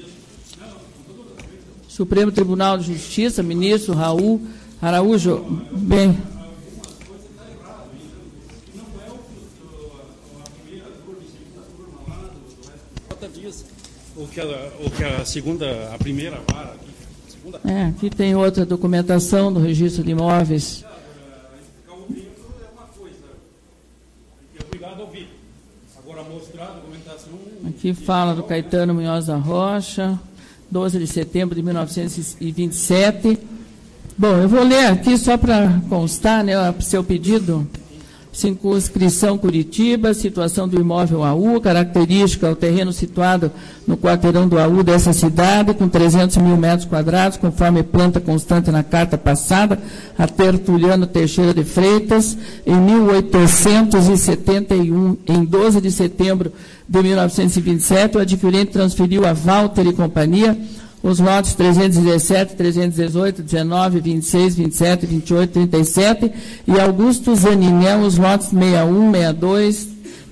Supremo Tribunal de Justiça, ministro Raul Araújo. Bem... O que, ela, o que a segunda, a primeira vara aqui. A segunda... É, aqui tem outra documentação do registro de imóveis. Obrigado a ouvir. Agora mostrar a documentação. Aqui fala do Caetano Munhoz da Rocha, doze de setembro de mil novecentos e vinte e sete. Bom, eu vou ler aqui só para constar, né, o seu pedido. Circunscrição Curitiba, situação do imóvel A U, característica, o terreno situado no quarteirão do A U dessa cidade, com trezentos mil metros quadrados, conforme planta constante na carta passada, a Tertuliano Teixeira de Freitas, em mil oitocentos e setenta e um, em doze de setembro de mil novecentos e vinte e sete, o adquirente transferiu a Walter e Companhia os lotes trezentos e dezessete, trezentos e dezoito, dezenove, vinte e seis, vinte e sete, vinte e oito, trinta e sete e Augusto Zaninel os lotes sessenta e um, sessenta e dois,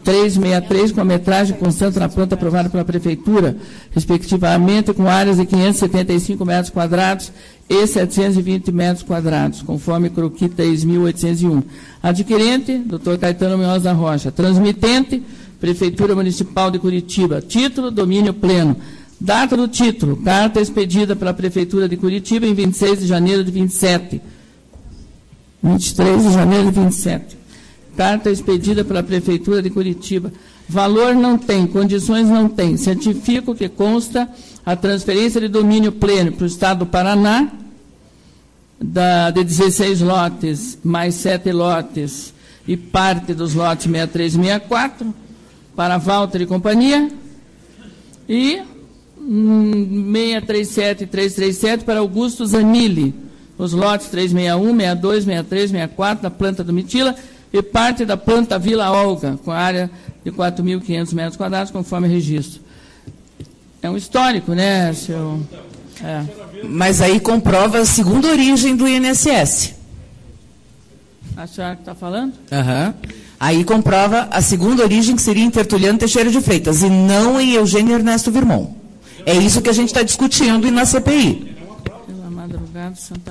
trezentos e sessenta e três, com a metragem constante na planta aprovada pela Prefeitura, respectivamente com áreas de quinhentos e setenta e cinco metros quadrados e setecentos e vinte metros quadrados, conforme croquis três mil oitocentos e um. Adquirente, doutor Caetano Munhoz da Rocha. Transmitente, Prefeitura Municipal de Curitiba. Título, domínio pleno. Data do título, carta expedida pela Prefeitura de Curitiba em vinte e seis de janeiro de vinte e sete. vinte e três de janeiro de vinte e sete. Carta expedida pela Prefeitura de Curitiba. Valor não tem, condições não tem. Certifico que consta a transferência de domínio pleno para o Estado do Paraná, da, de dezesseis lotes, mais sete lotes e parte dos lotes sessenta e três e sessenta e quatro, para Walter e companhia, e hum, seiscentos e trinta e sete e trezentos e trinta e sete para Augusto Zanilli, os lotes trezentos e sessenta e um, sessenta e dois, sessenta e três, sessenta e quatro da planta do Mitila e parte da planta Vila Olga, com área de quatro mil e quinhentos metros quadrados, conforme registro. É um histórico, né, seu... É. Mas aí comprova a segunda origem do I N S S. A senhora que está falando? Aham. Uhum. Aí comprova a segunda origem, que seria em Tertuliano Teixeira de Freitas, e não em Eugênio Ernesto Virmon. É isso que a gente está discutindo na C P I. Pela madrugada, Santa...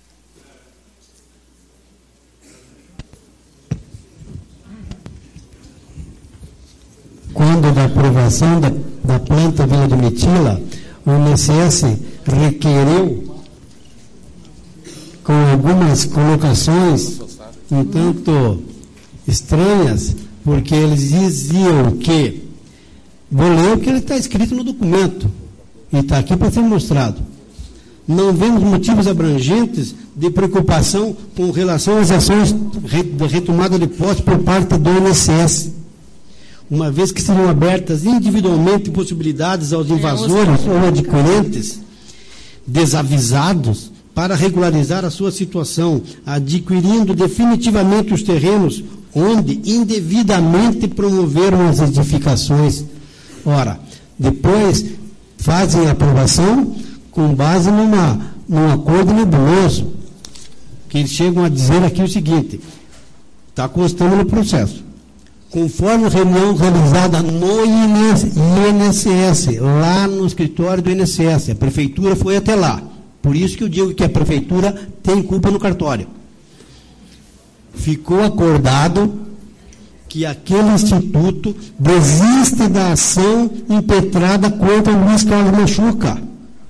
Quando da aprovação da, da planta Vila do Mitila, o I N S S requereu, com algumas colocações um tanto estranhas, porque eles diziam que, vou ler o que está escrito no documento, e está aqui para ser mostrado. Não vemos motivos abrangentes de preocupação com relação às ações de retomada de posse por parte do I N S S, uma vez que serão abertas individualmente possibilidades aos invasores ou adquirentes desavisados para regularizar a sua situação, adquirindo definitivamente os terrenos onde indevidamente promoveram as edificações. Ora, depois fazem a aprovação com base numa, num acordo nebuloso, que eles chegam a dizer aqui o seguinte, está constando no processo. Conforme a reunião realizada no I N S S, lá no escritório do I N S S, a prefeitura foi até lá. Por isso que eu digo que a prefeitura tem culpa no cartório. Ficou acordado que aquele instituto desiste da ação impetrada contra o Luiz Carlos Machuca.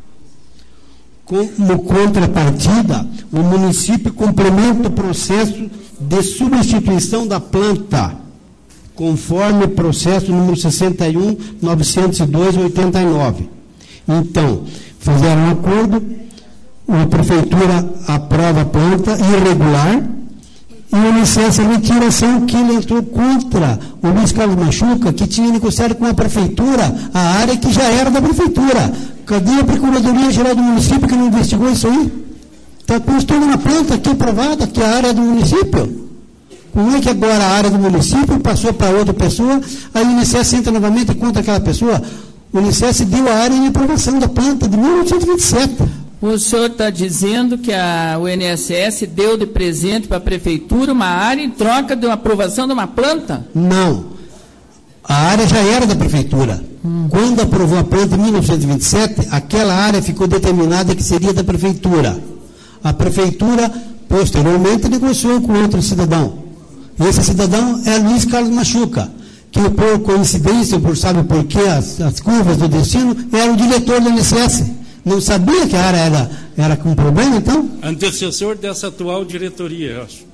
Como contrapartida, o município complementa o processo de substituição da planta, conforme o processo número sessenta e um, novecentos e dois, oitenta e nove. Então, fizeram um acordo, a prefeitura aprova a planta irregular, e o I N S S retira a ação que ele entrou contra o Luiz Carlos Machuca, que tinha negociado com a prefeitura a área que já era da prefeitura. Cadê a Procuradoria Geral do Município que não investigou isso aí? Está constando na planta aqui aprovada, que é a área do município. Como é que agora a área do município passou para outra pessoa, a I N S S entra novamente contra aquela pessoa? O I N S S deu a área em aprovação da planta de mil novecentos e vinte e sete. O senhor está dizendo que a, o I N S S deu de presente para a prefeitura uma área em troca de uma aprovação de uma planta? Não. A área já era da prefeitura. Hum. Quando aprovou a planta em mil novecentos e vinte e sete, aquela área ficou determinada que seria da prefeitura. A prefeitura, posteriormente, negociou com outro cidadão. Esse cidadão é Luiz Carlos Machuca, que por coincidência, por sabe por quê, as, as curvas do destino, era o diretor do I N S S. Não sabia que a área era, era com problema, então? Antecessor dessa atual diretoria, eu acho.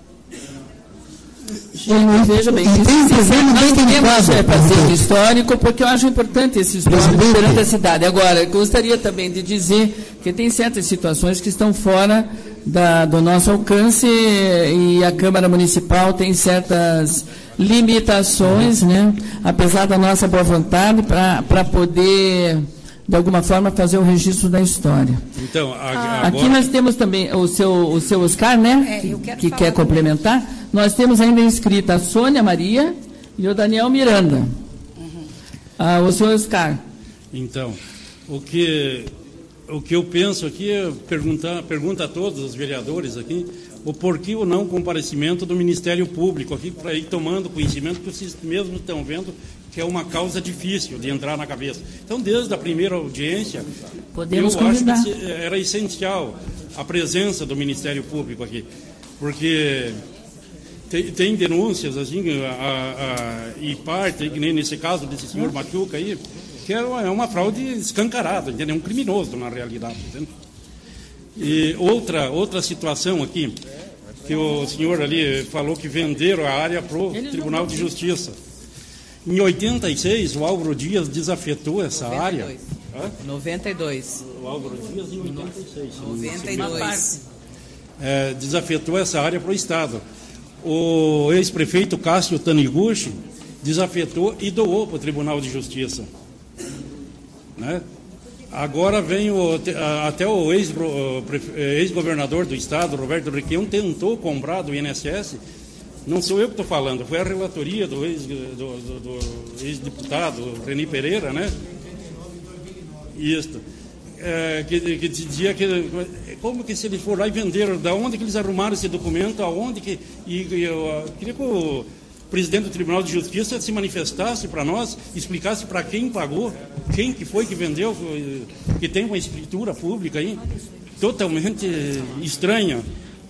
Gente, veja bem, e tem um problema bem delicado. É fazer um histórico, porque eu acho importante esse histórico perante a cidade. Agora, eu gostaria também de dizer que tem certas situações que estão fora da, do nosso alcance e a Câmara Municipal tem certas limitações, né? Apesar da nossa boa vontade, para poder, de alguma forma, fazer o registro da história. Então, a, agora... Aqui nós temos também o seu, o seu Oscar, né? É, eu quero que quer complementar. Nós temos ainda inscrita a Sônia Maria e o Daniel Miranda. Uhum. Ah, o senhor Oscar. Então, o que o que eu penso aqui é perguntar, pergunta a todos os vereadores aqui o porquê o não comparecimento do Ministério Público aqui, para ir tomando conhecimento que vocês mesmos estão vendo que é uma causa difícil de entrar na cabeça. Então, desde a primeira audiência, Podemos eu convidar. acho que era essencial a presença do Ministério Público aqui, porque tem, tem denúncias, assim, a, a, e parte, que nem nesse caso desse senhor Machuca aí, que é uma, é uma fraude escancarada, entendeu? É um criminoso, na realidade. Entendeu? E outra, outra situação aqui, que o senhor ali falou que venderam a área para o Tribunal de Justiça. Em oitenta e seis, o Álvaro Dias desafetou essa noventa e dois. área. Hã? noventa e dois. O Álvaro Dias em oitenta e seis. noventa e dois. É, desafetou essa área para o Estado. O ex-prefeito Cássio Taniguchi desafetou e doou para o Tribunal de Justiça. Né? Agora vem o, até o ex-governador do Estado, Roberto Requião, tentou comprar do I N S S. Não sou eu que estou falando, foi a relatoria do, ex, do, do, do ex-deputado Reni Pereira, né? Isso. É, que, que dizia que como que se eles foram lá e venderam, da onde que eles arrumaram esse documento, aonde que. E, e eu queria que o presidente do Tribunal de Justiça se manifestasse para nós, explicasse para quem pagou, quem que foi que vendeu, que tem uma escritura pública aí, totalmente estranha.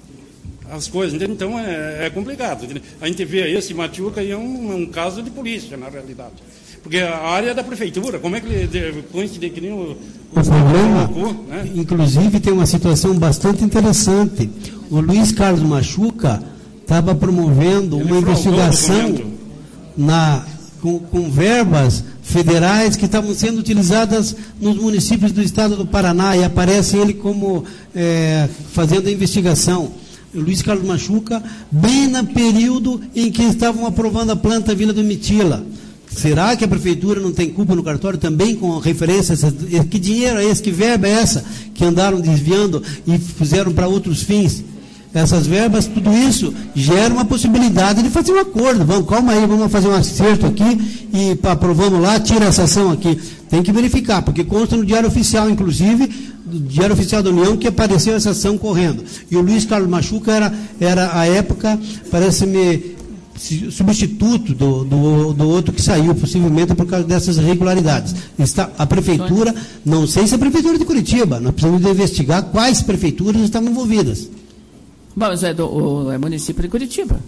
As coisas, entendeu? Então é, é complicado. Entendeu? A gente vê esse Machuca e é um, um caso de polícia, na realidade. Porque a área é da prefeitura, como é que ele coincide que nem o. O problema, colocou, né? Inclusive, tem uma situação bastante interessante. O Luiz Carlos Machuca estava promovendo ele uma investigação na, com, com verbas federais que estavam sendo utilizadas nos municípios do estado do Paraná, e aparece ele como é, fazendo a investigação. Luiz Carlos Machuca, bem no período em que estavam aprovando a planta Vila do Mitila. Será que a prefeitura não tem culpa no cartório também com referência a essa, que dinheiro é esse, que verba é essa que andaram desviando e fizeram para outros fins? Essas verbas, tudo isso gera uma possibilidade de fazer um acordo. Vamos, calma aí, vamos fazer um acerto aqui e aprovamos lá, tira essa ação aqui. Tem que verificar, porque consta no Diário Oficial, inclusive, do Diário Oficial da União, que apareceu essa ação correndo. E o Luiz Carlos Machuca era, era à época, parece-me, substituto do, do, do outro que saiu, possivelmente por causa dessas irregularidades. Está, a prefeitura, não sei se é a prefeitura de Curitiba, nós precisamos de investigar quais prefeituras estavam envolvidas. Bom, mas é, do, o, é município de Curitiba,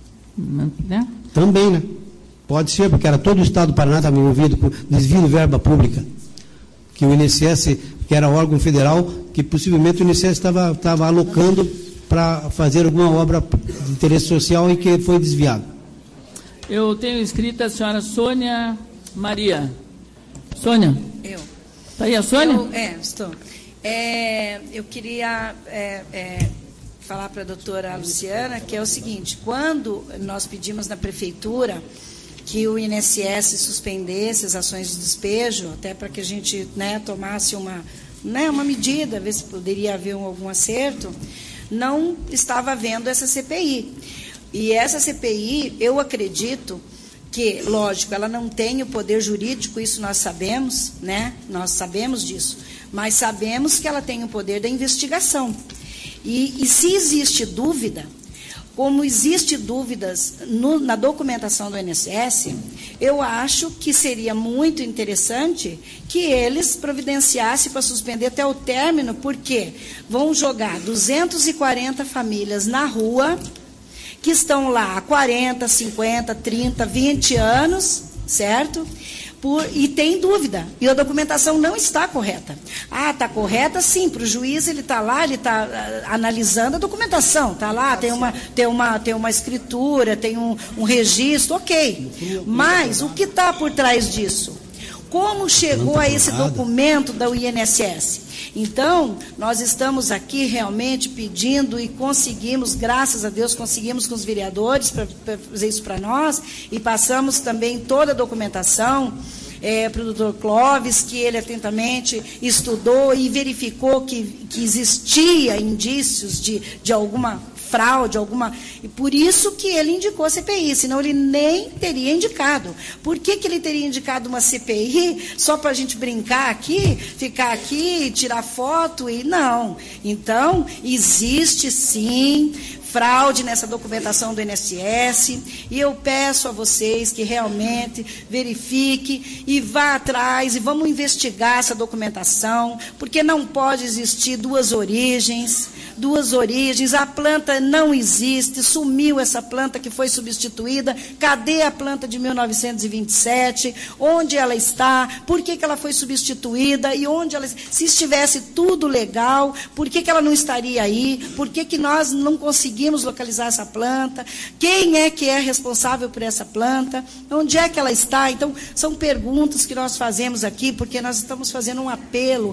né? Também, né? Pode ser, porque era todo o estado do Paraná estava envolvido com desvio de verba pública, que o I N S S, que era órgão federal, que possivelmente o I N S S estava, estava alocando para fazer alguma obra de interesse social e que foi desviado. Eu tenho inscrita a senhora Sônia Maria. Sônia? Eu. Está aí a Sônia? Eu, é, estou. É, eu queria é, é, falar para a doutora Luciana que é o seguinte: quando nós pedimos na prefeitura que o I N S S suspendesse as ações de despejo, até para que a gente, né, tomasse uma, né, uma medida, ver se poderia haver um, algum acerto, não estava havendo essa C P I. E essa C P I, eu acredito que, lógico, ela não tem o poder jurídico, isso nós sabemos, né? Nós sabemos disso, mas sabemos que ela tem o poder da investigação. E, e se existe dúvida, como existe dúvidas no, na documentação do I N S S, eu acho que seria muito interessante que eles providenciassem para suspender até o término, porque vão jogar duzentas e quarenta famílias na rua, que estão lá há quarenta, cinquenta, trinta, vinte anos, certo? Por, e tem dúvida, e a documentação não está correta. Ah, está correta sim, para o juiz ele está lá, ele está uh, analisando a documentação, está lá, tem uma, tem, uma, tem uma escritura, tem um, um registro, ok. Mas o que está por trás disso? Como chegou a esse documento da I N S S? Então, nós estamos aqui realmente pedindo e conseguimos, graças a Deus, conseguimos com os vereadores para fazer isso para nós, e passamos também toda a documentação é, para o doutor Clóvis, que ele atentamente estudou e verificou que, que existia indícios de, de alguma fraude, alguma... E por isso que ele indicou a C P I, senão ele nem teria indicado. Por que, que ele teria indicado uma C P I só para a gente brincar aqui, ficar aqui, tirar foto e... Não. Então, existe sim fraude nessa documentação do I N S S, e eu peço a vocês que realmente verifiquem e vá atrás e vamos investigar essa documentação, porque não pode existir duas origens, duas origens, a planta não existe, sumiu essa planta que foi substituída, cadê a planta de mil novecentos e vinte e sete, onde ela está, por que, que ela foi substituída, e onde ela, se estivesse tudo legal, por que, que ela não estaria aí, por que, que nós não conseguimos localizar essa planta, quem é que é responsável por essa planta, onde é que ela está. Então, são perguntas que nós fazemos aqui, porque nós estamos fazendo um apelo.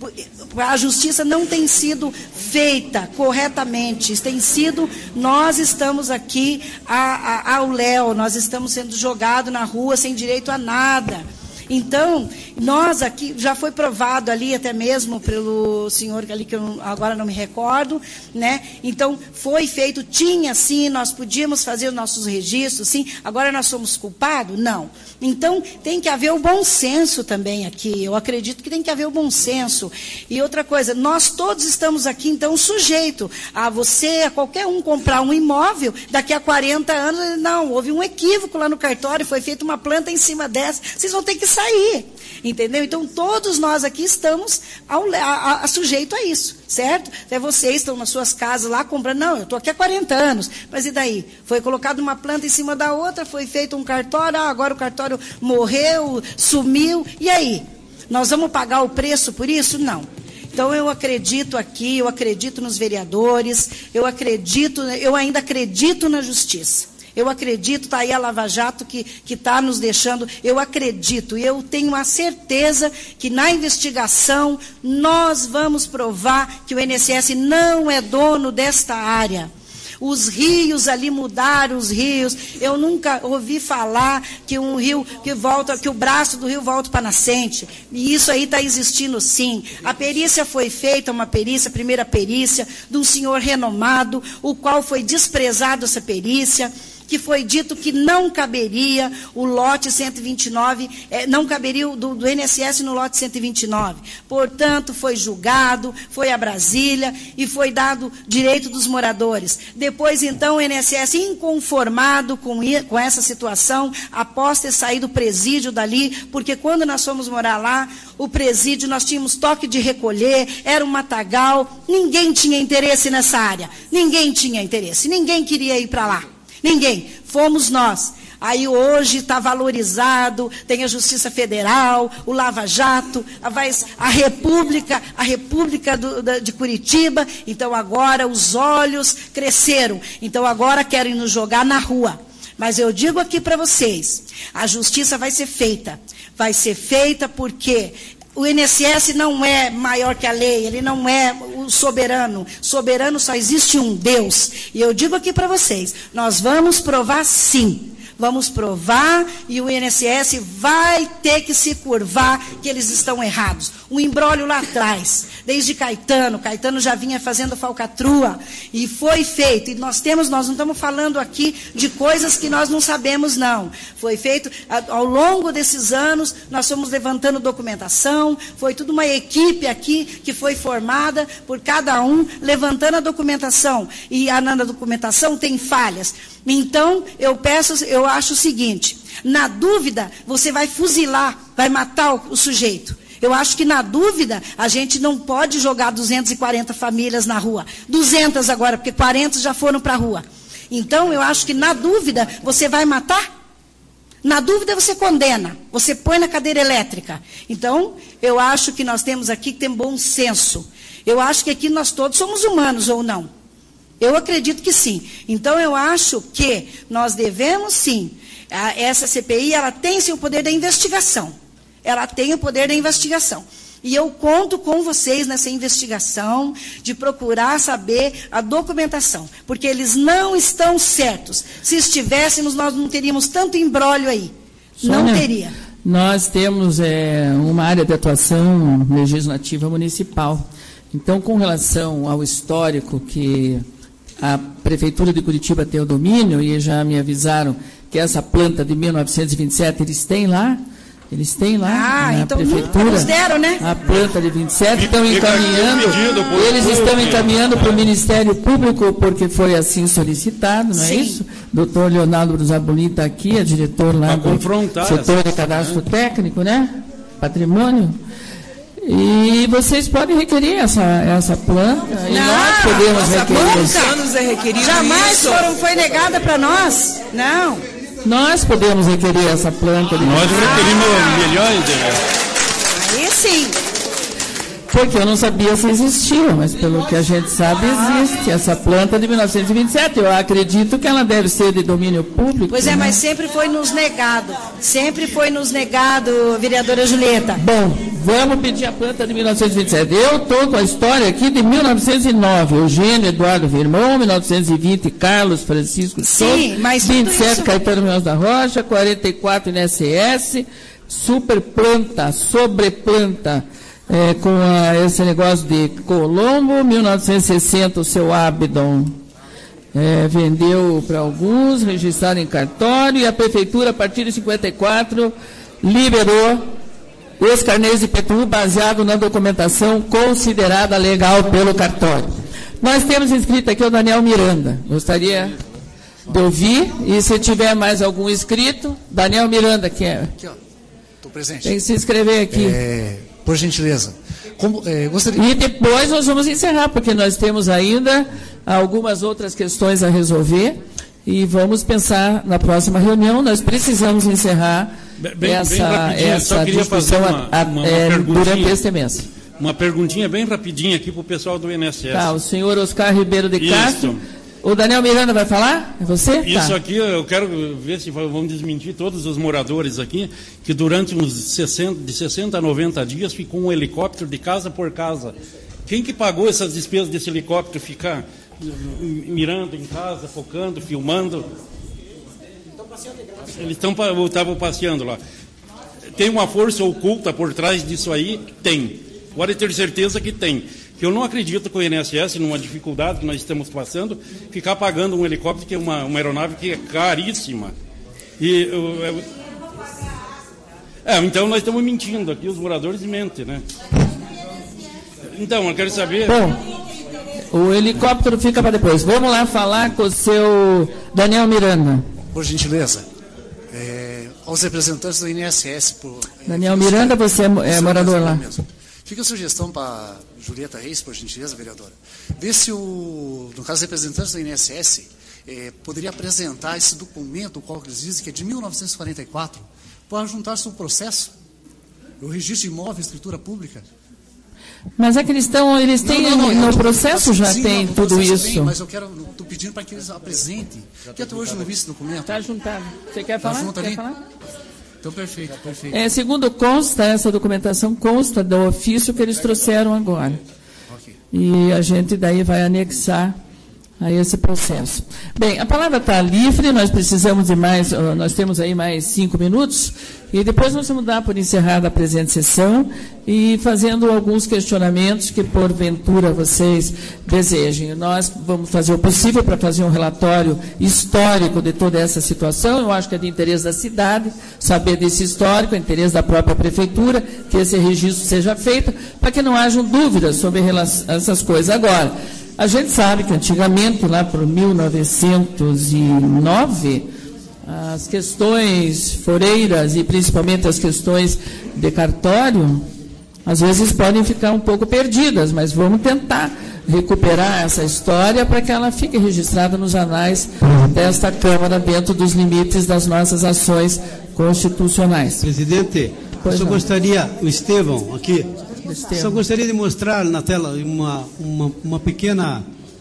A justiça não tem sido feita corretamente, tem sido, nós estamos aqui a, a, ao léu, nós estamos sendo jogados na rua sem direito a nada. Então, nós aqui, já foi provado ali, até mesmo pelo senhor ali, que eu agora não me recordo, né? Então, foi feito, tinha sim, nós podíamos fazer os nossos registros, sim, agora nós somos culpados? Não. Então, tem que haver o bom senso também aqui, eu acredito que tem que haver o bom senso. E outra coisa, nós todos estamos aqui, então, sujeito a você, a qualquer um comprar um imóvel, daqui a quarenta anos, não, houve um equívoco lá no cartório, foi feita uma planta em cima dessa, vocês vão ter que sair, entendeu? Então, todos nós aqui estamos ao, a, a, a sujeito a isso, certo? Até vocês estão nas suas casas lá comprando, não, eu estou aqui há quarenta anos, mas e daí? Foi colocada uma planta em cima da outra, foi feito um cartório, ah, agora o cartório morreu, sumiu, e aí? Nós vamos pagar o preço por isso? Não. Então, eu acredito aqui, eu acredito nos vereadores, eu acredito, eu ainda acredito na justiça. Eu acredito, está aí a Lava Jato que está nos deixando, eu acredito, e eu tenho a certeza que na investigação nós vamos provar que o I N S S não é dono desta área. Os rios ali mudaram, os rios, eu nunca ouvi falar que um rio que volta, que o braço do rio volta para a nascente, e isso aí está existindo sim. A perícia foi feita, uma perícia, a primeira perícia, de um senhor renomado, o qual foi desprezado essa perícia, que foi dito que não caberia o lote cento e vinte e nove, eh, não caberia o do, do I N S S no lote cento e vinte e nove. Portanto, foi julgado, foi a Brasília e foi dado direito dos moradores. Depois, então, o I N S S, inconformado com, com essa situação, após ter saído o presídio dali, porque quando nós fomos morar lá, o presídio, nós tínhamos toque de recolher, era um matagal, ninguém tinha interesse nessa área, ninguém tinha interesse, ninguém queria ir para lá. Ninguém, fomos nós. Aí hoje está valorizado, tem a Justiça Federal, o Lava Jato, a, a República, a República do, da, de Curitiba. Então agora os olhos cresceram. Então agora querem nos jogar na rua. Mas eu digo aqui para vocês, a justiça vai ser feita. Vai ser feita porque o I N S S não é maior que a lei, ele não é o soberano. Soberano só existe um Deus. E eu digo aqui para vocês, nós vamos provar sim. Vamos provar e o I N S S vai ter que se curvar que eles estão errados. Um imbróglio lá atrás, desde Caetano, Caetano já vinha fazendo falcatrua e foi feito. E nós temos, nós não estamos falando aqui de coisas que nós não sabemos, não. Foi feito, ao longo desses anos, nós fomos levantando documentação, foi tudo uma equipe aqui que foi formada por cada um, levantando a documentação. E a, na documentação tem falhas. Então, eu peço, eu acho o seguinte, na dúvida, você vai fuzilar, vai matar o, o sujeito. Eu acho que na dúvida, a gente não pode jogar duzentas e quarenta famílias na rua. duzentas agora, porque quarenta já foram para a rua. Então, eu acho que na dúvida, você vai matar? Na dúvida, você condena, você põe na cadeira elétrica. Então, eu acho que nós temos aqui que ter bom senso. Eu acho que aqui nós todos somos humanos, ou não? Eu acredito que sim. Então, eu acho que nós devemos, sim, a, essa C P I, ela tem sim o poder da investigação. Ela tem o poder da investigação. E eu conto com vocês nessa investigação de procurar saber a documentação. Porque eles não estão certos. Se estivéssemos, nós não teríamos tanto imbróglio aí. Sônia, não teria. Nós temos é, uma área de atuação legislativa municipal. Então, com relação ao histórico que a Prefeitura de Curitiba tem o domínio, e já me avisaram que essa planta de mil novecentos e vinte e sete eles têm lá, eles têm lá ah, na então Prefeitura. Nos deram, né? A planta de vinte e sete, estão Fica encaminhando, pedido, por eles favor, estão que- encaminhando para o Ministério Público, porque foi assim solicitado, não é Sim. isso? Doutor Leonardo Brusabolin está aqui, é diretor lá Pra do confrontar setor essa- de cadastro técnico, né? Patrimônio. E vocês podem requerer essa, essa planta, e nós podemos nossa, requerer. nunca. anos é requerido Jamais isso. foram, foi negada para nós. Não. Nós podemos requerer essa planta. De Nós requerimos milhões de reais. Aí sim. Porque eu não sabia se existia, mas pelo que a gente sabe, existe essa planta de mil novecentos e vinte e sete. Eu acredito que ela deve ser de domínio público. Pois é, né? mas sempre foi nos negado. Sempre foi nos negado, vereadora Julieta. Bom, vamos pedir a planta de mil novecentos e vinte e sete. Eu estou com a história aqui de mil novecentos e nove. Eugênio Eduardo Virmão, mil novecentos e vinte, Carlos Francisco Souza. Sim, mas vinte e tudo sete, isso- Caetano Mel da Rocha, quarenta e quatro, I N S S, superplanta, sobreplanta, é, com a, esse negócio de Colombo, mil novecentos e sessenta, o seu Abdon. É, vendeu para alguns, registrado em cartório, e a Prefeitura, a partir de cinquenta e quatro, liberou os carnês de I P T U baseado na documentação considerada legal pelo cartório. Nós temos inscrito aqui o Daniel Miranda. Gostaria de ouvir, e se tiver mais algum inscrito, Daniel Miranda, que é. Aqui, ó. Estou presente. Tem que se inscrever aqui. É, por gentileza. Como, é, gostaria... E depois nós vamos encerrar, porque nós temos ainda algumas outras questões a resolver, e vamos pensar na próxima reunião. Nós precisamos encerrar Bem- bem essa, rapidinho, eu só essa queria fazer discussão uma, a- a- uma, uma é, perguntinha. durante este mês. Uma perguntinha bem rapidinha aqui para o pessoal do I N S S. Tá, o senhor Oscar Ribeiro de Isso. Castro. O Daniel Miranda vai falar? É você? Isso Tá. aqui eu quero ver se vão desmentir todos os moradores aqui, que durante uns sessenta, de sessenta a noventa dias ficou um helicóptero de casa por casa. Quem que pagou essas despesas desse helicóptero ficar mirando em casa, focando, filmando? Eles estavam passeando lá. Tem uma força oculta por trás disso aí? Tem. Pode ter certeza que tem. Que eu não acredito que o I N S S, numa dificuldade que nós estamos passando, ficar pagando um helicóptero, que é uma, uma aeronave que é caríssima. E, eu, eu... É, então nós estamos mentindo aqui, os moradores mentem, né? Então, eu quero saber... Bom, o helicóptero fica para depois. Vamos lá falar com o seu Daniel Miranda. Por gentileza. É, aos representantes do I N S S... Por, Daniel Miranda, você é, é morador lá. Mesmo. Fica a sugestão para Julieta Reis, por gentileza, vereadora. Ver se, o, no caso, os representantes do I N S S eh, poderia apresentar esse documento, o qual eles dizem que é de mil novecentos e quarenta e quatro, para juntar-se ao processo, o registro de imóvel e escritura pública. Mas é que eles estão, eles têm, Não, não, não, no eu- processo já sim, tem no tudo processo isso. tem, mas eu quero, estou pedindo para que eles apresentem, porque até hoje eu não vi esse documento. Está juntado. Você quer Tá falar? junto Quer ali? falar? Então, perfeito, perfeito. É, segundo consta, essa documentação consta do ofício que eles trouxeram agora. E a gente daí vai anexar a esse processo. Bem, a palavra está livre, nós precisamos de mais, uh, nós temos aí mais cinco minutos, e depois nós vamos dar por encerrada a presente sessão e fazendo alguns questionamentos que, porventura, vocês desejem. Nós vamos fazer o possível para fazer um relatório histórico de toda essa situação. Eu acho que é de interesse da cidade saber desse histórico, é interesse da própria prefeitura, que esse registro seja feito, para que não hajam dúvidas sobre essas coisas. Agora, a gente sabe que antigamente, lá por mil novecentos e nove, as questões foreiras e principalmente as questões de cartório, às vezes podem ficar um pouco perdidas, mas vamos tentar recuperar essa história para que ela fique registrada nos anais desta Câmara dentro dos limites das nossas ações constitucionais. Presidente, Pois eu só não. gostaria, o Estevão aqui, Estevão. só gostaria de mostrar na tela uma, uma, uma pequena,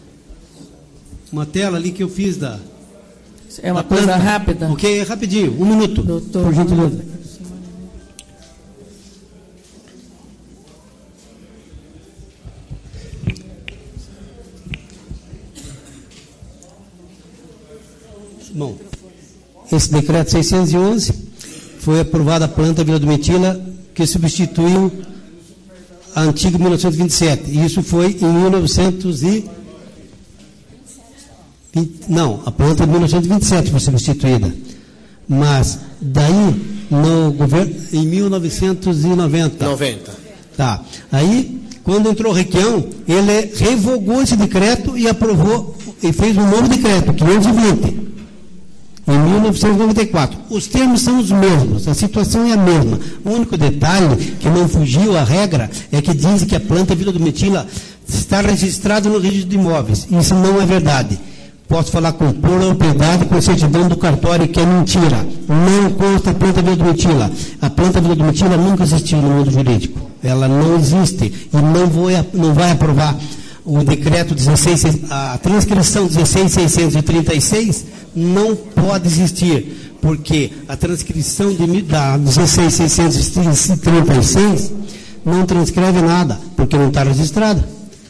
uma tela ali que eu fiz da... É uma da coisa planta. rápida. Ok, é rapidinho, um minuto, Doutor. por gentileza. Bom, esse decreto seiscentos e onze foi aprovada a planta Vila do Metila, que substituiu a antiga mil novecentos e vinte e sete. E isso foi em mil novecentos e Não, a planta de mil novecentos e vinte e sete foi substituída. Mas, daí, no governo, em mil novecentos e noventa. noventa. Tá. Aí, quando entrou o Requião, ele revogou esse decreto e aprovou, e fez um novo decreto, quinhentos e vinte, em mil novecentos e noventa e quatro. Os termos são os mesmos, a situação é a mesma. O único detalhe que não fugiu à regra é que diz que a planta Vila do Metila está registrada no registro de imóveis. Isso não é verdade. Posso falar com propriedade, com certidão do cartório, que é mentira. Não consta a planta Vila do Metila. A planta Vila do Metila nunca existiu no mundo jurídico. Ela não existe e não, vou, não vai aprovar o decreto dezesseis, a transcrição dezesseis mil seiscentos e trinta e seis não pode existir, porque a transcrição de, da dezesseis mil seiscentos e trinta e seis não transcreve nada, porque não está registrada.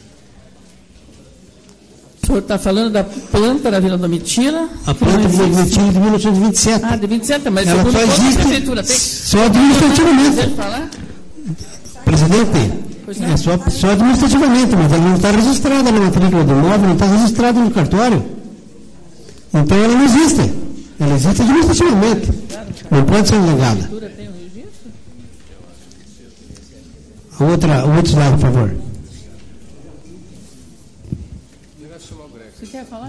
O senhor está falando da planta da Vila do Metila? A planta Vila do Metila de mil novecentos e vinte e sete. Ah, de vinte e sete, mas ela segundo só existe a prefeitura tem. Só administrativamente. Pode falar? Presidente, é só, só administrativamente, mas ela não está registrada na matrícula do imóvel, não está registrada no cartório. Então ela não existe. Ela existe administrativamente. Não pode ser legada. A outra, o outro slide, por favor. Você quer falar?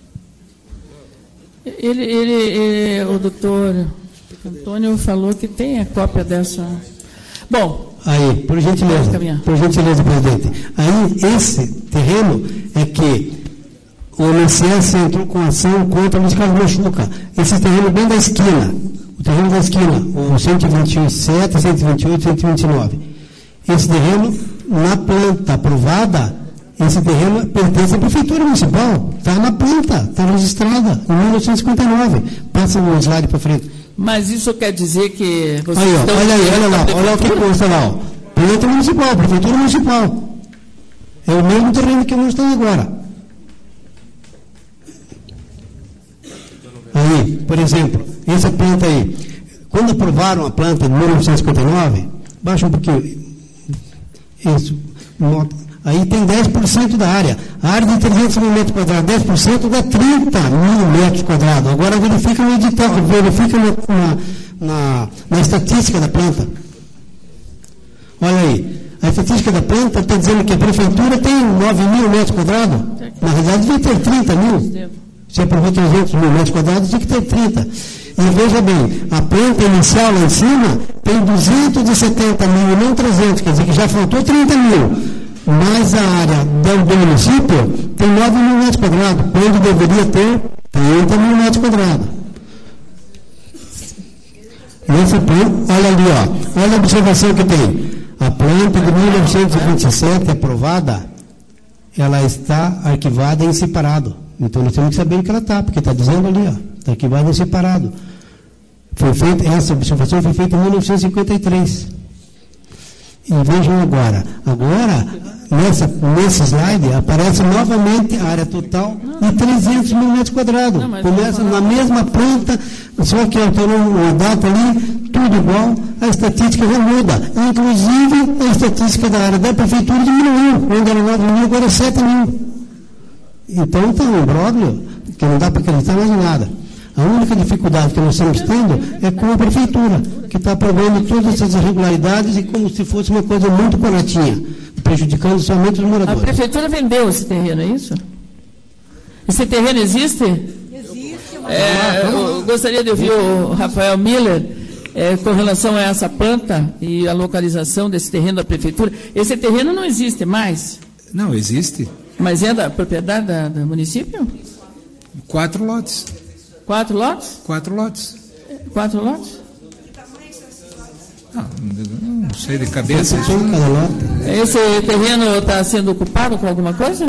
Ele, ele, ele, o doutor Antônio falou que tem a cópia dessa. Bom. Aí, por gentileza, por gentileza, presidente. Aí, esse terreno é que o I N S S entrou com ação contra o Luiz Carlos Machuca. Esse terreno bem da esquina, o terreno da esquina, o cento e vinte e sete, cento e vinte e oito, cento e vinte e nove. Esse terreno, na planta aprovada, esse terreno pertence à Prefeitura Municipal. Está na planta, está registrada, em mil novecentos e cinquenta e nove. Passa um slide para frente. Mas isso quer dizer que vocês aí, ó, estão... Olha aí, olha lá, olha o que consta lá. Ó. Planta Municipal, Prefeitura Municipal. É o mesmo terreno que nós estamos agora. Aí, por exemplo, essa planta aí, quando aprovaram a planta em mil novecentos e cinquenta e nove, baixa um pouquinho. Isso. Aí tem dez por cento da área. A área de trezentos mil metros quadrados, dez por cento dá trinta mil metros quadrados. Agora verifica no edital, verifica na, na, na estatística da planta. Olha aí. A estatística da planta está dizendo que a prefeitura tem nove mil metros quadrados. Na realidade, devia ter trinta mil. Se aprovou trezentos mil metros quadrados, tinha que ter trinta. E veja bem, a planta inicial lá em cima tem duzentos e setenta mil, não trezentos, quer dizer que já faltou trinta mil. Mas a área do, do município tem nove mil metros quadrados, quando deveria ter trinta mil metros quadrados. Essa planta, olha ali, ó, olha a observação que tem. A planta de mil novecentos e vinte e sete aprovada, ela está arquivada em separado. Então nós temos que saber o que ela está, porque está dizendo ali, ó, está arquivada em separado. Foi feita, essa observação foi feita em mil novecentos e cinquenta e três. E vejam agora, agora, nessa, nesse slide, aparece novamente a área total de trezentos mil metros quadrados. Começa na mesma planta, só que alterou uma data ali, tudo igual, a estatística já muda. Inclusive, a estatística da área da prefeitura diminuiu, quando era nove mil, agora é sete mil. Então, tem um imbróglio que não dá para acreditar mais em nada. A única dificuldade que nós estamos tendo é com a prefeitura, que está aprovando todas essas irregularidades e como se fosse uma coisa muito baratinha, prejudicando somente os moradores. A prefeitura vendeu esse terreno, é isso? Esse terreno existe? Existe. É, eu gostaria de ouvir o Rafael Miller é, com relação a essa planta e a localização desse terreno da prefeitura. Esse terreno não existe mais? Não, existe. Mas é da propriedade da, do município? Quatro lotes. Quatro lotes? Quatro lotes. Quatro lotes? Não, não sei de cabeça. Esse terreno está sendo ocupado com alguma coisa?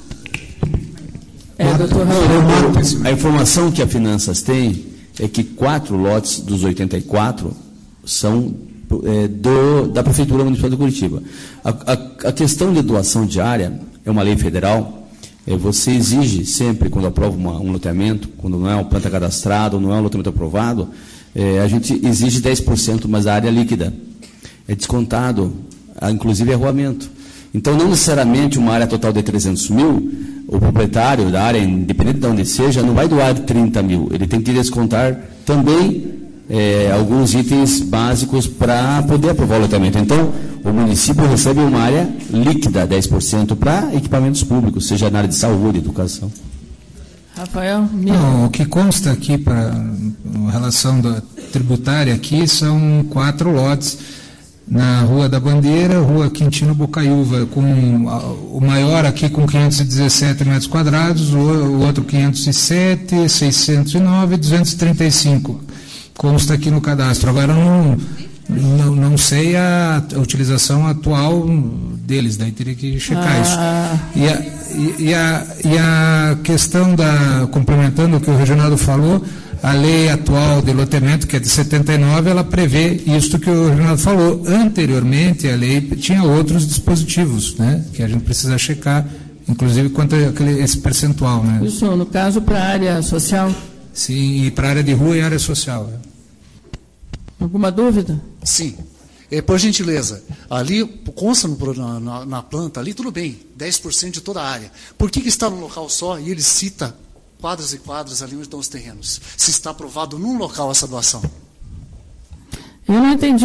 É, doutor Raul. A informação que a Finanças tem é que quatro lotes dos oitenta e quatro são é, do, da Prefeitura Municipal de Curitiba. A, a, a questão de doação de área é uma lei federal. É, você exige sempre, quando aprova uma, um loteamento, quando não é uma planta cadastrada ou não é um loteamento aprovado, é, a gente exige dez por cento, mas a área líquida. É descontado, inclusive arruamento. Então, não necessariamente uma área total de trezentos mil o proprietário da área, independente de onde seja, não vai doar trinta mil. Ele tem que descontar também é, alguns itens básicos para poder aprovar o loteamento. Então, o município recebe uma área líquida, dez por cento, para equipamentos públicos, seja na área de saúde, educação. Rafael? Não, o que consta aqui para a relação da tributária aqui são quatro lotes na Rua da Bandeira, Rua Quintino Bocaiúva, com o maior aqui com quinhentos e dezessete metros quadrados, o outro quinhentos e sete, seiscentos e nove e duzentos e trinta e cinco. Consta aqui no cadastro. Agora não, não, não sei a, a utilização atual deles, daí teria que checar ah. isso. E a, e, e, a, e a questão da, complementando o que o Reginaldo falou, a lei atual de loteamento, que é de setenta e nove, ela prevê isto que o Reginaldo falou. Anteriormente, a lei tinha outros dispositivos, né, que a gente precisa checar, inclusive quanto a aquele, esse percentual. Né? Isso, no caso, para a área social? Sim, e para a área de rua e área social. Né? Alguma dúvida? Sim. É, por gentileza, ali consta no, na, na, na planta, ali tudo bem, dez por cento de toda a área. Por que, que está num local só e ele cita quadras e quadras ali onde estão os terrenos? Se está aprovado num local essa doação? Eu não entendi.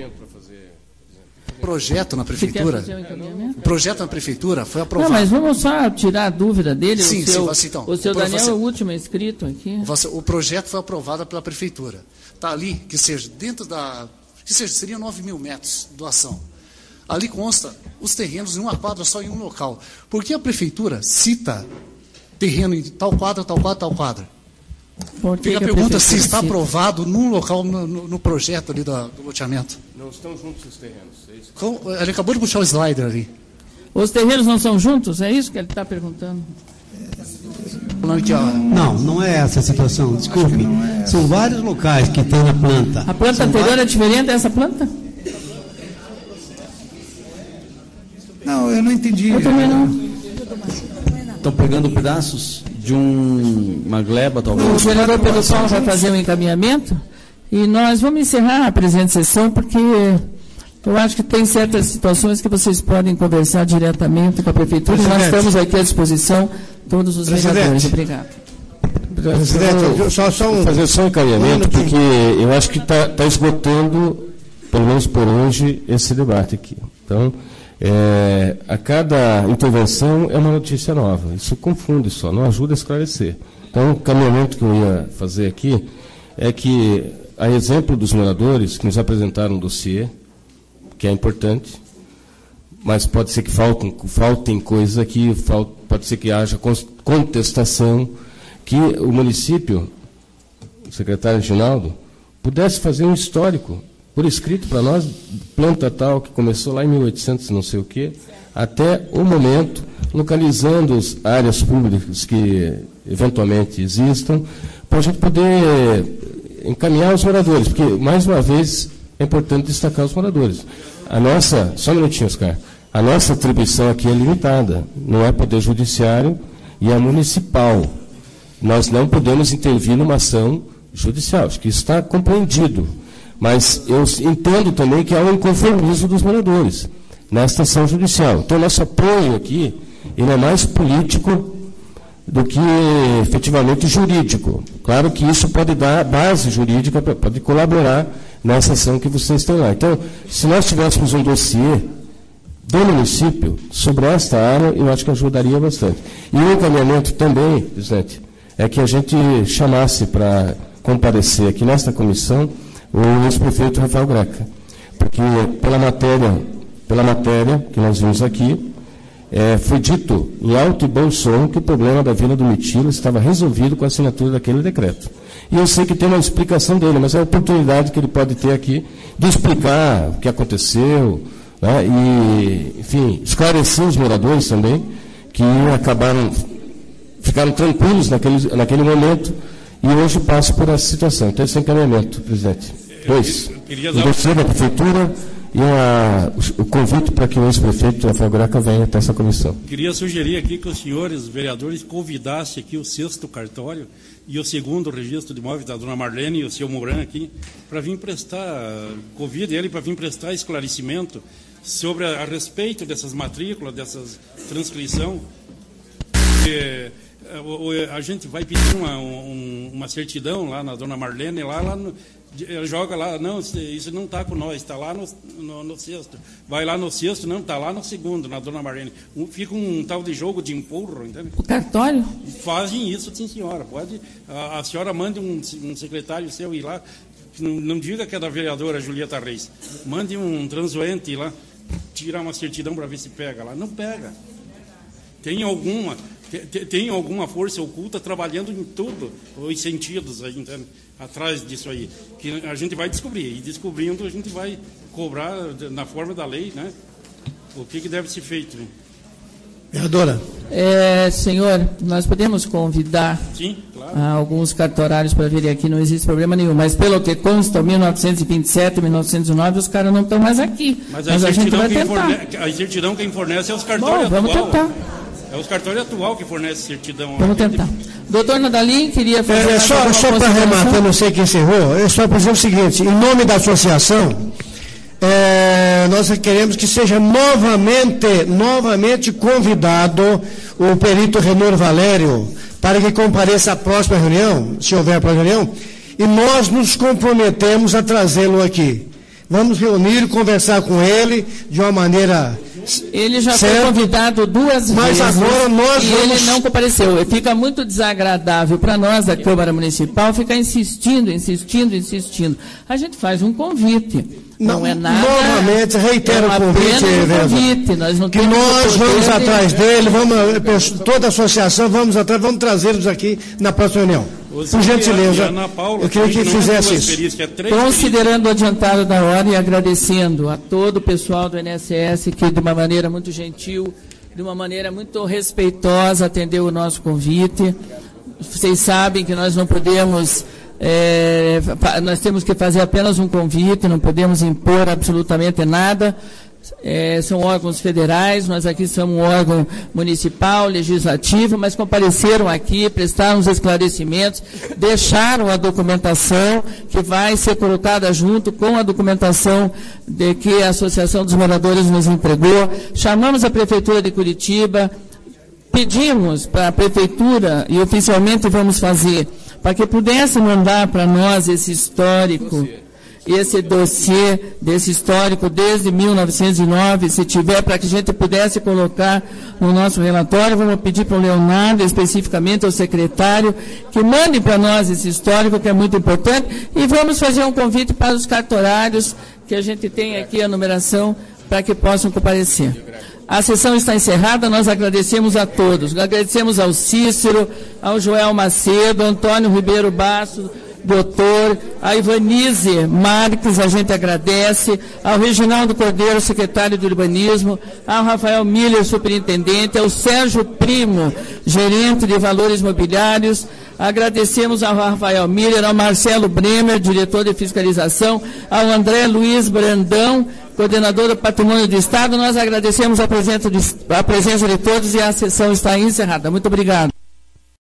Projeto na prefeitura. O projeto na prefeitura foi aprovado. Não, mas vamos só tirar a dúvida dele. Sim, o seu, sim, você, então, o seu Daniel você, é o último inscrito aqui. Você, o projeto foi aprovado pela prefeitura. Está ali, que seja dentro da... que seja, seria nove mil metros de doação. Ali consta os terrenos em uma quadra só em um local. Por que a prefeitura cita terreno em tal quadra, tal quadra, tal quadra? Fica a pergunta se está cita? aprovado num local, no, no, no projeto ali do, do loteamento. Não estão juntos os terrenos, é isso? Com, ele acabou de puxar o slider ali. Os terrenos não são juntos? É isso que ele está perguntando? Não, não é essa a situação, desculpe. É. São vários locais que tem na planta. A planta São anterior vários... é diferente dessa planta? Não, eu não entendi. Eu também não. Estão pegando pedaços de um, uma gleba, talvez. O vereador Pedro Paulo vai fazer um encaminhamento e nós vamos encerrar a presente sessão, porque eu acho que tem certas situações que vocês podem conversar diretamente com a prefeitura. Presidente. Nós estamos aqui à disposição, todos os Presidente. vereadores. Obrigado. Presidente, eu só, só um, fazer só um encaminhamento, porque eu acho que está tá esgotando, pelo menos por hoje, esse debate aqui. Então, é, a cada intervenção é uma notícia nova. Isso confunde só, não ajuda a esclarecer. Então, o encaminhamento que eu ia fazer aqui é que, a exemplo dos moradores que nos apresentaram um dossiê, que é importante, mas pode ser que faltem, faltem coisas aqui, pode ser que haja contestação, que o município, o secretário Reginaldo, pudesse fazer um histórico, por escrito para nós, planta tal, que começou lá em mil e oitocentos, não sei o quê, até o momento, localizando as áreas públicas que eventualmente existam, para a gente poder encaminhar os moradores, porque, mais uma vez, é importante destacar os moradores. A nossa, só um minutinho, Oscar, a nossa atribuição aqui é limitada, não é poder judiciário e é municipal. Nós não podemos intervir numa ação judicial, acho que isso está compreendido. Mas eu entendo também que há um inconformismo dos moradores nesta ação judicial. Então, nosso apoio aqui, ele é mais político do que efetivamente jurídico. Claro que isso pode dar base jurídica, pode colaborar nessa ação que vocês têm lá. Então, se nós tivéssemos um dossiê do município sobre esta área, eu acho que ajudaria bastante. E o encaminhamento também, presidente, é que a gente chamasse para comparecer aqui nesta comissão o ex-prefeito Rafael Greca, porque pela matéria, pela matéria que nós vimos aqui, é, foi dito em alto e bom som que o problema da Vila do Mitilo estava resolvido com a assinatura daquele decreto. E eu sei que tem uma explicação dele, mas é a oportunidade que ele pode ter aqui de explicar o que aconteceu, né, e, enfim, esclarecer os moradores também, que acabaram, ficaram tranquilos naquele, naquele momento, e hoje passo por essa situação. Então, esse encaminhamento, presidente. Dois, o dossiê da prefeitura e a, o, o convite para que o ex-prefeito Rafael Greca venha até essa comissão. Queria sugerir aqui que os senhores vereadores convidassem aqui o sexto cartório e o segundo registro de imóveis da dona Marlene e o seu Moran aqui, para vir prestar, convide ele para vir prestar esclarecimento sobre a, a respeito dessas matrículas, dessas transcrição. porque a gente vai pedir uma, uma certidão lá na dona Marlene, lá, lá no, joga lá, não, isso não está com nós, está lá no, no, no sexto. Vai lá no sexto, não, está lá no segundo, na dona Marlene. Fica um tal de jogo de empurro, entende? O cartório? Fazem isso, sim, senhora. Pode, a, a senhora mande um, um secretário seu ir lá, não, não diga que é da vereadora Julieta Reis. Mande um transuente ir lá, tirar uma certidão para ver se pega lá. Não pega. Tem alguma... Tem alguma força oculta trabalhando em tudo, os sentidos aí, entende? Atrás disso aí, que a gente vai descobrir, e descobrindo a gente vai cobrar na forma da lei, né? O que, que deve ser feito. Né? Vereadora. É, senhor, nós podemos convidar Sim, claro. alguns cartorários para virem aqui, não existe problema nenhum, mas pelo que consta, mil novecentos e vinte e sete, mil novecentos e nove, os caras não estão mais aqui. Mas, mas a, a gente vai quem tentar. Fornece, a certidão quem fornece é os cartórios Bom, vamos atual. tentar. É os cartórios atual que fornecem certidão. Vamos tentar. Doutor Nadalim, queria fazer... É, só só para arrematar, eu não sei quem encerrou, é só para dizer o seguinte, em nome da associação, é, nós queremos que seja novamente, novamente convidado o perito Renor Valério para que compareça à próxima reunião, se houver a próxima reunião, e nós nos comprometemos a trazê-lo aqui. Vamos reunir, conversar com ele de uma maneira... Ele já certo. foi convidado duas Mas vezes agora nós e vamos... ele não compareceu. E fica muito desagradável para nós da Câmara Municipal ficar insistindo, insistindo, insistindo. A gente faz um convite. Não, não é nada... Novamente, reitero é o convite, um convite. Nós não que nós vamos atrás de... dele, vamos, toda a associação, vamos atrás, vamos trazê-los aqui na próxima reunião. Por gentileza, eu queria que fizesse isso. Considerando o adiantado da hora e agradecendo a todo o pessoal do I N S S que, de uma maneira muito gentil, de uma maneira muito respeitosa, atendeu o nosso convite. Vocês sabem que nós não podemos... É, nós temos que fazer apenas um convite, não podemos impor absolutamente nada. É, são órgãos federais, nós aqui somos um órgão municipal, legislativo, mas compareceram aqui, prestaram os esclarecimentos, deixaram a documentação que vai ser colocada junto com a documentação de que a Associação dos Moradores nos entregou. Chamamos a Prefeitura de Curitiba, pedimos para a Prefeitura, e oficialmente vamos fazer, para que pudesse mandar para nós esse histórico, esse dossiê desse histórico desde mil novecentos e nove, se tiver, para que a gente pudesse colocar no nosso relatório. Vamos pedir para o Leonardo, especificamente ao secretário, que mande para nós esse histórico, que é muito importante, e vamos fazer um convite para os cartorários, que a gente tem aqui a numeração, para que possam comparecer. A sessão está encerrada, nós agradecemos a todos. Agradecemos ao Cícero, ao Joel Macedo, Antônio Ribeiro Basso, doutor, a Ivanise Marques, a gente agradece, ao Reginaldo Cordeiro, secretário de Urbanismo, ao Rafael Miller, superintendente, ao Sérgio Primo, gerente de valores mobiliários. Agradecemos ao Rafael Miller, ao Marcelo Bremer, diretor de fiscalização, ao André Luiz Brandão, coordenador do Patrimônio do Estado. Nós agradecemos a presença de, a presença de todos e a sessão está encerrada. Muito obrigado.